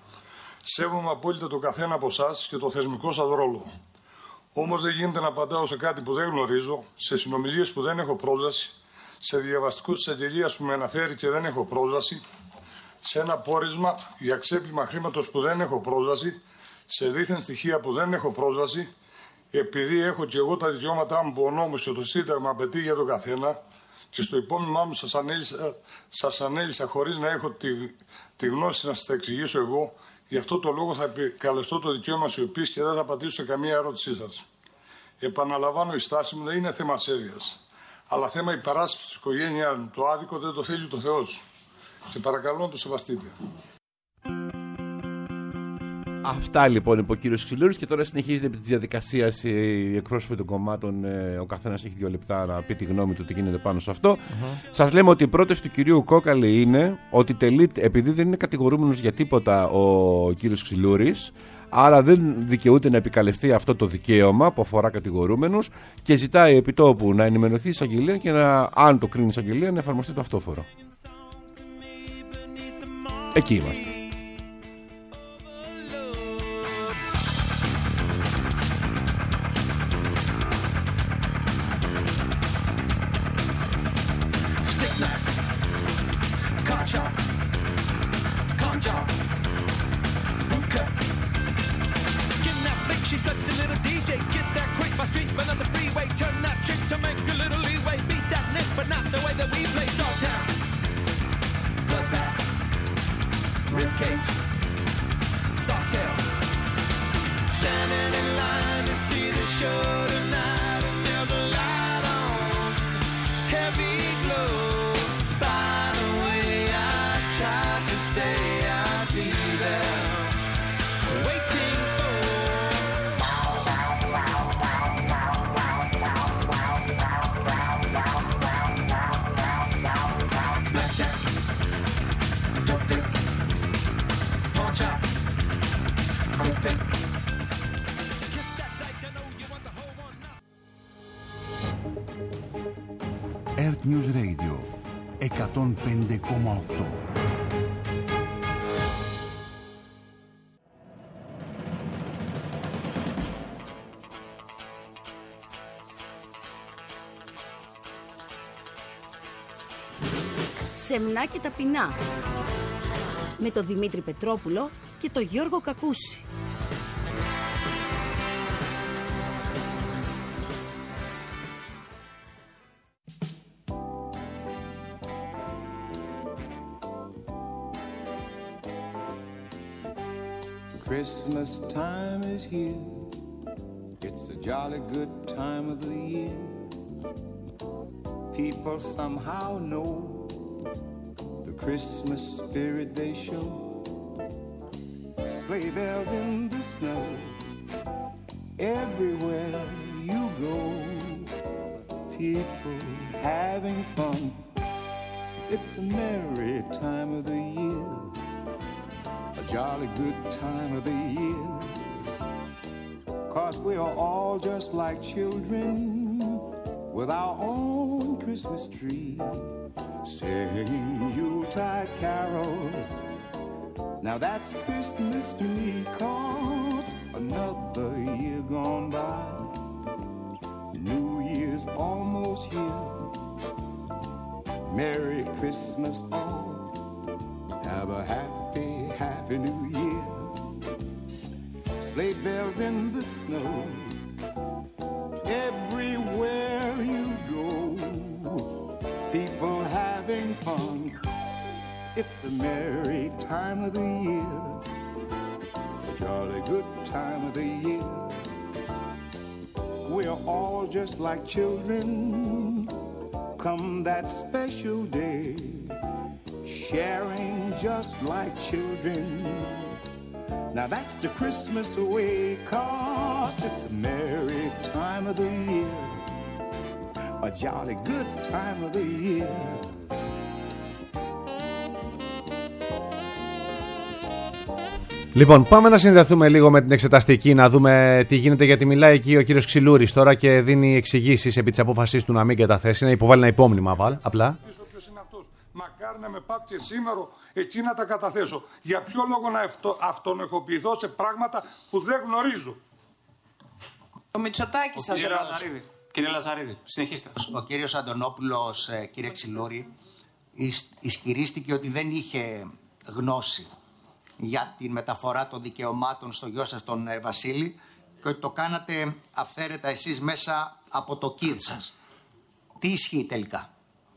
Σέβομαι απόλυτα το καθένα από εσάς και το θεσμικό σας ρόλο. Όμως δεν γίνεται να απαντάω σε κάτι που δεν γνωρίζω, σε συνομιλίες που δεν έχω πρόσβαση, σε διαβαστικό της αγγελίας που με αναφέρει και δεν έχω πρόσβαση, σε ένα πόρισμα για ξέπλυμα χρήματος που δεν έχω πρόσβαση, σε δίθεν στοιχεία που δεν έχω πρόσβαση, επειδή έχω και εγώ τα δικαιώματά μου που ο νόμος και το Σύνταγμα απαιτεί για τον καθένα, και στο υπόμνημά μου σας ανέλησα, σας ανέλησα χωρίς να έχω τη, τη γνώση να σας τα εξηγήσω εγώ. Γι' αυτό το λόγο θα επικαλεστώ το δικαίωμα σιωπής και δεν θα απαντήσω σε καμία ερώτησή σας. Επαναλαμβάνω, η στάση μου δεν είναι θέμα ασέβειας, αλλά θέμα υπεράσπισης της οικογένειάς μου. Το άδικο δεν το θέλει το Θεός. Και παρακαλώ να το σεβαστείτε. Αυτά λοιπόν είπε ο κύριος Ξυλούρης και τώρα συνεχίζεται επί της διαδικασίας οι εκπρόσωποι των κομμάτων. Ο καθένας έχει δύο λεπτά να πει τη γνώμη του τι γίνεται πάνω σε αυτό. Uh-huh. Σας λέμε ότι η πρόταση του κυρίου Κόκαλη είναι ότι τελείται, επειδή δεν είναι κατηγορούμενος για τίποτα ο κύριος Ξυλούρης, άρα δεν δικαιούται να επικαλεστεί αυτό το δικαίωμα που αφορά κατηγορούμενους και ζητάει επιτόπου να ενημερωθεί η εισαγγελία και να, αν το κρίνει η εισαγγελία, να εφαρμοστεί το αυτόφορο. Εκεί είμαστε. Rip Earth News Radio εκατόν πέντε κόμμα οκτώ. Σεμνά και ταπεινά. Με τον Δημήτρη Πετρόπουλο και τον Γιώργο Κακούση. Christmas time is here. It's a jolly good time of the year. People somehow know the Christmas spirit they show. Sleigh bells in the snow. Everywhere you go, people having fun. It's a merry time of the year. A jolly good time of the year. 'Cause we are all just like children with our own Christmas tree, singing Yuletide carols. Now that's Christmas to me, 'cause another year gone by. New Year's almost here. Merry Christmas all. Have a happy, happy New Year. Sleigh bells in the snow. Everywhere you go, people having fun. It's a merry time of the year. A jolly good time of the year. We're all just like children. Come that special day, sharing just like children. Now that's the Christmas way, 'cause it's a merry time of the year. A jolly good time of the year. Λοιπόν, πάμε να συνδεθούμε λίγο με την εξεταστική, να δούμε τι γίνεται, γιατί μιλάει εκεί ο κύριος Ξυλούρης τώρα και δίνει εξηγήσεις επί της απόφασής του να μην καταθέσει, να υποβάλει ένα υπόμνημα απλά. Ποιος είναι αυτός. Μακάρι να με πάτε και σήμερα εκεί να τα καταθέσω. Για ποιο λόγο να αυτονοχοποιηθώ σε πράγματα που δεν γνωρίζω. Ο Μητσοτάκης σας ρωτάει. Κύριε Λαζαρίδη, συνεχίστε. Ο κύριος Αντωνόπουλος, κύριε Ξυλούρη, ισχυρίστηκε ότι δεν είχε γνώση για τη μεταφορά των δικαιωμάτων στο γιο σας τον Βασίλη και ότι το κάνατε αυθαίρετα εσείς μέσα από το κίδ σας. Τι ισχύει τελικά?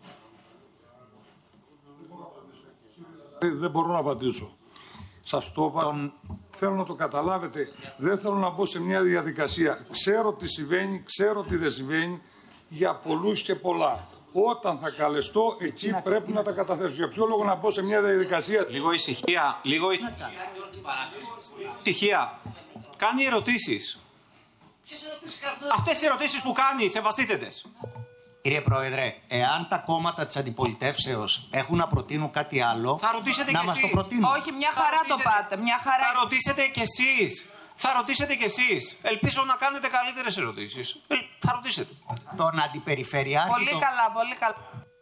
Δεν μπορώ να απαντήσω. Σας το είπα. Τον... Θέλω να το καταλάβετε. Δεν θέλω να μπω σε μια διαδικασία. Ξέρω τι συμβαίνει, ξέρω τι δεν συμβαίνει για πολλούς και πολλά. Όταν θα καλεστώ, εκεί πρέπει να τα καταθέσω. Για ποιο λόγο να μπω σε μια διαδικασία. Λίγο ησυχία, λίγο ησυχία. Κάνει ερωτήσεις. Αυτές οι ερωτήσεις που κάνει, σεβαστείτε-τες. Κύριε Πρόεδρε, εάν τα κόμματα της αντιπολιτεύσεως έχουν να προτείνουν κάτι άλλο, θα ρωτήσετε να και μας εσείς. το προτείνουν. Όχι, μια χαρά το πάτε, μια χαρά. Θα ρωτήσετε κι εσείς. Θα ρωτήσετε κι εσείς. Ελπίζω να κάνετε καλύτερες ερωτήσεις. Ε, θα ρωτήσετε. Τον αντιπεριφερειάρχη... Πολύ το... καλά, πολύ καλά.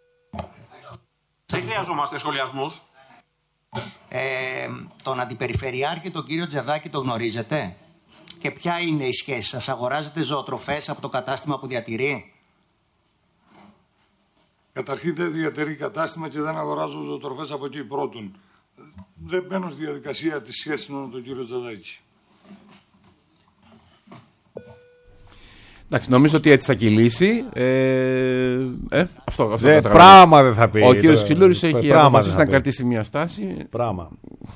Δεν χρειαζόμαστε σχολιασμούς. Ε, τον αντιπεριφερειάρχη, τον κύριο Τζεδάκη, το γνωρίζετε? Και ποια είναι η σχέση σας? Αγοράζετε ζωοτροφές από το κατάστημα που διατηρεί? Καταρχήν δεν διατηρεί κατάστημα και δεν αγοράζω ζωοτροφές από εκεί πρώτον. Δεν μπαίνω στη διαδικασία της σχέσης με τον κύριο Τζεδάκη. Εντάξει, νομίζω ότι έτσι θα κυλήσει. Ε, ε, αυτό, αυτό Δε, πράγμα δεν θα πει. Ο κύριος Ξυλούρης έχει αποφασίσει να κρατήσει μια στάση. Πράγμα.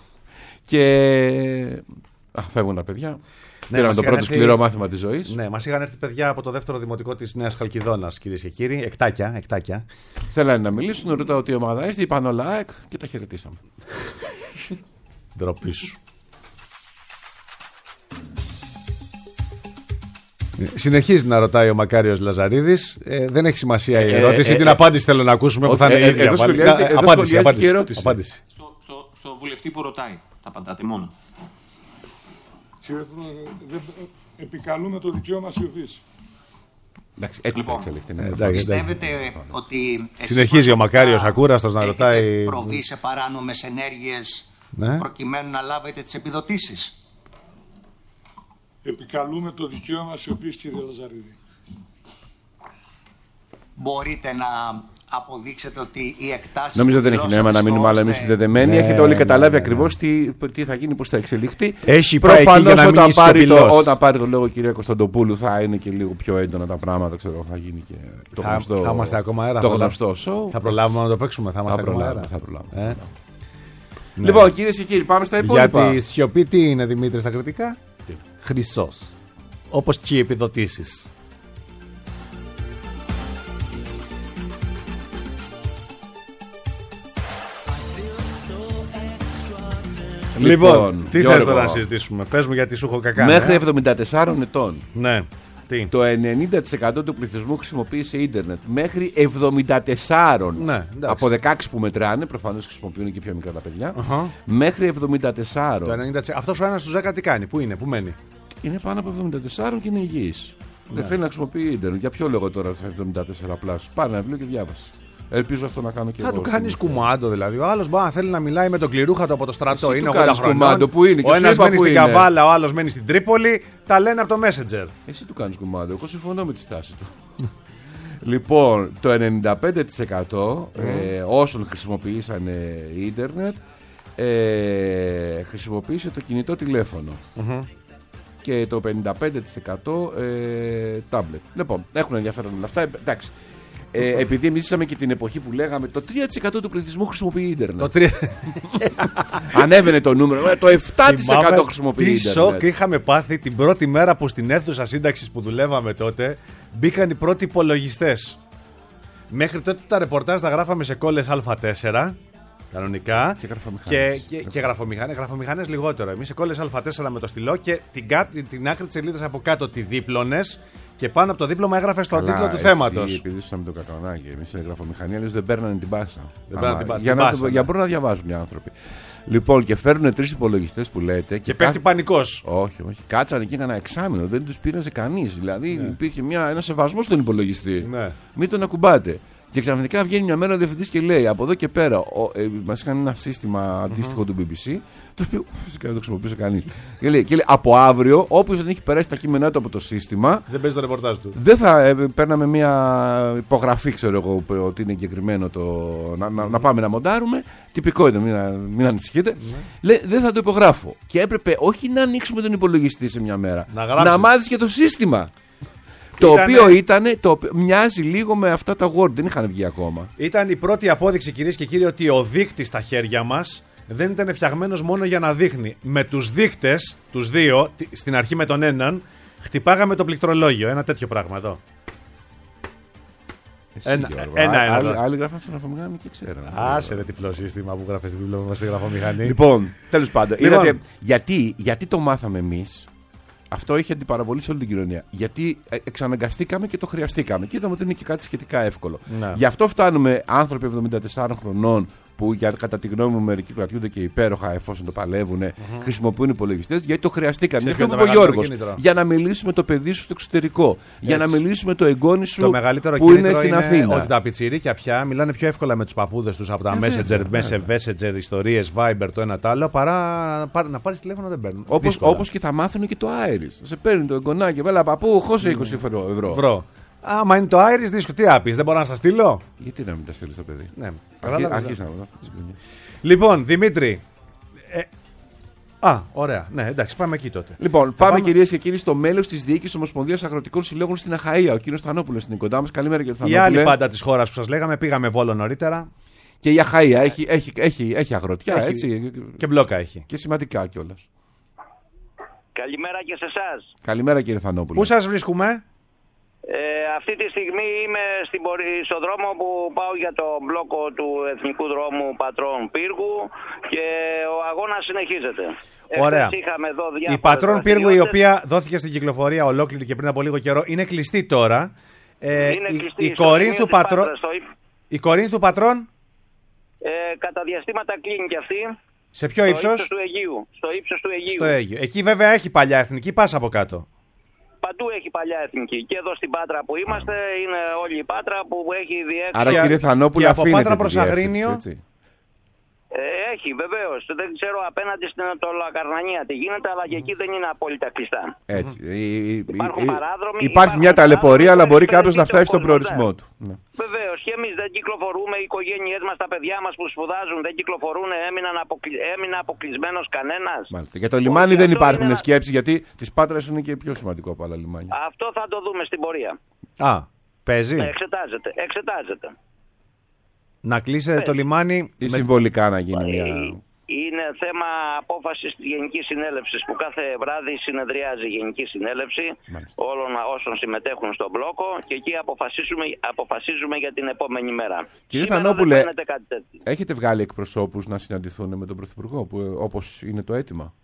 Και α, φεύγουν τα παιδιά. Ναι, πήραμε το πρώτο έρθει... σκληρό μάθημα της ζωής. Ναι, μας είχαν έρθει παιδιά από το δεύτερο δημοτικό της Νέας Χαλκιδόνας, κυρίες και κύριοι. Εκτάκια, εκτάκια. Θέλανε να μιλήσουν, ρωτάω ότι η ομάδα είστε, είπαν όλα ΑΕΚ και τα χαιρετήσαμε. Ντροπή σου. Συνεχίζει να ρωτάει ο Μακάριος Λαζαρίδης. Ε, δεν έχει σημασία η ερώτηση. Ε, ε, την ε, απάντηση θέλω να ακούσουμε, ε, που θα είναι η ίδια. Εδώ σχολιάστηκε η ερώτηση. Στο, στο, στο βουλευτή που ρωτάει, θα απαντάτε μόνο. Κύριε Πρόεδρε, δεν επικαλούμε το δικαίωμα σιωπής. Εντάξει, έτσι λοιπόν, θα εξελιχθεί. Ναι. Εντάξει, πιστεύετε ότι συνεχίζει ο Μακάριος Ακούραστος να ρωτάει. Έχετε προβεί σε παράνομες ενέργειες ναι. προκειμένου να λάβετε τις επιδοτήσεις? Επικαλούμε το δικαίωμα σιωπής, κύριε Λαζαρίδη. Μπορείτε να αποδείξετε ότι οι εκτάσεις. Νομίζω δεν έχει νόημα να μείνουμε άλλα εμείς συνδεδεμένοι. Ναι, έχετε όλοι καταλάβει ναι, ναι, ναι. ακριβώς τι, τι θα γίνει, πώς θα εξελιχθεί. Προφανώς όταν, πάρει το, όταν πάρει το λόγο κυρία Κωνσταντοπούλου θα είναι και λίγο πιο έντονα τα πράγματα. Ξέρω, θα γίνει και το θα, γνωστό. Θα είμαστε ακόμα αέρα. Το γνωστό show. Θα προλάβουμε να το παίξουμε. Θα είμαστε ακόμα αέρα. Θα προλάβουμε. Ε? Ναι. Λοιπόν, κυρίες και κύριοι, πάμε στα υπόλοιπα. Γιατί σιωπή τι είναι, Δημήτρη, στα κριτικά? Χρυσός. Όπως και οι επιδοτήσεις. Λοιπόν, λοιπόν τι θες τώρα να συζητήσουμε? Πες μου, γιατί σου έχω κακά. Μέχρι εβδομήντα τεσσάρων ετών. Ναι. Τι? Το ενενήντα τοις εκατό του πληθυσμού χρησιμοποίησε ίντερνετ. Μέχρι εβδομήντα τέσσερα. Ναι, από δεκαέξι που μετράνε, προφανώς χρησιμοποιούν και πιο μικρά τα παιδιά. Uh-huh. Μέχρι εβδομήντα τέσσερα. Το ενενήντα τοις εκατό. Αυτός ο ένας στους δέκα τι κάνει? Πού είναι, πού μένει? Είναι πάνω από εβδομήντα τέσσερα και είναι υγιής. Ναι. Δεν θέλει να χρησιμοποιεί ίντερνετ. Για ποιο λόγο τώρα θα εβδομήντα τέσσερα πλάσου? Πάρε ένα βιβλίο και διάβασε. Ελπίζω αυτό να κάνω και θα εγώ. Θα του κάνει κουμάντο δηλαδή. Ο άλλος μπορεί να θέλει να μιλάει με τον κληρούχατο από το στρατό. Εσύ είναι ογδόντα χρονών. Κουμάντο, που είναι, ο ένας μένει στην είναι. Καβάλα, ο άλλος μένει στην Τρίπολη. Τα λένε από το Messenger. Εσύ του κάνει κουμάντο. Εγώ συμφωνώ με τη στάση του. Λοιπόν, το ενενήντα πέντε τοις εκατό mm. ε, όσων χρησιμοποιήσαν ίντερνετ ε, χρησιμοποίησε το κινητό τηλέφωνο. Mm-hmm. Και το πενήντα πέντε τοις εκατό ε, τάμπλετ. Λοιπόν, έχουν ενδιαφέρον όλα αυτά. Εντάξει. Ε, επειδή εμείς είχαμε και την εποχή που λέγαμε το τρία τοις εκατό του πληθυσμού χρησιμοποιεί ίντερνετ. Το τρία... Ανέβαινε το νούμερο, το επτά τοις εκατό χρησιμοποιεί ίντερνετ. Τι σοκ είχαμε πάθει την πρώτη μέρα που στην αίθουσα σύνταξης που δουλεύαμε τότε μπήκαν οι πρώτοι υπολογιστές. Μέχρι τότε τα ρεπορτάζ τα γράφαμε σε κόλλες Α τέσσερα. Κανονικά. Και γραφομηχανές. Και, και, και γραφομηχανές, γραφομηχανές λιγότερο. Εμείς σε κόλλες Α τέσσερα με το στυλό και την, την, την άκρη της σελίδας από κάτω τη δίπλωνες. Και πάνω από το δίπλωμα έγραφε στο τίτλο του θέματος. Επειδή ήσασταν με το κατονάκι, εμείς σε γραφομηχανία λες δεν παίρνανε την πάσα. Δεν παίρνανε την πάσα. Για, την να, πάσα, για μπορούν να διαβάζουν οι άνθρωποι. Λοιπόν, και φέρνουν τρεις υπολογιστές που λέτε. Και, και πέφτει κά... πανικός. Όχι, όχι. Κάτσανε και έκανα εξάμηνο. Δεν τους πήραζε κανείς. Δηλαδή ναι. υπήρχε μια, ένα σεβασμό στον υπολογιστή. Ναι. Μην τον ακουμπάτε. Και ξαφνικά βγαίνει μια μέρα ο διευθυντής και λέει: από εδώ και πέρα, ε, μας είχαν ένα σύστημα αντίστοιχο mm-hmm. του μπι μπι σι, το οποίο φυσικά δεν το χρησιμοποιούσε κανείς. Και λέει, και λέει: από αύριο, όποιος δεν έχει περάσει τα κείμενά του από το σύστημα, δεν παίζει το ρεπορτάζ του. Δεν θα ε, παίρναμε μια υπογραφή, ξέρω εγώ, ότι είναι εγκεκριμένο το. Να, να, να πάμε να μοντάρουμε. Τυπικό ήταν, μην, μην ανησυχείτε. Mm-hmm. Λέει: δεν θα το υπογράφω. Και έπρεπε όχι να ανοίξουμε τον υπολογιστή σε μια μέρα, να, να μάθεις και το σύστημα. Το ήτανε... οποίο ήταν, το οποίο μοιάζει λίγο με αυτά τα Word, δεν είχαν βγει ακόμα. Ήταν η πρώτη απόδειξη, κυρίες και κύριοι, ότι ο δείκτης στα χέρια μας δεν ήταν φτιαγμένος μόνο για να δείχνει. Με τους δείκτες, τους δύο, στην αρχή με τον έναν, χτυπάγαμε το πληκτρολόγιο. Ένα τέτοιο πράγμα εδώ. Εσύ, ένα, Γιώργο, ένα, ένα, άλλοι, άλλοι γράφαν στην γραφομηχανή και ξέραν. Άσε ρε τυφλό σύστημα που γράφει στη γραφομηχανή. Λοιπόν, τέλος πάντων. Λοιπόν. Είδατε, γιατί, γιατί το μάθαμε εμείς. Αυτό είχε αντιπαραβολή σε όλη την κοινωνία. Γιατί εξαναγκαστήκαμε και το χρειαστήκαμε. Και είδαμε ότι είναι και κάτι σχετικά εύκολο. Να. Γι' αυτό φτάνουμε άνθρωποι εβδομήντα τεσσάρων χρονών που για, κατά τη γνώμη μου μερικοί κρατιούνται και υπέροχα εφόσον το παλεύουν, mm-hmm. χρησιμοποιούν υπολογιστές γιατί το χρειαστήκαμε. Αυτό που είπε ο Γιώργος. Για να μιλήσουμε το παιδί σου στο εξωτερικό. Έτσι. Για να μιλήσουμε το εγγόνι σου το που είναι στην Αθήνα. Ότι τα πιτσιρίκια πια μιλάνε πιο εύκολα με τους παππούδες τους από τα yeah, Messenger, yeah, yeah. Messenger, ιστορίες, Viber, το ένα το άλλο, παρά να πάρεις τηλέφωνο δεν παίρνουν. Όπως και θα μάθουν και το Iris. Θα σε παίρνει το εγγονάκι, βέλα παππού, χώσε είκοσι ευρώ. Άμα είναι το Iris, δίσκο, τι άπεις, δεν μπορώ να σας στείλω. Γιατί να μην τα στείλει στο παιδί. Ναι. Αρχίσαμε. Λοιπόν, Δημήτρη. Ε... Α, ωραία. Ναι, εντάξει, πάμε εκεί τότε. Λοιπόν, πάμε, πάμε... κυρίες και κύριοι στο μέλος της Διοίκησης Ομοσπονδίας Αγροτικών Συλλόγων στην Αχαΐα. Ο κύριος Θανόπουλος είναι κοντά μας. Καλημέρα, κύριε Θανόπουλε. Η άλλη πάντα της χώρας που σας λέγαμε, πήγαμε Βόλο νωρίτερα. Και η Αχαΐα έχει, έχει, έχει, έχει αγροτιά, έχει... έτσι. Και μπλόκα έχει. Και σημαντικά κιόλας. Καλημέρα και σε εσάς. Καλημέρα, κύριε Θανόπουλο. Πού σας βρίσκουμε? Ε, αυτή τη στιγμή είμαι στην πορ... στο δρόμο που πάω για το μπλόκο του Εθνικού Δρόμου Πατρών Πύργου και ο αγώνας συνεχίζεται. Ωραία. Η Πατρών Πύργου, η οποία δόθηκε στην κυκλοφορία ολόκληρη και πριν από λίγο καιρό, είναι κλειστή τώρα. Ε, είναι η, κλειστή. Η, Κορίνθου Πατρών... στο... η Κορίνθου Πατρών ε, κατά διαστήματα κλείνει και αυτή. Σε ποιο ύψος? Στο ύψος του Αιγείου. Στο ύψος του Αιγείου. Στο Αίγιο. Εκεί βέβαια έχει παλιά εθνική, πας από κάτω. Παντού έχει παλιά εθνική. Και εδώ στην Πάτρα που είμαστε, είναι όλη η Πάτρα που έχει διεύθυνση. Άρα κύριε Θανόπουλε, από αφήνετε Πάτρα προς τη διεύθυνση, Αγρίνιο. έτσι. Ε, έχει βεβαίως. Δεν ξέρω απέναντι στην Ανατολοκαρνανία τι γίνεται, αλλά και εκεί δεν είναι απόλυτα κλειστά. Έτσι. Υπάρχουν παράδρομοι. Υπάρχει υπάρχουν μια ταλαιπωρία, αλλά μπορεί κάποιο να φτάσει στον κόσμο, προορισμό ναι. του. Ναι. Βεβαίως. Και εμείς δεν κυκλοφορούμε, οι οικογένειές μας, τα παιδιά μας που σπουδάζουν δεν κυκλοφορούν, έμειναν αποκλει... έμεινε αποκλεισμένος κανένας. Μάλιστα. Για το λιμάνι Όχι, δεν αυτό υπάρχουν είναι... σκέψεις, γιατί της Πάτρας είναι και πιο σημαντικό από άλλα λιμάνια. Αυτό θα το δούμε στην πορεία. Α, παίζει. Ναι, εξετάζεται. εξετάζεται. Να κλείσετε το λιμάνι. Ή με... συμβολικά να γίνει μια. Είναι θέμα απόφασης της Γενικής Συνέλευσης που κάθε βράδυ συνεδριάζει η Γενική Συνέλευση όλων όσων συμμετέχουν στον μπλόκο και εκεί αποφασίζουμε, αποφασίζουμε για την επόμενη μέρα. Κύριε Σήμερα Θανόπουλε, δεν φαίνεται κάτι τέτοιο. έχετε βγάλει εκπροσώπους να συναντηθούν με τον Πρωθυπουργό, που, όπως είναι το αίτημα?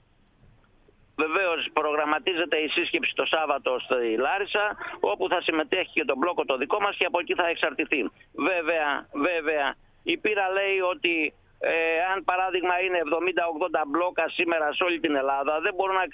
Βεβαίως προγραμματίζεται η σύσκεψη το Σάββατο στη Λάρισα, όπου θα συμμετέχει και το μπλόκο το δικό μας και από εκεί θα εξαρτηθεί. Βέβαια, βέβαια, η πείρα λέει ότι ε, αν παράδειγμα είναι εβδομήντα ογδόντα μπλόκα σήμερα σε όλη την Ελλάδα, δεν μπορούν να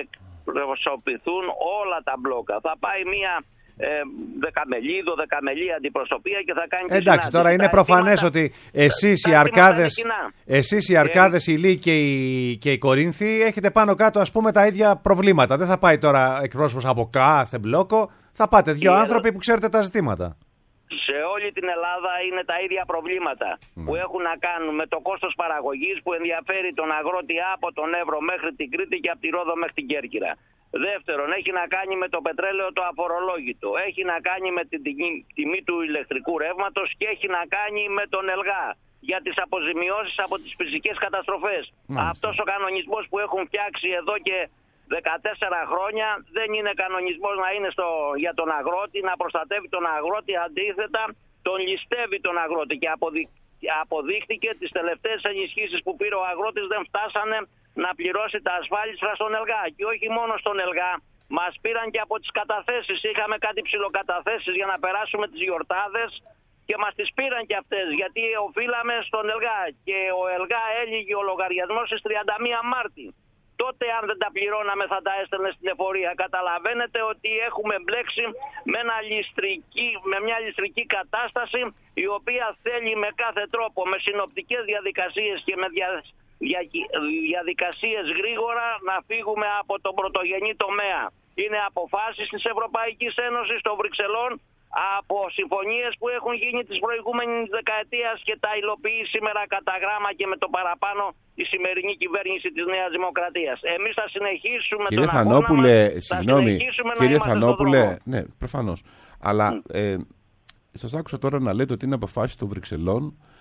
εκπροσωπηθούν όλα τα μπλόκα. Θα πάει μία ε, δεκαμελή, δωδεκαμελή αντιπροσωπεία και θα κάνει. Εντάξει, τώρα είναι προφανές ότι εσείς οι Αρκάδες, εσείς οι Αρκάδες, οι Λύκοι και οι, και οι Κορίνθοι έχετε πάνω κάτω ας πούμε τα ίδια προβλήματα. Δεν θα πάει τώρα εκπρόσωπος από κάθε μπλόκο, θα πάτε δύο η άνθρωποι που ξέρετε τα ζητήματα. Σε όλη την Ελλάδα είναι τα ίδια προβλήματα mm. που έχουν να κάνουν με το κόστος παραγωγής που ενδιαφέρει τον αγρότη από τον Εύρο μέχρι την Κρήτη και από τη Ρόδο μέχρι την Κέρκυρα. Δεύτερον, έχει να κάνει με το πετρέλαιο το αφορολόγητο, έχει να κάνει με την τιμή του ηλεκτρικού ρεύματος και έχει να κάνει με τον ΕΛΓΑ για τις αποζημιώσεις από τις φυσικές καταστροφές. Mm. Αυτός ο κανονισμός που έχουν φτιάξει εδώ και δεκατέσσερα χρόνια δεν είναι κανονισμός να είναι στο, για τον αγρότη, να προστατεύει τον αγρότη, αντίθετα τον ληστεύει τον αγρότη και αποδει, αποδείχτηκε τις τελευταίες ενισχύσεις που πήρε ο αγρότης δεν φτάσανε να πληρώσει τα ασφάλιστρα στον ΕΛΓΑ και όχι μόνο στον ΕΛΓΑ, μας πήραν και από τις καταθέσεις, είχαμε κάτι ψιλοκαταθέσεις για να περάσουμε τις γιορτάδες και μας τις πήραν και αυτές γιατί οφείλαμε στον ΕΛΓΑ και ο ΕΛΓΑ έλυγε ο λογαριασμός στις τριάντα μία Μάρτη. Τότε αν δεν τα πληρώναμε θα τα έστελνε στην εφορία. Καταλαβαίνετε ότι έχουμε μπλέξει με, ένα ληστρική, με μια ληστρική κατάσταση η οποία θέλει με κάθε τρόπο, με συνοπτικές διαδικασίες και με δια, δια, διαδικασίες γρήγορα να φύγουμε από τον πρωτογενή τομέα. Είναι αποφάσεις της Ευρωπαϊκής Ένωσης των Βρυξελών από συμφωνίες που έχουν γίνει της προηγούμενης δεκαετίας και τα υλοποιεί σήμερα κατά γράμμα και με το παραπάνω η σημερινή κυβέρνηση της Νέας Δημοκρατίας. Εμείς θα συνεχίσουμε κύριε τον Θανόπουλε, αγώνα μας, συγγνώμη, κύριε Θανόπουλε, ναι, προφανώς. Αλλά mm. ε, σας άκουσα τώρα να λέτε ότι είναι αποφάσεις των Βρυξελών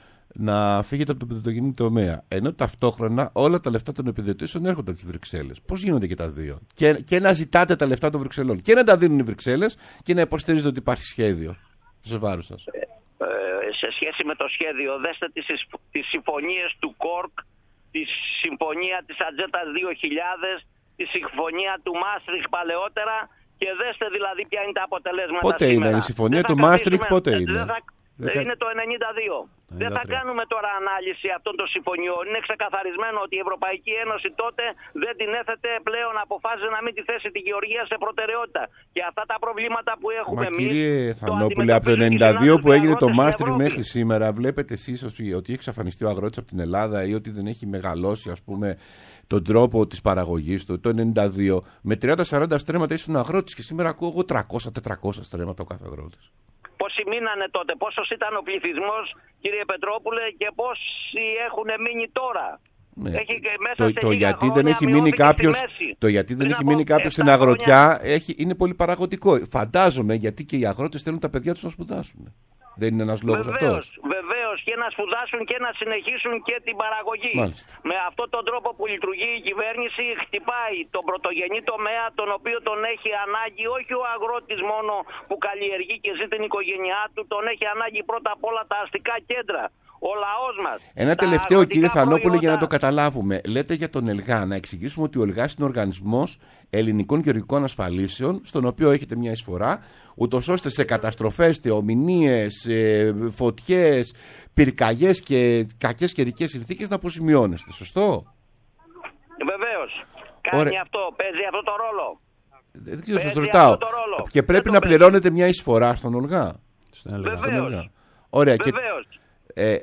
να φύγετε από τον πρωτογενή τομέα. Ενώ ταυτόχρονα όλα τα λεφτά των επιδοτήσεων έρχονται από τις Βρυξέλλες. Πώς γίνονται και τα δύο? Και, και να ζητάτε τα λεφτά των Βρυξελών και να τα δίνουν οι Βρυξέλλες και να υποστηρίζετε ότι υπάρχει σχέδιο. Σε βάρος σας. Ε, ε, σε σχέση με το σχέδιο, δέστε τις, τις συμφωνίες του ΚΟΡΚ, τη συμφωνία της Ατζέντας δύο χιλιάδες, τη συμφωνία του Μάστριχ παλαιότερα και δέστε δηλαδή ποια είναι τα αποτελέσματα. Πότε σήμερα. είναι η συμφωνία του Μάστριχ, πότε είναι? Θα, είναι το ενενήντα δύο. Δεν θα κάνουμε τώρα ανάλυση αυτών των συμφωνιών. Είναι ξεκαθαρισμένο ότι η Ευρωπαϊκή Ένωση τότε δεν την έθετε πλέον, αποφάσισε να μην τη θέσει τη γεωργία σε προτεραιότητα. Και αυτά τα προβλήματα που έχουμε εμείς. Μα κύριε Θανόπουλε, από το ενενήντα δύο που έγινε το Μάστριχ μέχρι σήμερα, βλέπετε εσείς ότι έχει εξαφανιστεί ο αγρότης από την Ελλάδα ή ότι δεν έχει μεγαλώσει, ας πούμε, τον τρόπο της παραγωγής του? Το ενενήντα δύο με τριάντα σαράντα στρέμματα ήσουν αγρότης και σήμερα ακούω εγώ τριακόσια τετρακόσια στρέμματα ο κάθε αγρότης. Πόσοι μείνανε τότε, πόσος ήταν ο πληθυσμός, κύριε Πετρόπουλε, και πόσοι έχουν μείνει τώρα? Ναι. Έχει, μέσα το, σε το, γιατί δεν έχει μείνει κάποιος, το γιατί δεν έχει μείνει κάποιος στην αγροτιά έχει, είναι πολύ παραγωγικό. Φαντάζομαι γιατί και οι αγρότες θέλουν τα παιδιά τους να σπουδάσουν. Δεν είναι ένας λόγος αυτός? Βεβαίως, και να σπουδάσουν και να συνεχίσουν και την παραγωγή. Μάλιστα. Με αυτόν τον τρόπο που λειτουργεί η κυβέρνηση χτυπάει τον πρωτογενή τομέα, τον οποίο τον έχει ανάγκη όχι ο αγρότης μόνο που καλλιεργεί και ζει την οικογένειά του, τον έχει ανάγκη πρώτα απ' όλα τα αστικά κέντρα. Ο λαός μας. Ένα τα τελευταίο, κύριε Θανόπουλε, προϊόντα... για να το καταλάβουμε. Λέτε για τον ΕΛΓΑ, να εξηγήσουμε ότι ο ΕΛΓΑ είναι οργανισμός ελληνικών γεωργικών ασφαλίσεων, στον οποίο έχετε μια εισφορά, ούτως ώστε σε καταστροφές, θεομηνίες, φωτιές, πυρκαγιές και κακές καιρικές συνθήκες να αποζημιώνεστε. Σωστό? Βεβαίως. Κάνει Ωραία. αυτό, παίζει αυτό το ρόλο. Δεν ξέρω, σας ρωτάω. Και πρέπει να πληρώνετε μια εισφορά στον ΟΛΓΑ. Βεβαίως. Ωραία. Και, ε,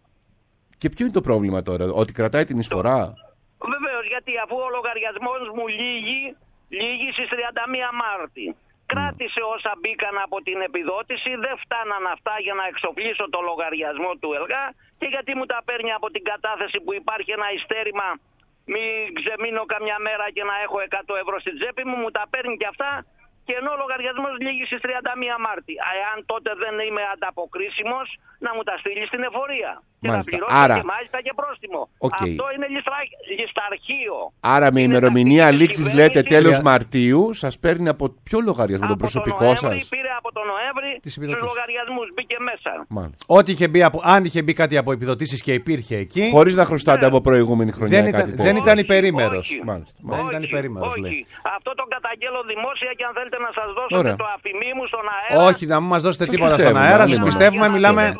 και ποιο είναι το πρόβλημα τώρα, ότι κρατάει την εισφορά? Βεβαίως, γιατί αφού ο λογαριασμός μου λύγει, λύγει στις τριάντα μία Μάρτη. Κράτησε όσα μπήκαν από την επιδότηση, δεν φτάναν αυτά για να εξοπλίσω το λογαριασμό του ΕΛΓΑ και γιατί μου τα παίρνει από την κατάθεση που υπάρχει ένα ειστέρημα, μην ξεμείνω καμιά μέρα και να έχω εκατό ευρώ στην τσέπη μου, μου τα παίρνει και αυτά και ενώ ο λογαριασμός λύγει στις τριάντα μία Μάρτη. Εάν τότε δεν είμαι ανταποκρίσιμος, να μου τα στείλει στην εφορία. Και μάλιστα. Να πληρώσει Άρα... και μάλιστα και πρόστιμο. Okay. Αυτό είναι λιστρα... λισταρχείο. Άρα με ημερομηνία λήξης λέτε τέλος Μαρτίου, σας παίρνει από ποιο λογαριασμό, τον προσωπικό σας? Πήρε από τον Νοέμβρη στους λογαριασμούς, μπήκε μέσα. Ό,τι είχε μπει από, αν είχε μπει κάτι από επιδοτήσεις και υπήρχε εκεί. Χωρίς να χρωστάτε ναι. από προηγούμενη χρονιά. Δεν, κάτι ήταν, δεν ήταν υπερήμερος. Μάλιστα. Δεν ήταν υπερήμερος, λέει. Αυτό το καταγγέλλω δημόσια και αν θέλετε να σας δώσω το αφημί μου στον αέρα. Όχι, να μην μας δώσετε τίποτα στον αέρα. Σας πιστεύουμε,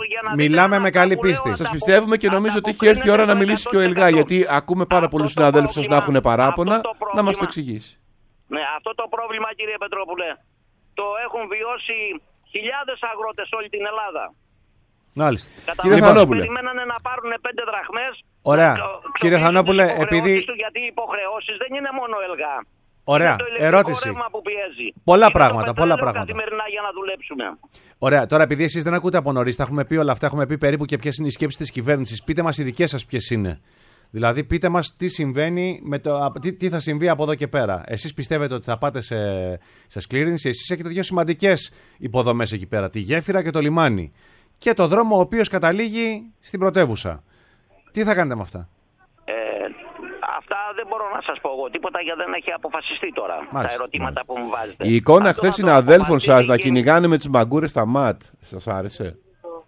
μιλάμε με καλή πίστη. Σας πιστεύουμε και νομίζω ότι έχει έρθει η ώρα να μιλήσει και ο ΕΛΓΑ. Γιατί ακούμε πάρα πολλούς συναδέλφους σας να έχουν παράπονα, να μας το εξηγήσει. Ναι, αυτό το πρόβλημα, κύριε Πετρόπουλε, το έχουν βιώσει χιλιάδες αγρότες σε όλη την Ελλάδα. Μάλιστα. Κύριε Θανόπουλε. Περιμένανε να πάρουν πέντε δραχμές. Ωραία. Κύριε Θανόπουλε, επειδή. Γιατί οι υποχρεώσεις δεν είναι μόνο ΕΛΓΑ. Ωραία. Ερώτηση. Που πιέζει. Πολλά πράγματα. Πολλά πράγματα. Καθημερινά για να δουλέψουμε. Ωραία. Τώρα, επειδή εσείς δεν ακούτε από νωρίς, τα έχουμε πει όλα αυτά, έχουμε πει περίπου και ποιες είναι οι σκέψεις της κυβέρνησης. Πείτε μας οι δικές σας ποιες είναι. Δηλαδή, πείτε μας τι συμβαίνει, με το, τι, τι θα συμβεί από εδώ και πέρα. Εσείς πιστεύετε ότι θα πάτε σε, σε σκλήρινση. Εσείς έχετε δύο σημαντικές υποδομές εκεί πέρα. Τη γέφυρα και το λιμάνι. Και το δρόμο ο οποίος καταλήγει στην πρωτεύουσα. Τι θα κάνετε με αυτά? Ε, αυτά δεν μπορώ να σας πω εγώ τίποτα γιατί δεν έχει αποφασιστεί τώρα. Μάλιστα, τα ερωτήματα μάλιστα. που μου βάζετε. Η εικόνα χθες συναδέλφων σας να κυνηγάνε με τις μαγκούρες στα ΜΑΤ, σας άρεσε?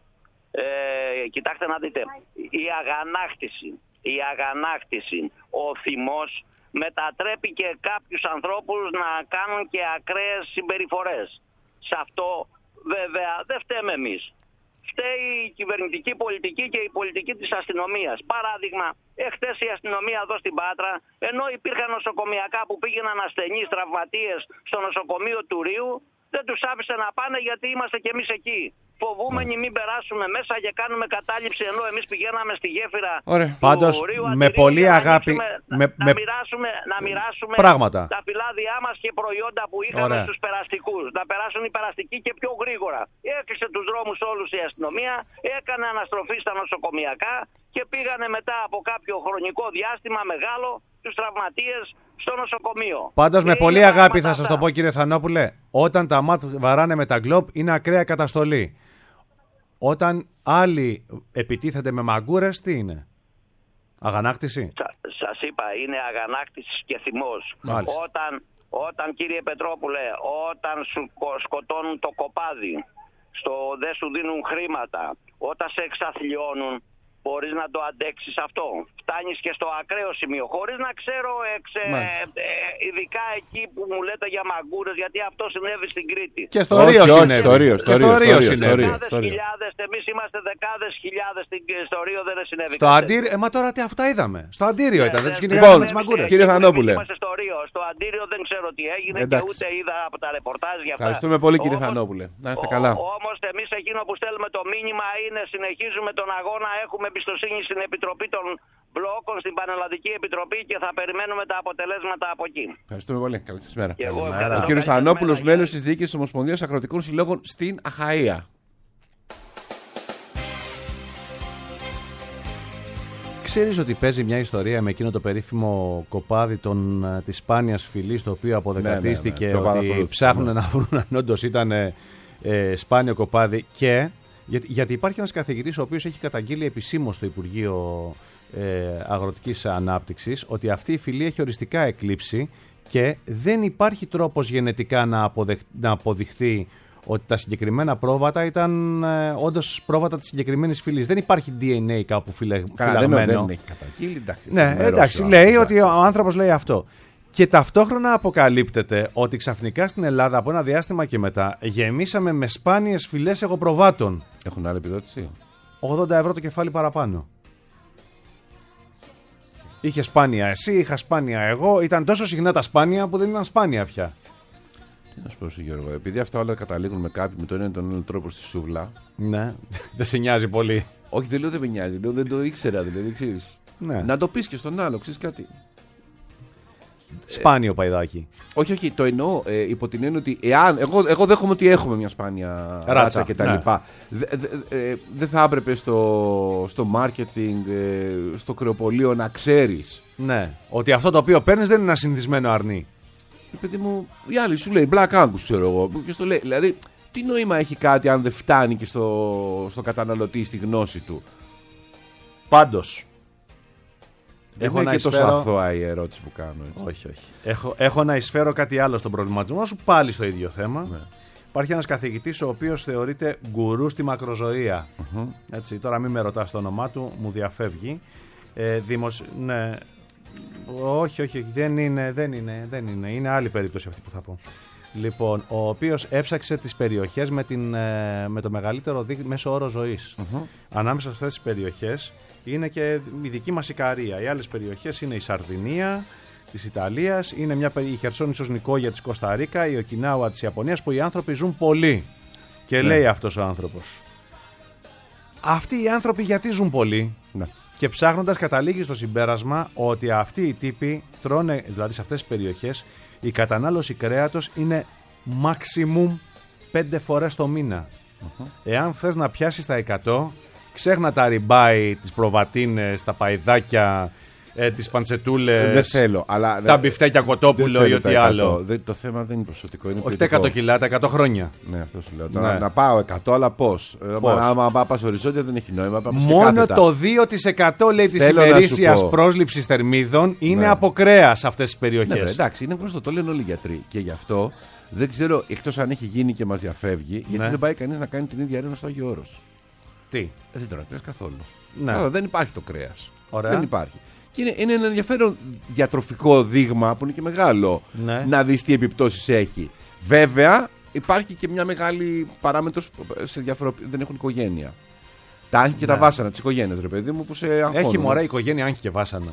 Ε, κοιτάξτε να δείτε. Η αγανάκτηση, η αγανάκτηση, ο θυμός μετατρέπει και κάποιους ανθρώπους να κάνουν και ακραίες συμπεριφορές. Σε αυτό βέβαια δεν φταίμε εμείς. Φταίει η κυβερνητική πολιτική και η πολιτική της αστυνομίας. Παράδειγμα, εχθές η αστυνομία εδώ στην Πάτρα, ενώ υπήρχαν νοσοκομιακά που πήγαιναν ασθενείς, τραυματίες στο νοσοκομείο του Ρίου, δεν τους άφησε να πάνε γιατί είμαστε κι εμείς εκεί. Φοβούμενοι μην περάσουμε μέσα και κάνουμε κατάληψη ενώ εμείς πηγαίναμε στη γέφυρα Ωραία. του Πάντως, Ρίου με πολύ να αγάπη να, με, να, με... μοιράσουμε, να μοιράσουμε πράγματα. τα φυλάδια μας και προϊόντα που είχαμε Ωραία. στους περαστικούς. Να περάσουν οι περαστικοί και πιο γρήγορα. Έκλεισε τους δρόμους όλους η αστυνομία, έκανε αναστροφή στα νοσοκομιακά και πήγανε μετά από κάποιο χρονικό διάστημα μεγάλο τους τραυματίες στο νοσοκομείο. Πάντως με πολύ αγάπη θα σας το πω, κύριε Θανόπουλε, όταν τα ΜΑΤ βαράνε με τα γκλόπ είναι ακραία καταστολή. Όταν άλλοι επιτίθενται με μαγκούρες, τι είναι? Αγανάκτηση? Σα, σας είπα, είναι αγανάκτηση και θυμός. Όταν, όταν, κύριε Πετρόπουλε, όταν σου σκοτώνουν το κοπάδι, στο, δεν σου δίνουν χρήματα, όταν σε εξαθλιώνουν, μπορείς να το αντέξεις αυτό. Φτάνεις και στο ακραίο σημείο, χωρίς να ξέρω εξε, ε, ειδικά εκεί που μου λέτε για μαγκούρες, γιατί αυτό συνέβη στην Κρήτη. Και στο Ρίο συνέβη. Στο Ρίο, στο Ρίο συνέβη. Χιλιάδες, εμείς είμαστε δεκάδες χιλιάδες, στο Ρίο δεν συνέβη. Στο Αντίριο, ε, μα τώρα τι αυτά είδαμε. Στο Αντίριο ήταν, δεν τους κυνηγάμε με τις μαγκούρες. Κύριε Θανόπουλε. Είμαστε στο Ρίο, στο Αντίριο δεν ξέρω τι έγινε και ούτε είδα από τα ρεπορτάζ για αυτά. Ευχαριστούμε πολύ, κύριε Θανόπουλε. Να είστε καλά. Όμως εμείς εκείνο που στέλνουμε το μήνυμα είναι συνεχίζουμε τον αγώνα, έχουμε εμπιστοσύνη στην Επιτροπή των Μπλόκων, στην Πανελλαδική Επιτροπή και θα περιμένουμε τα αποτελέσματα από εκεί. Ευχαριστούμε πολύ. Καλή σας μέρα. Ο κύριος Θανόπουλος, μέλος της Διοίκησης της Ομοσπονδίας Αγροτικών Συλλόγων στην Αχαΐα. Ξέρεις ότι παίζει μια ιστορία με εκείνο το περίφημο κοπάδι των, της σπάνιας φυλής, το οποίο αποδεκατίστηκε ναι, ναι, ναι. ότι ψάχνουν ναι. να βρουν αν όντως ήταν ε, ε, σπάνιο κοπάδι και γιατί, γιατί υπάρχει ένας καθηγητής ο οποίος έχει καταγγείλει επισήμως στο Υπουργείο ε, Αγροτικής Ανάπτυξης ότι αυτή η φυλή έχει οριστικά εκλείψει και δεν υπάρχει τρόπος γενετικά να, αποδεχ, να αποδειχθεί ότι τα συγκεκριμένα πρόβατα ήταν ε, όντως πρόβατα της συγκεκριμένης φυλής. Δεν υπάρχει ντι εν έι κάπου φυλε, φυλαγμένο. Δεν, δεν έχει καταγγείλει. Εντάξει, ναι, εντάξει, λέει άνθρωπος, ότι ο άνθρωπος λέει αυτό. Και ταυτόχρονα αποκαλύπτεται ότι ξαφνικά στην Ελλάδα από ένα διάστημα και μετά γεμίσαμε με σπάνιες φυλές εγωπροβάτων. Έχουν άλλη επιδότηση. ογδόντα ευρώ το κεφάλι παραπάνω. Είχε σπάνια εσύ, είχα σπάνια εγώ. Ήταν τόσο συχνά τα σπάνια που δεν ήταν σπάνια πια. Τι να σου πω, Γιώργο, επειδή αυτά όλα καταλήγουν με κάποιον με τον ένα τον άλλο τρόπο στη σούβλα. Ναι, δεν σε νοιάζει πολύ. Όχι, δεν λέω δεν με νοιάζει, λέω δεν το ήξερα, δηλαδή ξέρεις. Ναι. Να το πεις και στον άλλο, ξέρεις κάτι. Σπάνιο παϊδάκι. Όχι, όχι, το εννοώ ε, υπό την έννοια ότι εάν. Εγώ, εγώ δέχομαι ότι έχουμε μια σπάνια ράτσα κτλ. Ναι. Δεν δε, δε θα έπρεπε στο, στο marketing, ε, στο κρεοπωλείο να ξέρεις. Ναι, ότι αυτό το οποίο παίρνεις δεν είναι ένα συνηθισμένο αρνί. Ε, παιδί μου, η άλλη σου λέει Black Angus, ξέρω εγώ. Και στο λέει, δηλαδή, τι νόημα έχει κάτι αν δεν φτάνει και στο, στο καταναλωτή, στη γνώση του. Πάντως. Δεν είναι και εισφέρω... τόσο αθώα η ερώτηση που κάνω. Έτσι. Όχι, όχι. Έχω, έχω να εισφέρω κάτι άλλο στον προβληματισμό σου, πάλι στο ίδιο θέμα. Ναι. Υπάρχει ένας καθηγητής ο οποίος θεωρείται γκουρού στη μακροζωία. Mm-hmm. Έτσι, τώρα μην με ρωτάς το όνομά του, μου διαφεύγει. Ε, δημοσ... ναι. Όχι, όχι, δεν είναι, δεν είναι, δεν είναι. Είναι άλλη περίπτωση αυτή που θα πω. Λοιπόν, ο οποίος έψαξε τις περιοχές με, την, με το μεγαλύτερο δί... μέσο όρο ζωής. Mm-hmm. Ανάμεσα σε αυτές τις περιοχές είναι και η δική μας Ικαρία. Οι άλλες περιοχές είναι η Σαρδινία της Ιταλίας, είναι μια, η Χερσόνησος Νικόγια της Κοσταρίκα, η Οκινάουα της Ιαπωνίας, που οι άνθρωποι ζουν πολύ. Και ναι. λέει αυτός ο άνθρωπος. Αυτοί οι άνθρωποι γιατί ζουν πολύ? Ναι. Και ψάχνοντας καταλήγει στο συμπέρασμα ότι αυτοί οι τύποι τρώνε, δηλαδή σε αυτές τις περιοχές, η κατανάλωση κρέατος είναι maximum πέντε φορές το μήνα. Uh-huh. Εάν θες να πιάσεις τα εκατό, ξέχνα τα ριμπάι, τις προβατίνες, τα παϊδάκια, ε, τις παντσετούλες, δεν θέλω, αλλά, τα μπιφτέκια κοτόπουλο ή ό,τι άλλο. Δεν, το θέμα δεν είναι ποσοτικό, είναι όχι τα εκατό κιλά, τα εκατό χρόνια. Ναι, αυτό σου λέω. Τώρα, ναι. Να πάω εκατό, αλλά πώς? Άμα πας οριζόντια δεν έχει νόημα. Μόνο το δύο τοις εκατό λέει της ημερήσιας πρόσληψης θερμίδων είναι ναι. από κρέας σε αυτές τις περιοχές. Ναι, εντάξει, είναι γνωστό, το λένε όλοι οι γιατροί. Και γι' αυτό δεν ξέρω, εκτός αν έχει γίνει και μας διαφεύγει, γιατί ναι. δεν πάει κανείς να κάνει την ίδια έρευνα στο Άγιο Όρος. Τι? Δεν τρώει κρέας καθόλου. Ναι. Άρα, δεν υπάρχει το κρέας. Ωραία. Δεν υπάρχει. Και είναι, είναι ένα ενδιαφέρον διατροφικό δείγμα που είναι και μεγάλο ναι. να δεις τι επιπτώσεις έχει. Βέβαια, υπάρχει και μια μεγάλη παράμετρος σε διαφοροπ... δεν έχουν οικογένεια. Τα άγχη και ναι. τα βάσανα της οικογένειας, ρε παιδί μου, που σε αγχώνουν. Έχει μωρέ οικογένεια άγχη και βάσανα.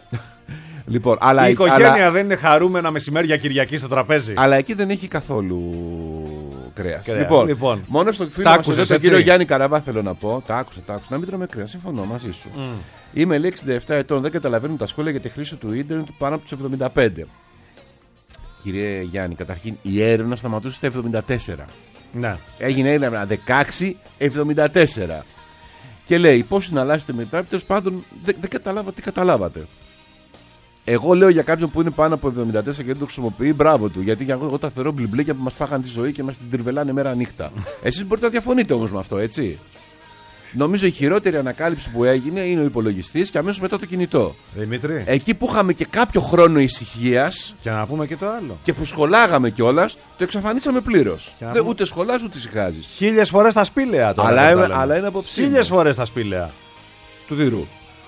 Λοιπόν, αλλά, η οικογένεια αλλά... δεν είναι χαρούμενα μεσημέρια Κυριακή στο τραπέζι. Αλλά εκεί δεν έχει καθόλου κρέας. Κρέα. Λοιπόν, λοιπόν, μόνο στον φίλο μας εδώ, τον κύριο Γιάννη Καραβά, θέλω να πω. Τα άκουσα, τα άκουσα. Να μην τρώμε κρέας, συμφωνώ μαζί σου. Mm. Είμαι λέει εξήντα επτά ετών, δεν καταλαβαίνουν τα σχόλια για τη χρήση του ίντερνετ πάνω από τους εβδομήντα πέντε. Κύριε Γιάννη, καταρχήν η έρευνα σταματούσε στα εβδομήντα τέσσερα. Ναι. Έγινε έρευνα δεκαέξι εβδομήντα τέσσερα. Και λέει πώς συναλλάσσετε μετά, τέλος πάντων δεν, δεν καταλάβατε τι καταλάβατε. Εγώ λέω για κάποιον που είναι πάνω από εβδομήντα τέσσερα και δεν το χρησιμοποιεί, μπράβο του. Γιατί για εγώ τα θεωρώ μπλιμπλίκια που μας φάγαν τη ζωή και μας την τριβελάνε μέρα νύχτα. Εσείς μπορείτε να διαφωνείτε όμως με αυτό, έτσι. Νομίζω η χειρότερη ανακάλυψη που έγινε είναι ο υπολογιστής και αμέσως μετά το κινητό. Δημήτρη. Εκεί που είχαμε και κάποιο χρόνο ησυχίας. Και να πούμε και το άλλο. Και που σχολάγαμε κιόλας, το εξαφανίσαμε πλήρως. Δεν, πούμε... Ούτε σχολάς ούτε ησυχάζεις. Χίλιες φορές τα σπήλαια τώρα. Αλλά, είναι, αλλά είναι απόψη. Χίλιες φορές τα σπήλαια του Δηρού.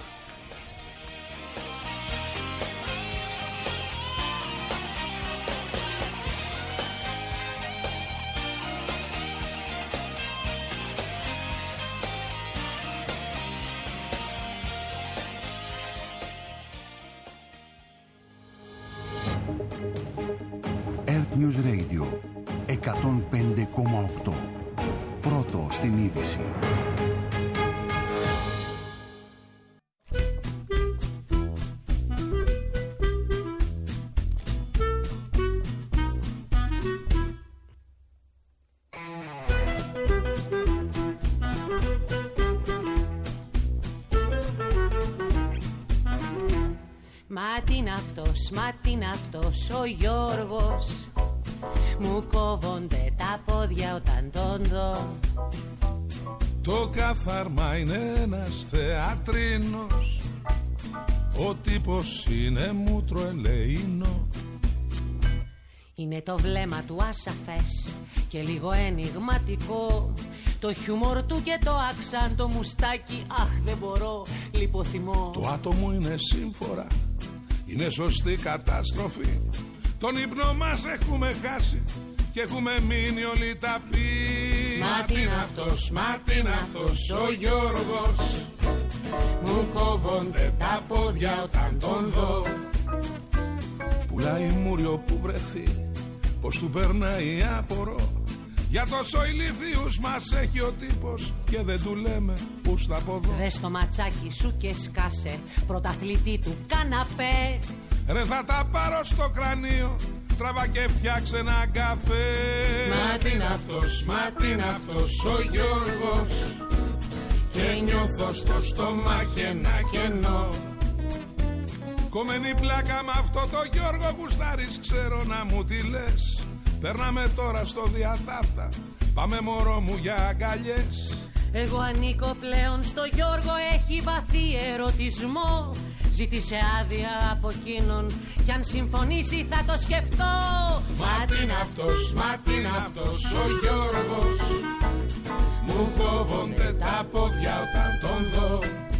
News Radio εκατόν πέντε κόμμα οκτώ. Πρώτο στην είδηση. Μα τι είναι αυτός, μα τι είναι αυτός ο Γιώργος. Μου κόβονται τα πόδια όταν τον δω. Το καθάρμα είναι ένας θεατρίνος. Ο τύπος είναι μούτρο ελεήνο. Είναι το βλέμμα του ασαφές και λίγο ενιγματικό, το χιούμορ του και το άξαν, το μουστάκι, αχ δεν μπορώ, λιποθυμώ. Το άτομο είναι σύμφορα, είναι σωστή καταστροφή. Τον ύπνο μας έχουμε χάσει και έχουμε μείνει όλοι ταπεί. Μα τι είναι αυτός, μα τι είναι αυτός ο Γιώργος, μου κόβονται τα πόδια όταν τον δω. Πουλάει μούριο που βρεθεί, πως του περνάει απορώ. Για τόσο ηλίθιους μας έχει ο τύπος και δεν του λέμε που στα ποδό. Δες το ματσάκι σου και σκάσε, πρωταθλητή του καναπέ. Ρε θα τα πάρω στο κρανίο, τραβά και φτιάξε ένα καφέ. Μα τι είναι αυτός, μα τι είναι αυτός ο Γιώργος, και νιώθω στο στομάχι ένα κενό. Κομμένη πλάκα με αυτό το Γιώργο που στάρεις, ξέρω να μου τι λες. Περνάμε τώρα στο διατάφτα, πάμε μωρό μου για αγκαλιές. Εγώ ανήκω πλέον στο Γιώργο, έχει βαθύ ερωτισμό. Ζήτησε άδεια από εκείνον κι αν συμφωνήσει θα το σκεφτώ. Μα τι είναι αυτός, μα τι είναι αυτός ο Γιώργος, μου κόβονται τα πόδια όταν τον δω.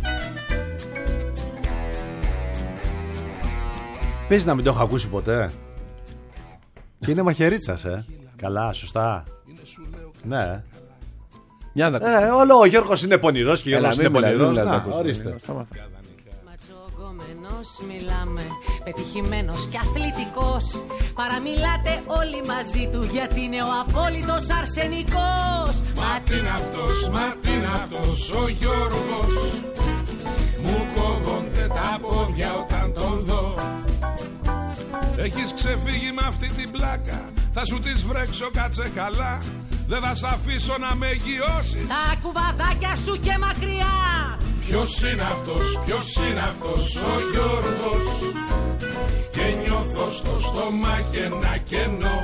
Πες να μην το έχω ακούσει ποτέ. Και είναι μαχαιρίτσας, ε. Καλά, σωστά. Ναι. Για να ε, όλο ο Γιώργος είναι πονηρός και ο Γιώργος είναι πονηρός. Να, ορίστε. Ματσογκομενός μιλάμε, πετυχημένος και αθλητικός. Παραμιλάτε όλοι μαζί του γιατί είναι ο απόλυτος αρσενικός. Μα τι είναι αυτός, μα τι είναι αυτός ο Γιώργος, μου κόβονται τα πόδια όταν τον δω. Έχεις ξεφύγει με αυτή την πλάκα, θα σου τις βρέξω κάτσε καλά. Δεν θα σ' αφήσω να με γιώσεις τα κουβαδάκια σου και μακριά. Ποιος είναι αυτός, ποιος είναι αυτός ο Γιώργος, και νιώθω στο στομάχι ένα κενό.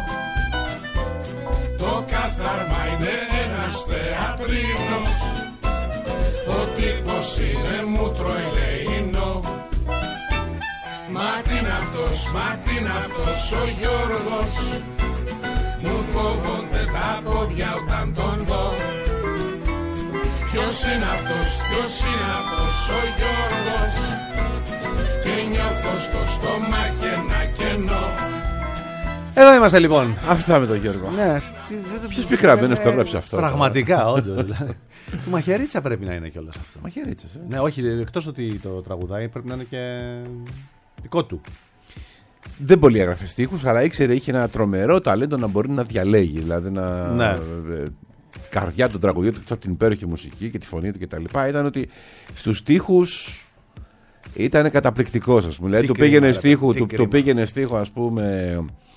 Το κάθαρμα είναι ένας θεατρίνος, ο τύπος είναι μούτρο ελεηνό. Μα τι είναι αυτός, μα τι είναι αυτός ο Γιώργος, μου κόβονται τα πόδια όταν τον δω. Ποιος είναι αυτός, ποιος είναι αυτός ο Γιώργος, και νιώθω στο στομάχι ένα κενό. Εδώ είμαστε λοιπόν. Αυτά με τον Γιώργο. Ναι. Ποιος πικραμένος το έγραψε αυτό. Πραγματικά, όντως. Του μαχαιρίτσα πρέπει να είναι κιόλας αυτό. Μαχαιρίτσας, ε. Ναι, όχι, εκτός ότι το τραγουδάει πρέπει να είναι και δικό του. Δεν πολύ έγραφε στίχους, αλλά ήξερε, είχε ένα τρομερό ταλέντο να μπορεί να διαλέγει. Δηλαδή να. Ναι. Καρδιά του τραγουδιού του, από την υπέροχη μουσική και τη φωνή του κτλ. Ήταν ότι στους στίχους ήταν καταπληκτικός, ας πούμε. Δηλαδή του πήγαινε στίχου, του, του πήγαινε στίχου, ας πούμε.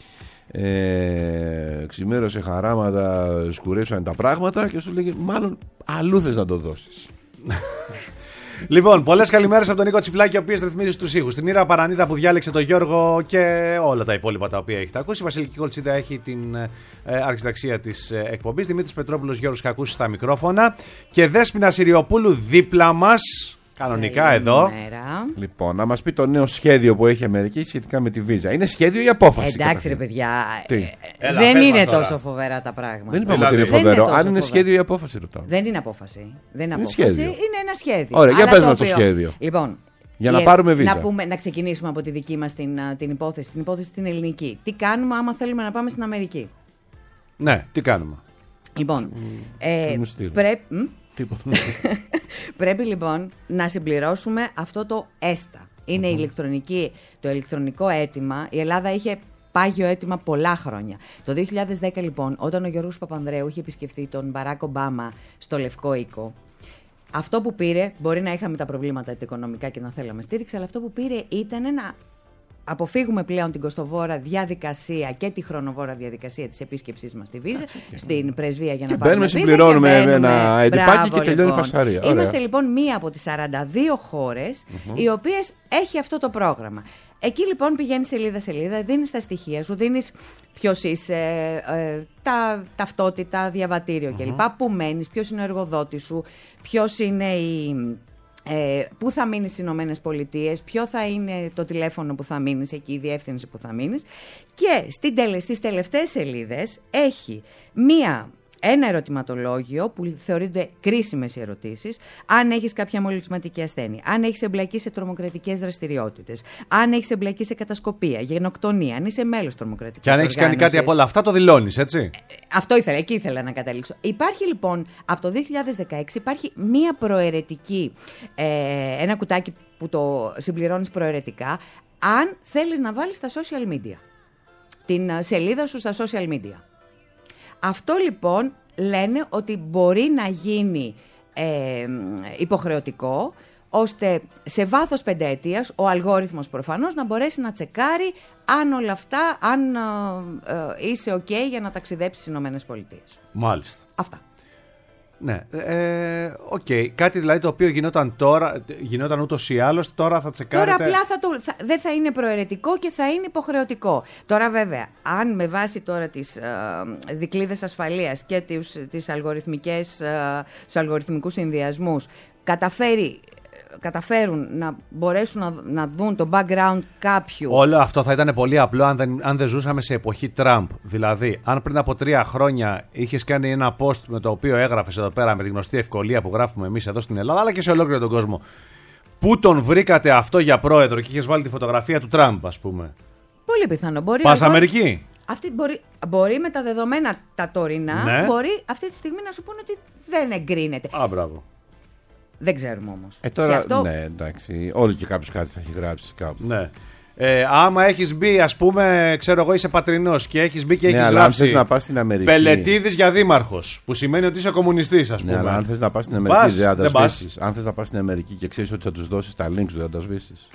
Ε, ξημέρωσε χαράματα, σκουρέψαν τα πράγματα και σου λέγε μάλλον αλλού θες να το δώσεις. Λοιπόν, πολλές καλημέρες από τον Νίκο Τσιπλάκη, ο οποίος ρυθμίζει τους ήχους. Την Ήρα Παρανίδα που διάλεξε τον Γιώργο και όλα τα υπόλοιπα τα οποία έχετε ακούσει. Η Βασιλική Κολτσίδα έχει την ε, αρχισυνταξία της ε, εκπομπής. Δημήτρης Πετρόπουλος, Γιώργος Κακούσης στα μικρόφωνα. Και Δέσποινα Συριοπούλου δίπλα μας. Κανονικά εδώ. Λοιπόν, να μας πει το νέο σχέδιο που έχει η Αμερική σχετικά με τη βίζα. Είναι σχέδιο ή απόφαση? Εντάξει, ρε παιδιά. Τι? Ε, Έλα, δεν είναι τώρα. τόσο φοβερά τα πράγματα. Δεν είπαμε ότι είναι φοβερό. Αν είναι σχέδιο ή απόφαση, ρωτάω. Δεν είναι απόφαση. Δεν είναι, είναι απόφαση. Σχέδιο. Είναι ένα σχέδιο. Ωραία, για Αλλά πες το μας το οποίο... σχέδιο. Λοιπόν, για να πάρουμε βίζα. Να, πούμε, να ξεκινήσουμε από τη δική μας την, την υπόθεση, την υπόθεση την ελληνική. Τι κάνουμε άμα θέλουμε να πάμε στην Αμερική? Ναι, τι κάνουμε? Λοιπόν, ε, πρέπει. Πρέπει λοιπόν να συμπληρώσουμε αυτό το έστα. Είναι η ηλεκτρονική, το ηλεκτρονικό αίτημα. Η Ελλάδα είχε πάγιο αίτημα πολλά χρόνια. Το δύο χιλιάδες δέκα λοιπόν, όταν ο Γιώργος Παπανδρέου είχε επισκεφτεί τον Μπαράκ Ομπάμα στο Λευκό Οίκο, αυτό που πήρε, μπορεί να είχαμε τα προβλήματα τα οικονομικά και να θέλαμε στήριξη, αλλά αυτό που πήρε ήταν να αποφύγουμε πλέον την κοστοβόρα διαδικασία και τη χρονοβόρα διαδικασία της επίσκεψής μας στη Βίζα, στην πρεσβεία για να πάρουμε βίζα. Συμπληρώνουμε ένα εντυπάκι και τελειώνει η φασαρία. Είμαστε Ωραία. λοιπόν μία από τις σαράντα δύο χώρες mm-hmm. οι οποίες έχει αυτό το πρόγραμμα. Εκεί λοιπόν πηγαίνεις σελίδα-σελίδα, δίνεις τα στοιχεία σου, δίνεις ποιος είσαι, ε, τα ταυτότητα, διαβατήριο mm-hmm. κλπ. Πού μένεις, ποιος είναι ο εργοδότης σου, ποιος είναι η... Ε, πού θα μείνεις στις Ηνωμένες Πολιτείες, ποιο θα είναι το τηλέφωνο που θα μείνεις εκεί, η διεύθυνση που θα μείνεις. Και στις τελευταίες σελίδες έχει μία, ένα ερωτηματολόγιο που θεωρείται κρίσιμες οι ερωτήσεις. Αν έχεις κάποια μολυσματική ασθένεια, αν έχεις εμπλακεί σε τρομοκρατικές δραστηριότητες, αν έχεις εμπλακεί σε κατασκοπία, γενοκτονία, αν είσαι μέλος τρομοκρατικής και αν έχεις κάνει κάτι από όλα αυτά, το δηλώνεις, έτσι. Ε, αυτό ήθελα, εκεί ήθελα να καταλήξω. Υπάρχει λοιπόν, από το δύο χιλιάδες δεκαέξι υπάρχει μία προαιρετική, ε, ένα κουτάκι που το συμπληρώνεις προαιρετικά, αν θέλεις να βάλεις στα social media. Την σελίδα σου στα social media. Αυτό λοιπόν λένε ότι μπορεί να γίνει ε, υποχρεωτικό, ώστε σε βάθος πενταετίας ο αλγόριθμος προφανώς να μπορέσει να τσεκάρει αν όλα αυτά, αν ε, ε, είσαι ok για να ταξιδέψεις στις Ηνωμένες Πολιτείες. Μάλιστα. Αυτά. Ναι, ε, οκ. Okay. Κάτι δηλαδή το οποίο γινόταν τώρα, γινόταν ούτως ή άλλως, τώρα θα τσεκάρετε. Τώρα απλά θα το, θα, δεν θα είναι προαιρετικό και θα είναι υποχρεωτικό. Τώρα βέβαια, αν με βάση τώρα τις ε, δικλείδες ασφαλείας και τις, τις αλγοριθμικές, ε, τους αλγοριθμικούς συνδυασμούς καταφέρει καταφέρουν να μπορέσουν να, να δουν το background κάποιου. Όλο αυτό θα ήταν πολύ απλό αν δεν, αν δεν ζούσαμε σε εποχή Τραμπ. Δηλαδή, αν πριν από τρία χρόνια είχες κάνει ένα post με το οποίο έγραφες εδώ πέρα με τη γνωστή ευκολία που γράφουμε εμείς εδώ στην Ελλάδα, αλλά και σε ολόκληρο τον κόσμο, πού τον βρήκατε αυτό για πρόεδρο και είχες βάλει τη φωτογραφία του Τραμπ, ας πούμε. Πολύ πιθανό. Μπορεί Πας Αμερική. Αυτή μπορεί, μπορεί με τα δεδομένα τα τωρινά, ναι. Μπορεί αυτή τη στιγμή να σου πούνε ότι δεν εγκρίνεται. Α, μπράβο. Δεν ξέρουμε όμως. Ε, τώρα, αυτό... ναι, εντάξει. Όλοι και κάποιος κάτι θα έχει γράψει κάπου. Ναι. Ε, άμα έχεις μπει, ας πούμε, ξέρω εγώ, είσαι πατρινός και έχεις μπει και ναι, έχεις αλλά γράψει. Αν θες να πας στην Αμερική. Πελετίδης για δήμαρχος. Που σημαίνει ότι είσαι κομμουνιστής, ας πούμε. Ναι, αλλά αν θες να πας στην Αμερική, πας, δεν θα τα δεν σβήσεις. Αν θες να πας στην Αμερική και ξέρεις ότι θα τους δώσεις τα links, δεν θα τα σβήσεις.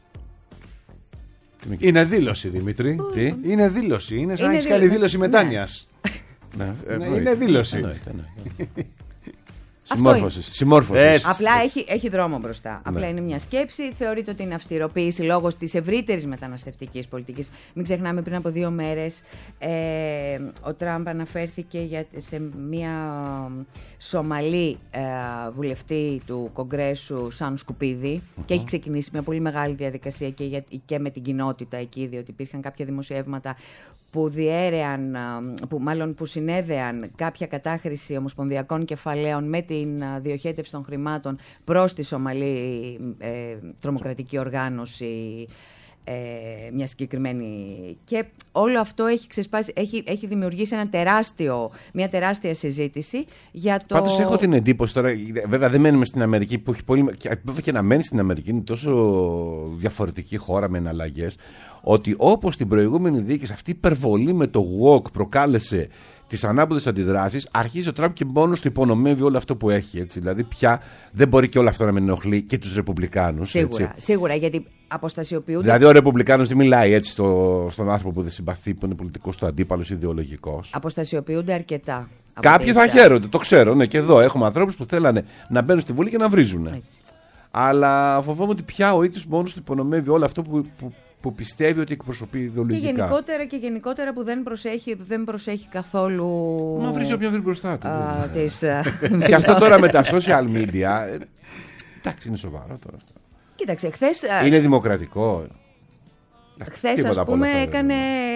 Είναι δήλωση, Δημήτρη. Τι? Είναι δήλωση. Είναι σαν να έχεις κάνει δήλωση μετάνοιας. Ναι, ναι, είναι δήλωση. Εννοείται, ναι. Συμμόρφωσης. Συμμόρφωσης. Απλά έχει, έχει δρόμο μπροστά. Ναι. Απλά είναι μια σκέψη. Θεωρείται ότι είναι αυστηροποίηση λόγω της ευρύτερης μεταναστευτικής πολιτικής. Μην ξεχνάμε, πριν από δύο μέρες ε, ο Τραμπ αναφέρθηκε για, σε μια Σομαλή ε, βουλευτή του Κογκρέσου σαν Σκουπίδη uh-huh. και έχει ξεκινήσει μια πολύ μεγάλη διαδικασία και, για, και με την κοινότητα εκεί, διότι υπήρχαν κάποια δημοσιεύματα που διέρεαν, που μάλλον που συνέδεαν κάποια κατάχρηση ομοσπονδιακών κεφαλαίων με την διοχέτευση των χρημάτων προς τη Σομαλή ε, τρομοκρατική οργάνωση, ε, μια συγκεκριμένη. Και όλο αυτό έχει ξεσπάσει, έχει, έχει δημιουργήσει ένα τεράστιο, μια τεράστια συζήτηση για το... Πάντως έχω την εντύπωση τώρα, βέβαια δεν μένουμε στην Αμερική που έχει πολύ... Βέβαια και να μένει στην Αμερική είναι τόσο διαφορετική χώρα με εναλλαγές, ότι όπως την προηγούμενη διοίκηση αυτή η υπερβολή με το walk προκάλεσε τις ανάποδες αντιδράσεις, αρχίζει ο Τραμπ και μόνος του υπονομεύει όλο αυτό που έχει. Έτσι. Δηλαδή πια δεν μπορεί και όλο αυτό να με ενοχλεί και τους Ρεπουμπλικάνους. Σίγουρα, έτσι. σίγουρα, γιατί αποστασιοποιούνται. Δηλαδή ο Ρεπουμπλικάνος δεν μιλάει έτσι στο, στον άνθρωπο που δεν συμπαθεί, που είναι πολιτικός του αντίπαλος, ιδεολογικός. Αποστασιοποιούνται αρκετά. Κάποιοι θα χαίρονται, το ξέρω. Ναι, και εδώ έχουμε ανθρώπους που θέλανε να μπαίνουν στη Βουλή και να βρίζουν. Έτσι. Αλλά φοβάμαι ότι πια ο ίδιος μόνος του υπονομεύει όλο αυτό που. που που πιστεύει ότι εκπροσωπεί ιδεολογικά. Και γενικότερα, και γενικότερα που δεν προσέχει, δεν προσέχει καθόλου. Να βρει όποιον βρει μπροστά του. Α, τις, και αυτό τώρα με τα social media. Εντάξει, είναι σοβαρό τώρα αυτό. Κοίταξε, χθες. Είναι δημοκρατικό. Χθες, ας πούμε, έκανε.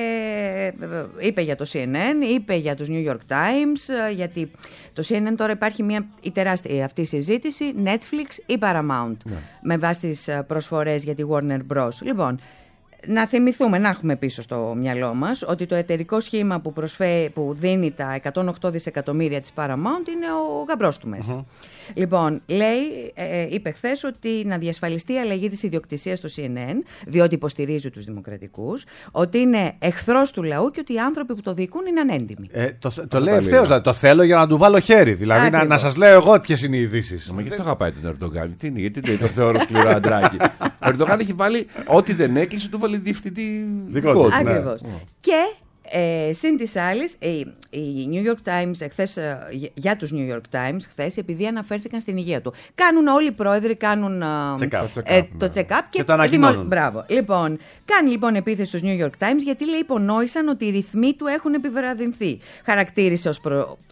Είπε για το σι εν εν, είπε για τους New York Times, γιατί το σι εν εν τώρα υπάρχει μια η τεράστια αυτή η συζήτηση, Netflix ή Paramount, ναι. με βάση τις προσφορές για τη Warner Bros. Λοιπόν, να θυμηθούμε, να έχουμε πίσω στο μυαλό μας ότι το εταιρικό σχήμα που, προσφέ, που δίνει τα εκατόν οκτώ δισεκατομμύρια της Paramount είναι ο γαμπρός του μέσα. Uh-huh. Λοιπόν, λέει, ε, είπε χθες ότι να διασφαλιστεί η αλλαγή της ιδιοκτησίας στο σι εν εν, διότι υποστηρίζει τους δημοκρατικούς, ότι είναι εχθρός του λαού και ότι οι άνθρωποι που το διοικούν είναι ανέντιμοι. Ε, το το λέει ευθέως, δηλαδή, το θέλω για να του βάλω χέρι. Δηλαδή να, να σας λέω εγώ ποιες είναι οι ειδήσεις. Μα και αυτό αγαπάει τον Ερντογάν. Τι είναι, γιατί το θεωρώ σκληρό αντράκι. Ο Ερντογάν έχει βάλει ό,τι δεν έκλεισε, του βάλει διευθυντή δικό του. Ακριβώς. Ναι. Και Ε, συν της άλλης, οι, οι New York Times, χθες, για τους New York Times, χθες, επειδή αναφέρθηκαν στην υγεία του. Κάνουν όλοι οι πρόεδροι, κάνουν check-up, ε, check-up, το check-up και, και, και το ανακοινώνουν. Μπράβο. Λοιπόν, κάνει λοιπόν επίθεση στους New York Times γιατί λέει υπονόησαν ότι οι ρυθμοί του έχουν επιβραδυνθεί. Χαρακτήρισε ως προ...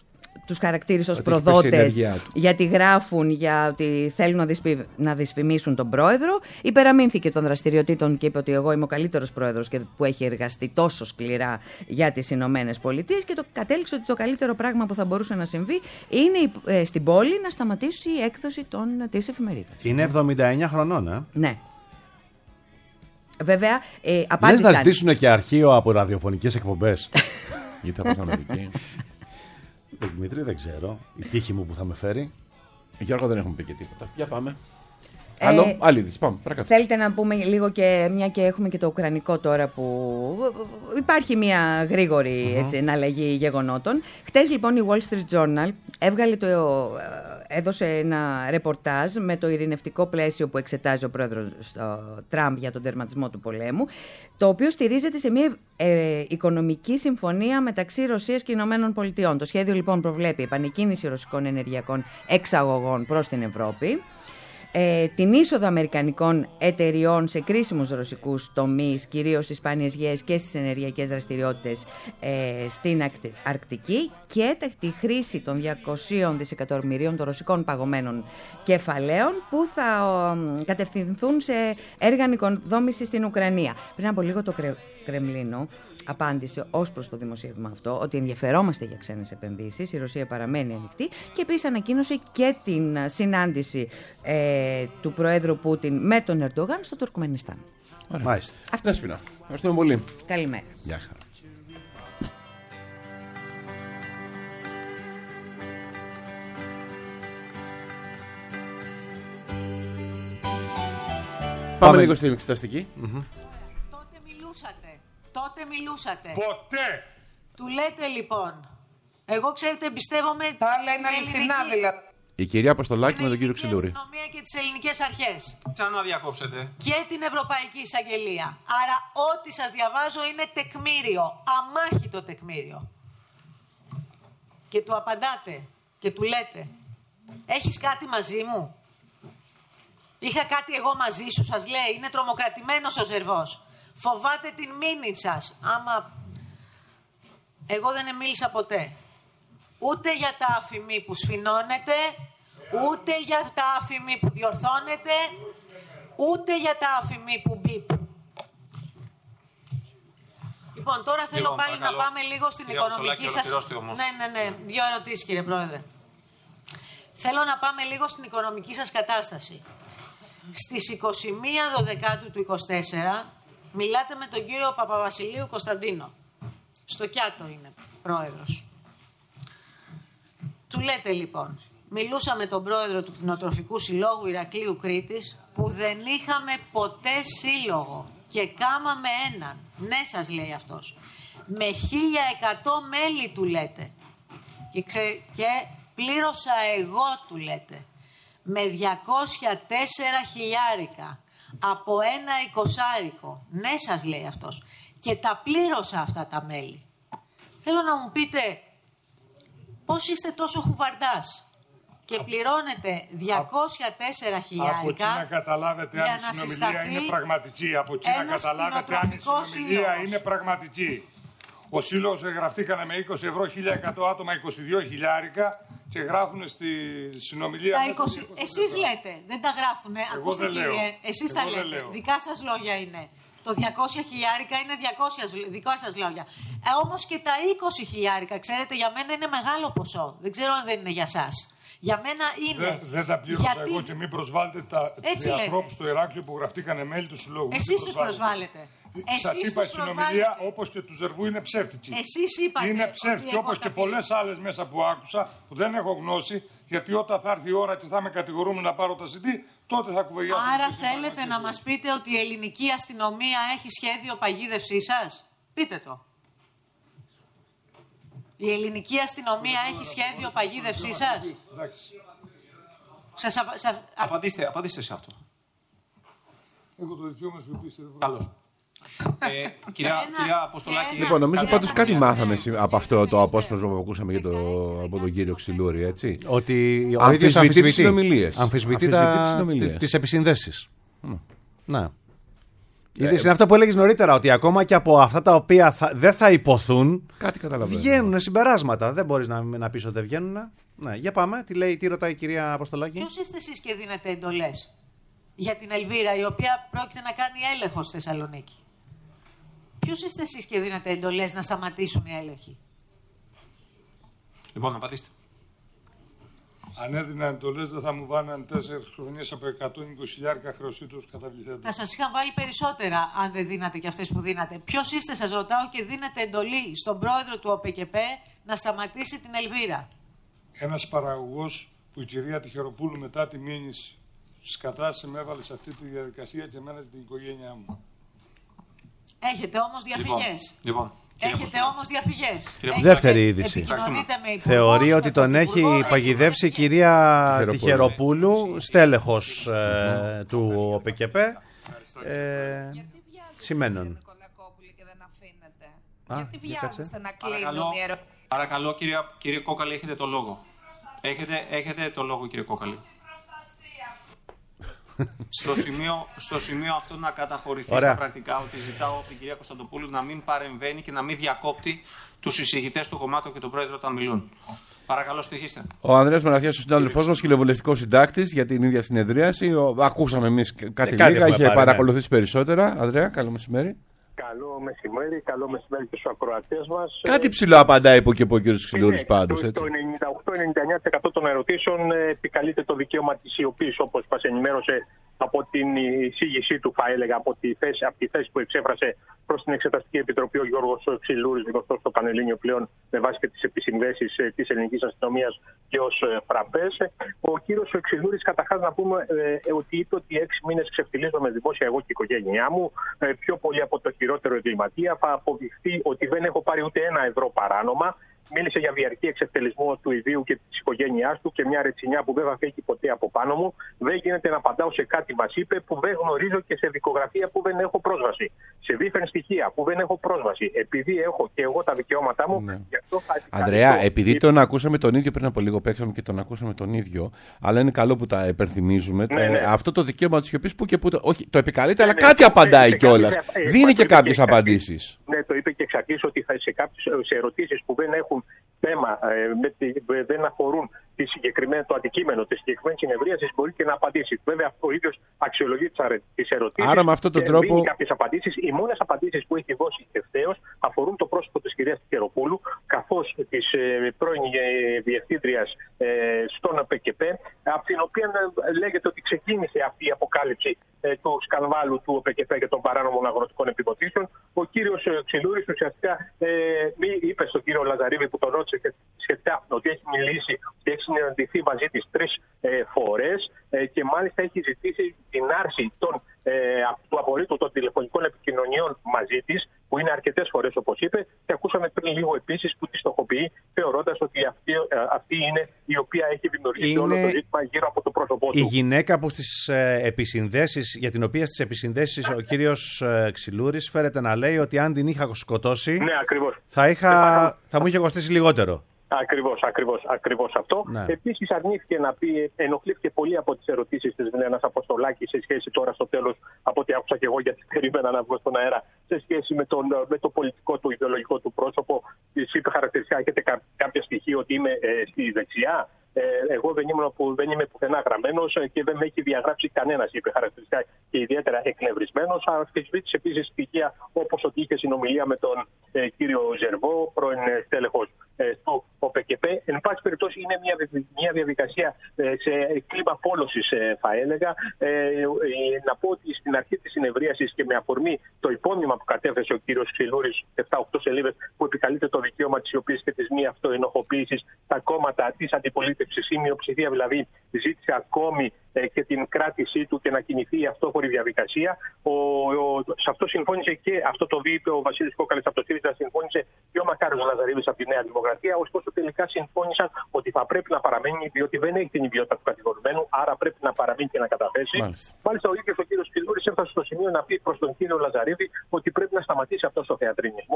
τους χαρακτήρισε ως Ότι έχει προδότες, πέσει η ενέργειά του. γιατί γράφουν για ότι θέλουν να, δυσπι... να δυσφημίσουν τον πρόεδρο. Υπεραμείνθηκε των δραστηριοτήτων και είπε ότι εγώ είμαι ο καλύτερος πρόεδρος και που έχει εργαστεί τόσο σκληρά για τις Ηνωμένες Πολιτείες, και το κατέληξε ότι το καλύτερο πράγμα που θα μπορούσε να συμβεί είναι ε, στην πόλη να σταματήσει η έκδοση των, της εφημερίδας. Είναι εβδομήντα εννέα χρονών, ε. Ναι. Βέβαια, ε, απάντησαν. Λες να ζητήσουν και αρχείο από ραδιοφωνικές εκπομπές. Γιατί θα πας Αμερική. Δημήτρη, δεν ξέρω. Η τύχη μου που θα με φέρει. Γιώργο, δεν έχουμε πει και τίποτα. Για πάμε. Ε, Άλλο, άλλη είδηση. Πάμε, παρακάτω. Θέλετε να πούμε λίγο και μια και έχουμε και το ουκρανικό τώρα που υπάρχει μια γρήγορη mm-hmm. έτσι, εναλλαγή γεγονότων. Χτες λοιπόν η Wall Street Journal έβγαλε το, έδωσε ένα ρεπορτάζ με το ειρηνευτικό πλαίσιο που εξετάζει ο πρόεδρος Τραμπ για τον τερματισμό του πολέμου, το οποίο στηρίζεται σε μια ε, οικονομική συμφωνία μεταξύ Ρωσίας και Ηνωμένων Πολιτειών. Το σχέδιο λοιπόν προβλέπει επανεκκίνηση ρωσικών ενεργειακών εξαγωγών προς την Ευρώπη, Ε, την είσοδο αμερικανικών εταιριών σε κρίσιμους ρωσικούς τομείς, κυρίως στις σπάνιες γέες και στις ενεργειακές δραστηριότητες ε, στην Αρκτική, και τη χρήση των διακοσίων δισεκατομμυρίων των ρωσικών παγωμένων κεφαλαίων που θα ε, κατευθυνθούν σε έργα νοικοδόμησης στην Ουκρανία. Πριν από λίγο το Κρε... Κρεμλίνο απάντησε ως προς το δημοσίευμα αυτό ότι ενδιαφερόμαστε για ξένες επενδύσεις, η Ρωσία παραμένει ανοιχτή, και επίσης ανακοίνωσε και την συνάντηση ε, του Προέδρου Πούτιν με τον Ερντογάν στο Τουρκμενιστάν. Ωραία. Μάλιστα. Αυτά σπινά. Ευχαριστούμε πολύ. Καλημέρα. Γεια χαρά. Πάμε, Πάμε λίγο στην εξεταστική. Mm-hmm. Τότε μιλούσατε. Τότε μιλούσατε. Ποτέ. Του λέτε λοιπόν. Εγώ ξέρετε εμπιστεύομαι. Τα άλλα είναι αληθινά δηλαδή. Η κυρία Αποστολάκη με τον κύριο Ξυλούρη. Την αστυνομία και τις ελληνικές αρχές. Ξαναδιακόψετε. Και την Ευρωπαϊκή Εισαγγελία. Άρα ό,τι σας διαβάζω είναι τεκμήριο. Αμάχητο τεκμήριο. Και του απαντάτε. Και του λέτε. Έχεις κάτι μαζί μου? Είχα κάτι εγώ μαζί σου, σας λέει. Είναι τρομοκρατημένος ο Ζερβός. Φοβάται την μήνυ σας. Άμα... Εγώ δεν μίλησα ποτέ. Ούτε για τα αφημί που σφινώνετε, ούτε για τα αφημί που διορθώνετε, ούτε για τα αφημί που μπίπ. Λοιπόν, τώρα θέλω λοιπόν, πάλι παρακαλώ. να πάμε λίγο στην Κυρία οικονομική σας... Ναι, ναι, ναι. Δύο ερωτήσεις, κύριε Πρόεδρε. Θέλω να πάμε λίγο στην οικονομική σας κατάσταση. Στις είκοσι μία Δεκεμβρίου του είκοσι τέσσερα μιλάτε με τον κύριο Παπαβασιλείου Κωνσταντίνο. Στο Κιάτο είναι πρόεδρος. Του λέτε λοιπόν, μιλούσα με τον πρόεδρο του Κτηνοτροφικού Συλλόγου Ηρακλείου Κρήτης, που δεν είχαμε ποτέ σύλλογο και κάμαμε έναν. Ναι, σας λέει αυτός. Με χίλια εκατό μέλη του λέτε. Και, ξε... και πλήρωσα εγώ του λέτε. Με διακόσια τέσσερα χιλιάρικα από ένα εικοσάρικο. Ναι, σας λέει αυτός. Και τα πλήρωσα αυτά τα μέλη. Θέλω να μου πείτε πώς είστε τόσο χουβαρντάς και πληρώνετε διακόσια τέσσερα χιλιάρικα. Από εκεί να καταλάβετε αν η συνομιλία είναι πραγματική. Από εκεί να καταλάβετε αν η συνομιλία σύλλογος. είναι πραγματική. Ο σύλλογος γραφτήκανε με είκοσι ευρώ, χίλια εκατό άτομα, είκοσι δύο χιλιάρικα. Και γράφουν στη συνομιλία τα μέσα είκοσι... Εσείς λέτε, δεν τα γράφουνε. Εγώ Ακούστε δεν λέω. κύριε, εσείς Εγώ τα λέτε. λέω. Δικά σας λόγια είναι. Το διακόσια χιλιάρικα είναι διακόσια δικά σας λόγια. Ε, όμως και τα είκοσι χιλιάρικα, ξέρετε, για μένα είναι μεγάλο ποσό. Δεν ξέρω αν δεν είναι για σας. Για μένα είναι. Δεν, δεν τα πλήρωσα γιατί... εγώ και μην προσβάλλετε τα ανθρώπους στο Ηράκλειο που γραφτήκανε μέλη του συλλόγου. Εσείς τους προσβάλλετε. Σας είπα, η συνομιλία όπως και του Ζερβού είναι ψεύτικη. Εσείς είπατε. Είναι ψεύτικη όπως και πολλές άλλες μέσα που άκουσα που δεν έχω γνώση. Γιατί όταν θα έρθει η ώρα και θα με κατηγορούμε να πάρω τα σι ντι, τότε θα κουβεντιάσουμε. Άρα θέλετε να μας πείτε ότι η ελληνική αστυνομία έχει σχέδιο παγίδευσής σας? Πείτε το. Η ελληνική αστυνομία έχει σχέδιο παγίδευσής σας? Σας απα... σας... Απαντήστε, απαντήστε σε αυτό. Έχω το δικαίωμα σου πεις. Καλώς. Ε, κυρία, κυρία Αποστολάκη. Λοιπόν, νομίζω πάντως κάτι μάθαμε από αυτό το απόσπασμα που ακούσαμε και το, από τον κύριο Ξυλούρη, έτσι. Ότι ο αμφισβητεί τις συνομιλίες. Αμφισβητεί τις επισυνδέσεις. Mm. Ναι. Είδες, είναι αυτό που έλεγες νωρίτερα, ότι ακόμα και από αυτά τα οποία θα, δεν θα υποθούν, κάτι καταλαβαίνω. Βγαίνουν συμπεράσματα. Δεν μπορείς να, να πεις ότι δεν βγαίνουν. Ναι, για πάμε. Τι λέει, τι ρωτάει η κυρία Αποστολάκη. Ποιος είστε εσείς και δίνετε εντολές για την Ελβίρα, η οποία πρόκειται να κάνει έλεγχο στη Θεσσαλονίκη? Ποιος είστε εσείς και δίνετε εντολές να σταματήσουν οι έλεγχοι? Λοιπόν, απαντήστε. Αν έδινα εντολές, δεν θα μου βάναν τέσσερις χρονιές από εκατόν είκοσι χιλιάδες χρεωστή τους καταβληθέντες. Θα σας είχαν βάλει περισσότερα αν δεν δίνατε και αυτές που δίνατε. Ποιος είστε, σας ρωτάω, και δίνετε εντολή στον πρόεδρο του ΟΠΕΚΕΠΕ να σταματήσει την Ελβίρα? Ένας παραγωγός που η κυρία Τυχεροπούλου μετά τη μήνυση της κατάστασης με έβαλε σε αυτή τη διαδικασία και εμένα την οικογένειά μου. Έχετε όμως διαφυγές. Λοιπόν, λοιπόν. Έχετε όμως διαφυγές. Δεύτερη είδηση. Θεωρεί ότι τον έχει παγιδεύσει η κυρία Τυχεροπούλου, στέλεχος ε, του ΟΠΕΚΕΠΕ, ε, σημαίνων. Γιατί βιάζεστε να κλείνουν οι ερωτήσεις? Παρακαλώ, κύριε, κύριε Κόκαλη, έχετε το λόγο. Έχετε, έχετε το λόγο, κύριε Κόκαλη. στο, σημείο, στο σημείο αυτό να καταχωρηθεί στα πρακτικά ότι ζητάω από την κυρία Κωνσταντοπούλου να μην παρεμβαίνει και να μην διακόπτει τους εισηγητές του κομμάτου και τον πρόεδρο όταν μιλούν. Παρακαλώ, στοιχήστε. Ο Ανδρέας Μαραθιάς, ο συνάδελφός μας, κοινοβουλευτικός συντάκτης για την ίδια συνεδρίαση. Ο, ακούσαμε εμείς κάτι ε, λίγα, είχε πάρει, παρακολουθήσει ναι. περισσότερα. Ανδρέα, καλό μεσημέρι. Καλό μεσημέρι, καλό μεσημέρι και στους ακροατές μας. Κάτι ψηλό απαντάει που και που ο κύριος Ξυλούρης πάντως. Το, το ενενήντα οκτώ με ενενήντα εννέα τοις εκατό των ερωτήσεων επικαλείται το δικαίωμα της σιωπής, όπως μας ενημέρωσε από την εισήγησή του, θα έλεγα, από τη θέση, από τη θέση που εξέφρασε προς την Εξεταστική Επιτροπή ο Γιώργος Ξυλούρης, γνωστός στο Πανελλήνιο πλέον με βάση και τις επισυνδέσεις της ελληνικής αστυνομίας και ως φραπές. Ο κύριος Ξυλούρης, καταρχάς να πούμε ε, ότι είπε ότι έξι μήνες ξεφτιλίζομαι δημόσια εγώ και η οικογένειά μου, ε, πιο πολύ από το χειρότερο εγκληματία. Θα αποδειχθεί ότι δεν έχω πάρει ούτε ένα ευρώ παράνομα. Μίλησε για διαρκή εξευτελισμό του ιδίου και της οικογένειάς του και μια ρετσινιά που δεν θα φύγει ποτέ από πάνω μου. Δεν γίνεται να απαντάω σε κάτι, μας είπε, που δεν γνωρίζω και σε δικογραφία που δεν έχω πρόσβαση. Σε δίθεν στοιχεία που δεν έχω πρόσβαση. Επειδή έχω και εγώ τα δικαιώματά μου. Ναι. Αυτό θα Ανδρέα, το... επειδή τον ακούσαμε τον ίδιο πριν από λίγο, παίξαμε και τον ακούσαμε τον ίδιο, αλλά είναι καλό που τα υπενθυμίζουμε. Ναι, ναι. Ε, αυτό το δικαίωμα της σιωπής που και που. Το, όχι, το επικαλείται, ναι, αλλά ναι, κάτι ναι, απαντάει κιόλας. Δίνει και κάποιες απαντήσεις. Ναι, το είπε και εξ αρχής ότι θα σε κάποιες ερωτήσεις που δεν έχουν θέμα, ε, με τη, ε, δεν αφορούν τη συγκεκριμένη, το αντικείμενο τη συγκεκριμένη συνεδρίαση, μπορεί και να απαντήσει. Βέβαια, ο ίδιος αξιολογεί τις ερωτήσεις. Άρα, με αυτόν τον και τρόπο. δίνει κάποιες απαντήσεις. Οι μόνες απαντήσεις που έχει δώσει ευθέως αφορούν το πρόσωπο της κυρίας Τυχεροπούλου, καθώς της ε, πρώην ε, διευθύντριας ε, στον ΟΠΕΚΕΠΕ, από την οποία ε, λέγεται ότι ξεκίνησε αυτή η αποκάλυψη ε, του σκανδάλου του ΟΠΕΚΕΠΕ και των παράνομων αγροτικών επιδοτήσεων. Ο κύριος ε, Ξυλούρης ουσιαστικά ε, μη είπε στον κύριο Λαζαρίδη που τον ρώτησε σχετικά ότι έχει μιλήσει και έχει συναντηθεί μαζί της τρεις ε, φορές ε, και μάλιστα έχει ζητήσει την άρση των, ε, του απορρίτου των τηλεφωνικών επικοινωνιών μαζί της, που είναι αρκετές φορές όπως είπε, και ακούσαμε πριν λίγο επίσης που τη στοχοποιεί, θεωρώντας ότι αυτή, αυτή είναι η οποία έχει δημιουργήσει είναι... όλο το ζήτημα γύρω από το πρόσωπό του. Η γυναίκα που στις ε, επισυνδέσεις, για την οποία στις επισυνδέσεις ο κύριος ε, Ξυλούρης φέρεται να λέει ότι αν την είχα σκοτώσει, ναι, ακριβώς. Θα, είχα, θα μου είχε κοστίσει λιγότερο. Ακριβώς, ακριβώς, ακριβώς αυτό. Ναι. Επίσης αρνήθηκε να πει, ενοχλήθηκε πολύ από τις ερωτήσεις της Βιλένας Αποστολάκη σε σχέση τώρα στο τέλος, από ό,τι άκουσα και εγώ γιατί περίμενα να βγω στον αέρα, σε σχέση με, τον, με το πολιτικό του, ιδεολογικό του πρόσωπο. Της είπε χαρακτηριστικά, έχετε κα, κάποια στοιχεία ότι είμαι ε, στη δεξιά. Ε, εγώ δεν, ήμουν, που, δεν είμαι πουθενά γραμμένος και δεν με έχει διαγράψει κανένας, είπε χαρακτηριστικά και ιδιαίτερα εκνευρισμένος. Αμφισβήτησε επίσης στοιχεία όπως ότι είχε συνομιλία με τον ε, κύριο Ζερβό, πρώην στέλεχος ε, του ΟΠΕΚΕΠΕ. Εν πάση περιπτώσει, είναι μια, μια διαδικασία ε, σε κλίμα πόλωσης, ε, θα έλεγα. Ε, ε, να πω ότι στην αρχή της συνεδρίασης και με αφορμή το υπόμνημα που κατέθεσε ο κύριος Ξυλούρης, επτά οκτώ σελίδες, που επικαλείται το δικαίωμα της σιωπής και της μη αυτοενοχοποίησης, τα κόμματα της αντιπολίτευσης, η μειοψηφία δηλαδή, ζήτησε ακόμη ε, και την κράτησή του και να κινηθεί η αυτόφορη διαδικασία. Ο, ο, σε αυτό συμφώνησε και αυτό το είπε ο Βασίλης Κόκαλης από το ΣΥΡΙΖΑ, συμφώνησε και ο Μακάριος Λαζαρίδης από τη Νέα Δημοκρατία. Ωστόσο, τελικά συμφώνησαν ότι θα πρέπει να παραμείνει, διότι δεν έχει την ιδιότητα του κατηγορουμένου, άρα πρέπει να παραμείνει και να καταθέσει. Μάλιστα, Μάλιστα ο ίδιος ο κύριος Ξυλούρης έφτασε στο σημείο να πει προς τον κύριο Λαζαρίδη ότι πρέπει να σταματήσει αυτός ο θεατρινισμός,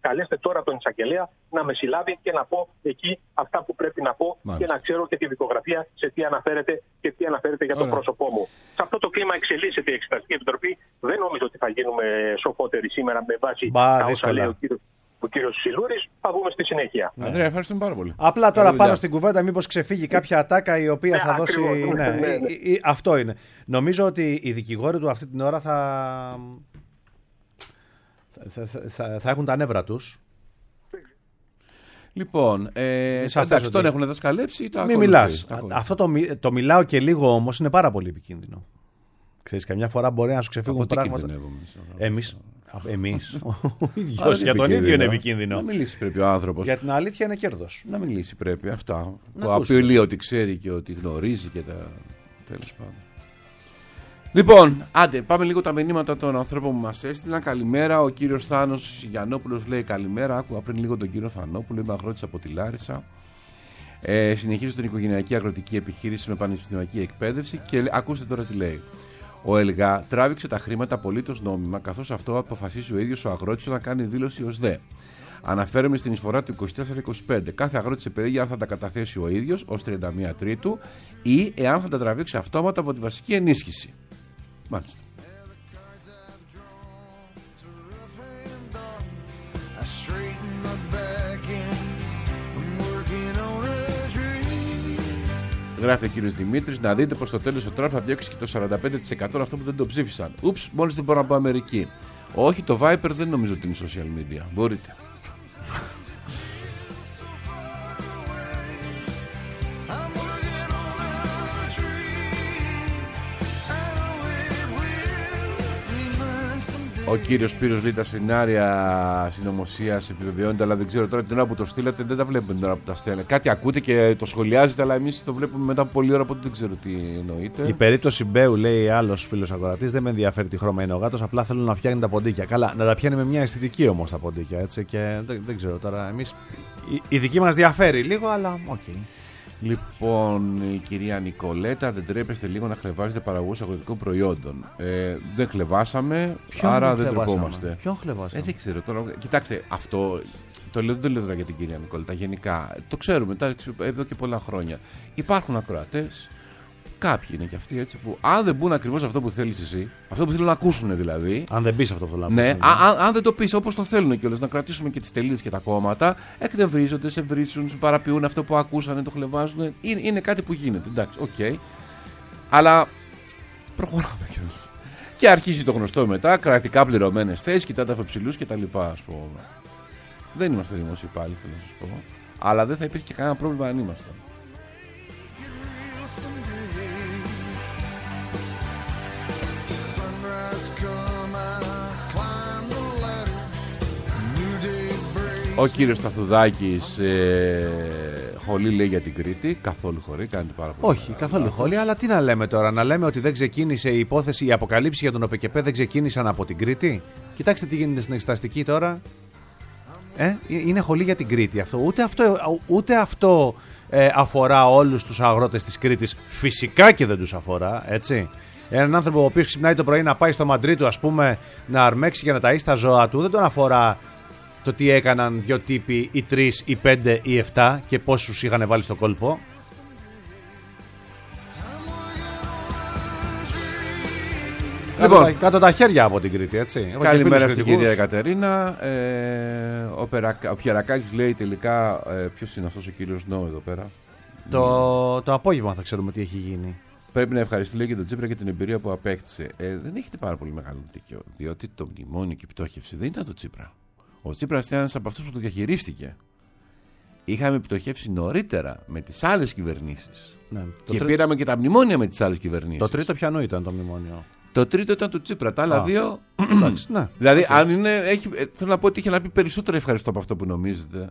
καλέστε τώρα τον εισαγγελέα να με συλλάβει και να πω εκεί αυτά που πρέπει να πω. Μάλιστα. Και να ξέρω και τη δικογραφία σε τι αναφέρεται και τι αναφέρεται για το Ωραία. πρόσωπό μου. Σε αυτό το κλίμα εξελίσσεται η Εξεταστική Επιτροπή. Δεν νομίζω ότι θα γίνουμε σοφότεροι σήμερα με βάση Μπα, τα όσα λέει ο κύριος. Ο κύριος Σιλούρης, θα βγούμε στη συνέχεια. Ναι. Ανδρέα, ευχαριστούμε πάρα πολύ. Απλά τώρα πάνω στην κουβέντα, μήπως ξεφύγει κάποια ατάκα η οποία ναι, θα δώσει. Ακριβώς, ναι, ναι, ναι. Ή, ή, αυτό είναι. Νομίζω ότι οι δικηγόροι του αυτή την ώρα θα. θα, θα, θα, θα έχουν τα νεύρα τους. Λοιπόν, ε, εντάξει, τον έχουν δασκαλέψει ή το Μην μιλάς. Αυτό το, το μιλάω και λίγο όμως είναι πάρα πολύ επικίνδυνο. Ξέρεις, καμιά φορά μπορεί να σου ξεφύγουν πράγματα. Εμείς. Εμείς. Ο ίδιος για τον ίδιο είναι επικίνδυνο. Να μιλήσει πρέπει ο άνθρωπος. Για την αλήθεια είναι κέρδος. Να μιλήσει πρέπει αυτά. Το απειλεί ότι ξέρει και ότι γνωρίζει και τα. Τέλος πάντων. Λοιπόν, άντε, πάμε λίγο τα μηνύματα των ανθρώπων που μας έστειλαν. Καλημέρα. Ο κύριος Θάνος Γιαννόπουλος λέει καλημέρα. Άκουγα πριν λίγο τον κύριο Θανόπουλο. Είμαι αγρότης από τη Λάρισα. Ε, συνεχίζω την οικογενειακή αγροτική επιχείρηση με πανεπιστημιακή εκπαίδευση και ακούστε τώρα τι λέει. Ο ΕΛΓΑ τράβηξε τα χρήματα απολύτως νόμιμα, καθώς αυτό αποφασίσει ο ίδιος ο αγρότης να κάνει δήλωση ως δε. Αναφέρομαι στην εισφορά του είκοσι τέσσερα είκοσι πέντε. Κάθε αγρότης επιλέγει αν θα τα καταθέσει ο ίδιος ως τριάντα μία Τρίτου ή εάν θα τα τραβήξει αυτόματα από τη βασική ενίσχυση. Μάλιστα. Γράφει ο κύριος Δημήτρης, να δείτε πως στο τέλος ο Τραμπ θα διώξει και το σαράντα πέντε τοις εκατό αυτό που δεν το ψήφισαν. Ούψ, μόλις δεν μπορώ να πω Αμερική. Όχι, το Viper δεν νομίζω ότι είναι social media. Μπορείτε. Ο κύριος Σπύρος λέει τα σενάρια συνωμοσίας επιβεβαιώνεται, αλλά δεν ξέρω τώρα την ώρα που το στείλατε, δεν τα βλέπουμε την ώρα που τα στέλνετε. Κάτι ακούτε και το σχολιάζετε, αλλά εμείς το βλέπουμε μετά από πολλή ώρα, οπότε δεν ξέρω τι εννοείτε. Η περίπτωση Μπέου, λέει άλλος φίλος αγορατής, δεν με ενδιαφέρει τι χρώμα είναι ο γάτος, απλά θέλω να πιάνει τα ποντίκια. Καλά, να τα πιάνει με μια αισθητική όμως τα ποντίκια, έτσι, και δεν, δεν ξέρω τώρα. Εμείς, η, η δική μας διαφέρει λίγο, αλλά οκ. Okay. Λοιπόν, η κυρία Νικολέτα, δεν τρέπεστε λίγο να χλεβάζετε παραγωγούς αγροτικών προϊόντων. Ε, δεν χλεβάσαμε, Ποιον άρα δεν τρεπόμαστε. Ποιον χλεβάσαμε? Ε, δεν ξέρω τώρα. Κοιτάξτε, αυτό το λέω, δεν το λέω τώρα για την κυρία Νικολέτα. Γενικά, το ξέρουμε εδώ και πολλά χρόνια. Υπάρχουν ακροατές, κάποιοι είναι και αυτοί έτσι που αν δεν μπουν ακριβώς αυτό που θέλεις εσύ, αυτό που θέλουν να ακούσουν δηλαδή. Αν δεν πεις αυτό που θέλουν να ακούσουν. Ναι, αν, αν δεν το πεις όπως το θέλουν κιόλας, να κρατήσουμε και τις τελείες και τα κόμματα, εκνευρίζονται, σε βρίσουν, παραποιούν αυτό που ακούσανε, το χλεβάζουν. Είναι, είναι κάτι που γίνεται. Εντάξει, οκ. Okay. Αλλά προχωράμε κιόλας. Και αρχίζει το γνωστό μετά, κρατικά πληρωμένες θέσεις, κοιτάτε αφεψηλούς κτλ. Δεν είμαστε δημόσιοι υπάλληλοι, θέλω να σας πω. Αλλά δεν θα υπήρχε και κανένα πρόβλημα αν ήμασταν. Ο κύριος Σταθουδάκης ε, χολή λέει για την Κρήτη. Καθόλου χωρί, κάνει πάρα πολύ. Όχι, καθόλου χολή, αλλά τι να λέμε τώρα. Να λέμε ότι δεν ξεκίνησε η υπόθεση, η αποκαλύψη για τον ΟΠΕΚΕΠΕ δεν ξεκίνησαν από την Κρήτη. Κοιτάξτε τι γίνεται στην εξεταστική τώρα. Ε, είναι χολή για την Κρήτη αυτό. Ούτε αυτό, ούτε αυτό ε, αφορά όλους τους αγρότες της Κρήτης. Φυσικά και δεν τους αφορά, έτσι. Έναν άνθρωπο ο οποίος ξυπνάει το πρωί να πάει στο μαντρί του, ας πούμε, να αρμέξει για να ταΐσει τα ζώα του, δεν τον αφορά το τι έκαναν δύο τύποι ή τρεις ή πέντε ή εφτά και πόσους είχαν βάλει στο κόλπο. Λοιπόν, κάτω, κάτω τα χέρια από την Κρήτη, έτσι. Καλημέρα στην κυρία Εκατερίνα. Ε, ο, Περακα, ο Πιερακάκης λέει τελικά ε, ποιος είναι αυτός ο κύριος Νό εδώ πέρα. Το, το απόγευμα θα ξέρουμε τι έχει γίνει. Πρέπει να ευχαριστεί λέει και τον Τσίπρα για την εμπειρία που απέκτησε. Ε, δεν έχετε πάρα πολύ μεγάλο δίκιο, διότι το μνημόνιο και η πτώχευση δεν ήταν το Τσίπρα. Ο Τσίπρας ήταν ένας από αυτούς που το διαχειρίστηκε. Είχαμε πτωχεύσει νωρίτερα με τις άλλες κυβερνήσεις. Ναι, και τρί... πήραμε και τα μνημόνια με τις άλλες κυβερνήσεις. Το τρίτο ποιανού ήταν το μνημόνιο? Το τρίτο ήταν του Τσίπρα. Τα άλλα Α, δύο. Εντάξει, ναι. Δηλαδή, okay. αν είναι. Έχει, θέλω να πω ότι είχε να πει περισσότερο ευχαριστώ από αυτό που νομίζετε.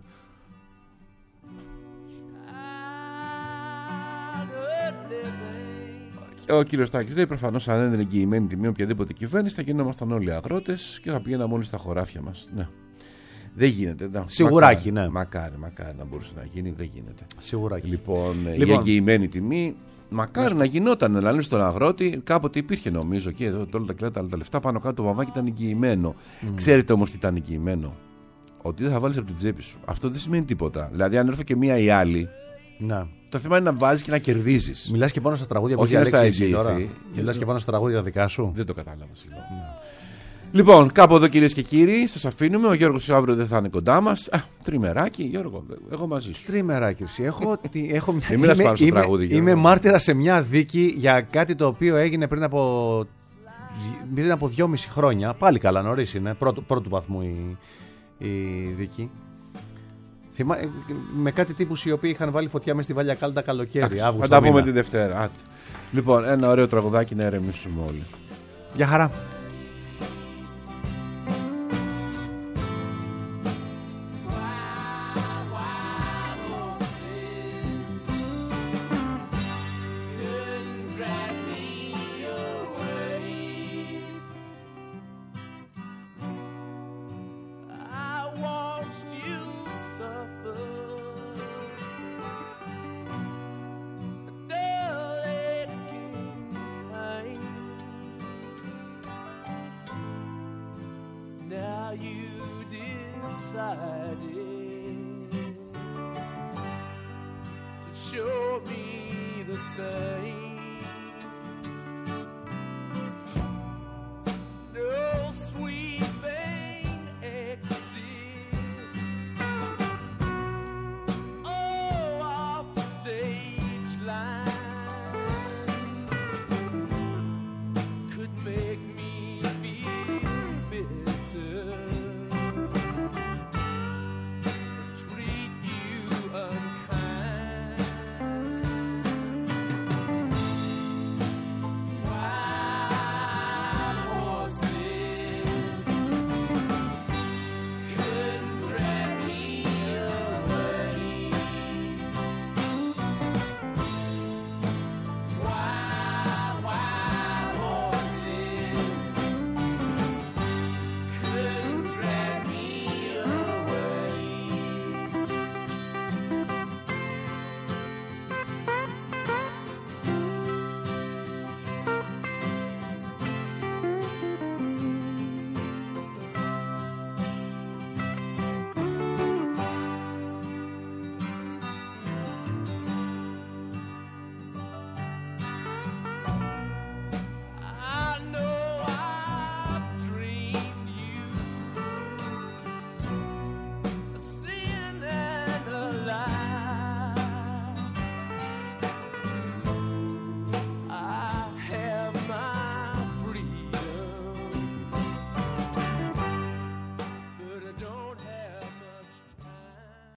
Ο κύριος Τάκης λέει: προφανώς, αν δεν είναι εγγυημένη τιμή οποιαδήποτε κυβέρνηση, θα γινόμασταν όλοι αγρότες και θα πηγαίναμε όλοι στα χωράφια μας. Ναι. Δεν γίνεται. Να, Σιγουράκι, μακάρι, ναι. Μακάρι, μακάρι να μπορούσε να γίνει, δεν γίνεται. Σιγουράκι. Λοιπόν, λοιπόν, η εγγυημένη τιμή, μακάρι ναι. να γινόταν. Δηλαδή, στον αγρότη κάποτε υπήρχε νομίζω και όλα τα κλέτα, τα λεφτά πάνω κάτω το βαμβάκι ήταν εγγυημένο. Mm. Ξέρετε όμως τι ήταν εγγυημένο? ότι δεν θα βάλεις από την τσέπη σου. Αυτό δεν σημαίνει τίποτα. Δηλαδή, αν έρθω και μία ή άλλη. Να. Το θέμα είναι να βάζεις και να κερδίζεις. Μιλάς και πάνω στα τραγούδια που έχει διαλέξει τώρα. Μιλάς και πάνω στα τραγούδια δικά σου. Δεν το κατάλαβα, συγγνώμη. Λοιπόν, κάπου εδώ κυρίες και κύριοι, σας αφήνουμε. Ο Γιώργος αύριο δεν θα είναι κοντά μας. Α, τριμεράκι, Γιώργο, εγώ μαζί σου. Τριμεράκι, εσύ. Έχω, έχω μια... Είμαι, είμαι, είμαι, τραγούδι, είμαι μάρτυρα σε μια δίκη για κάτι το οποίο έγινε πριν από, πριν από δυόμιση χρόνια. Πάλι καλά, νωρίς είναι. Πρώτου, πρώτου βαθμού η, η δίκη. Θυμά... Με κάτι τύπους οι οποίοι είχαν βάλει φωτιά μες στη Βάλια Κάλτα καλοκαίρι. Θα τα πούμε την Δευτέρα. Άτε. Λοιπόν, ένα ωραίο τραγουδάκι να ερεμήσουμε όλοι. Γεια χαρά. Show me the sun.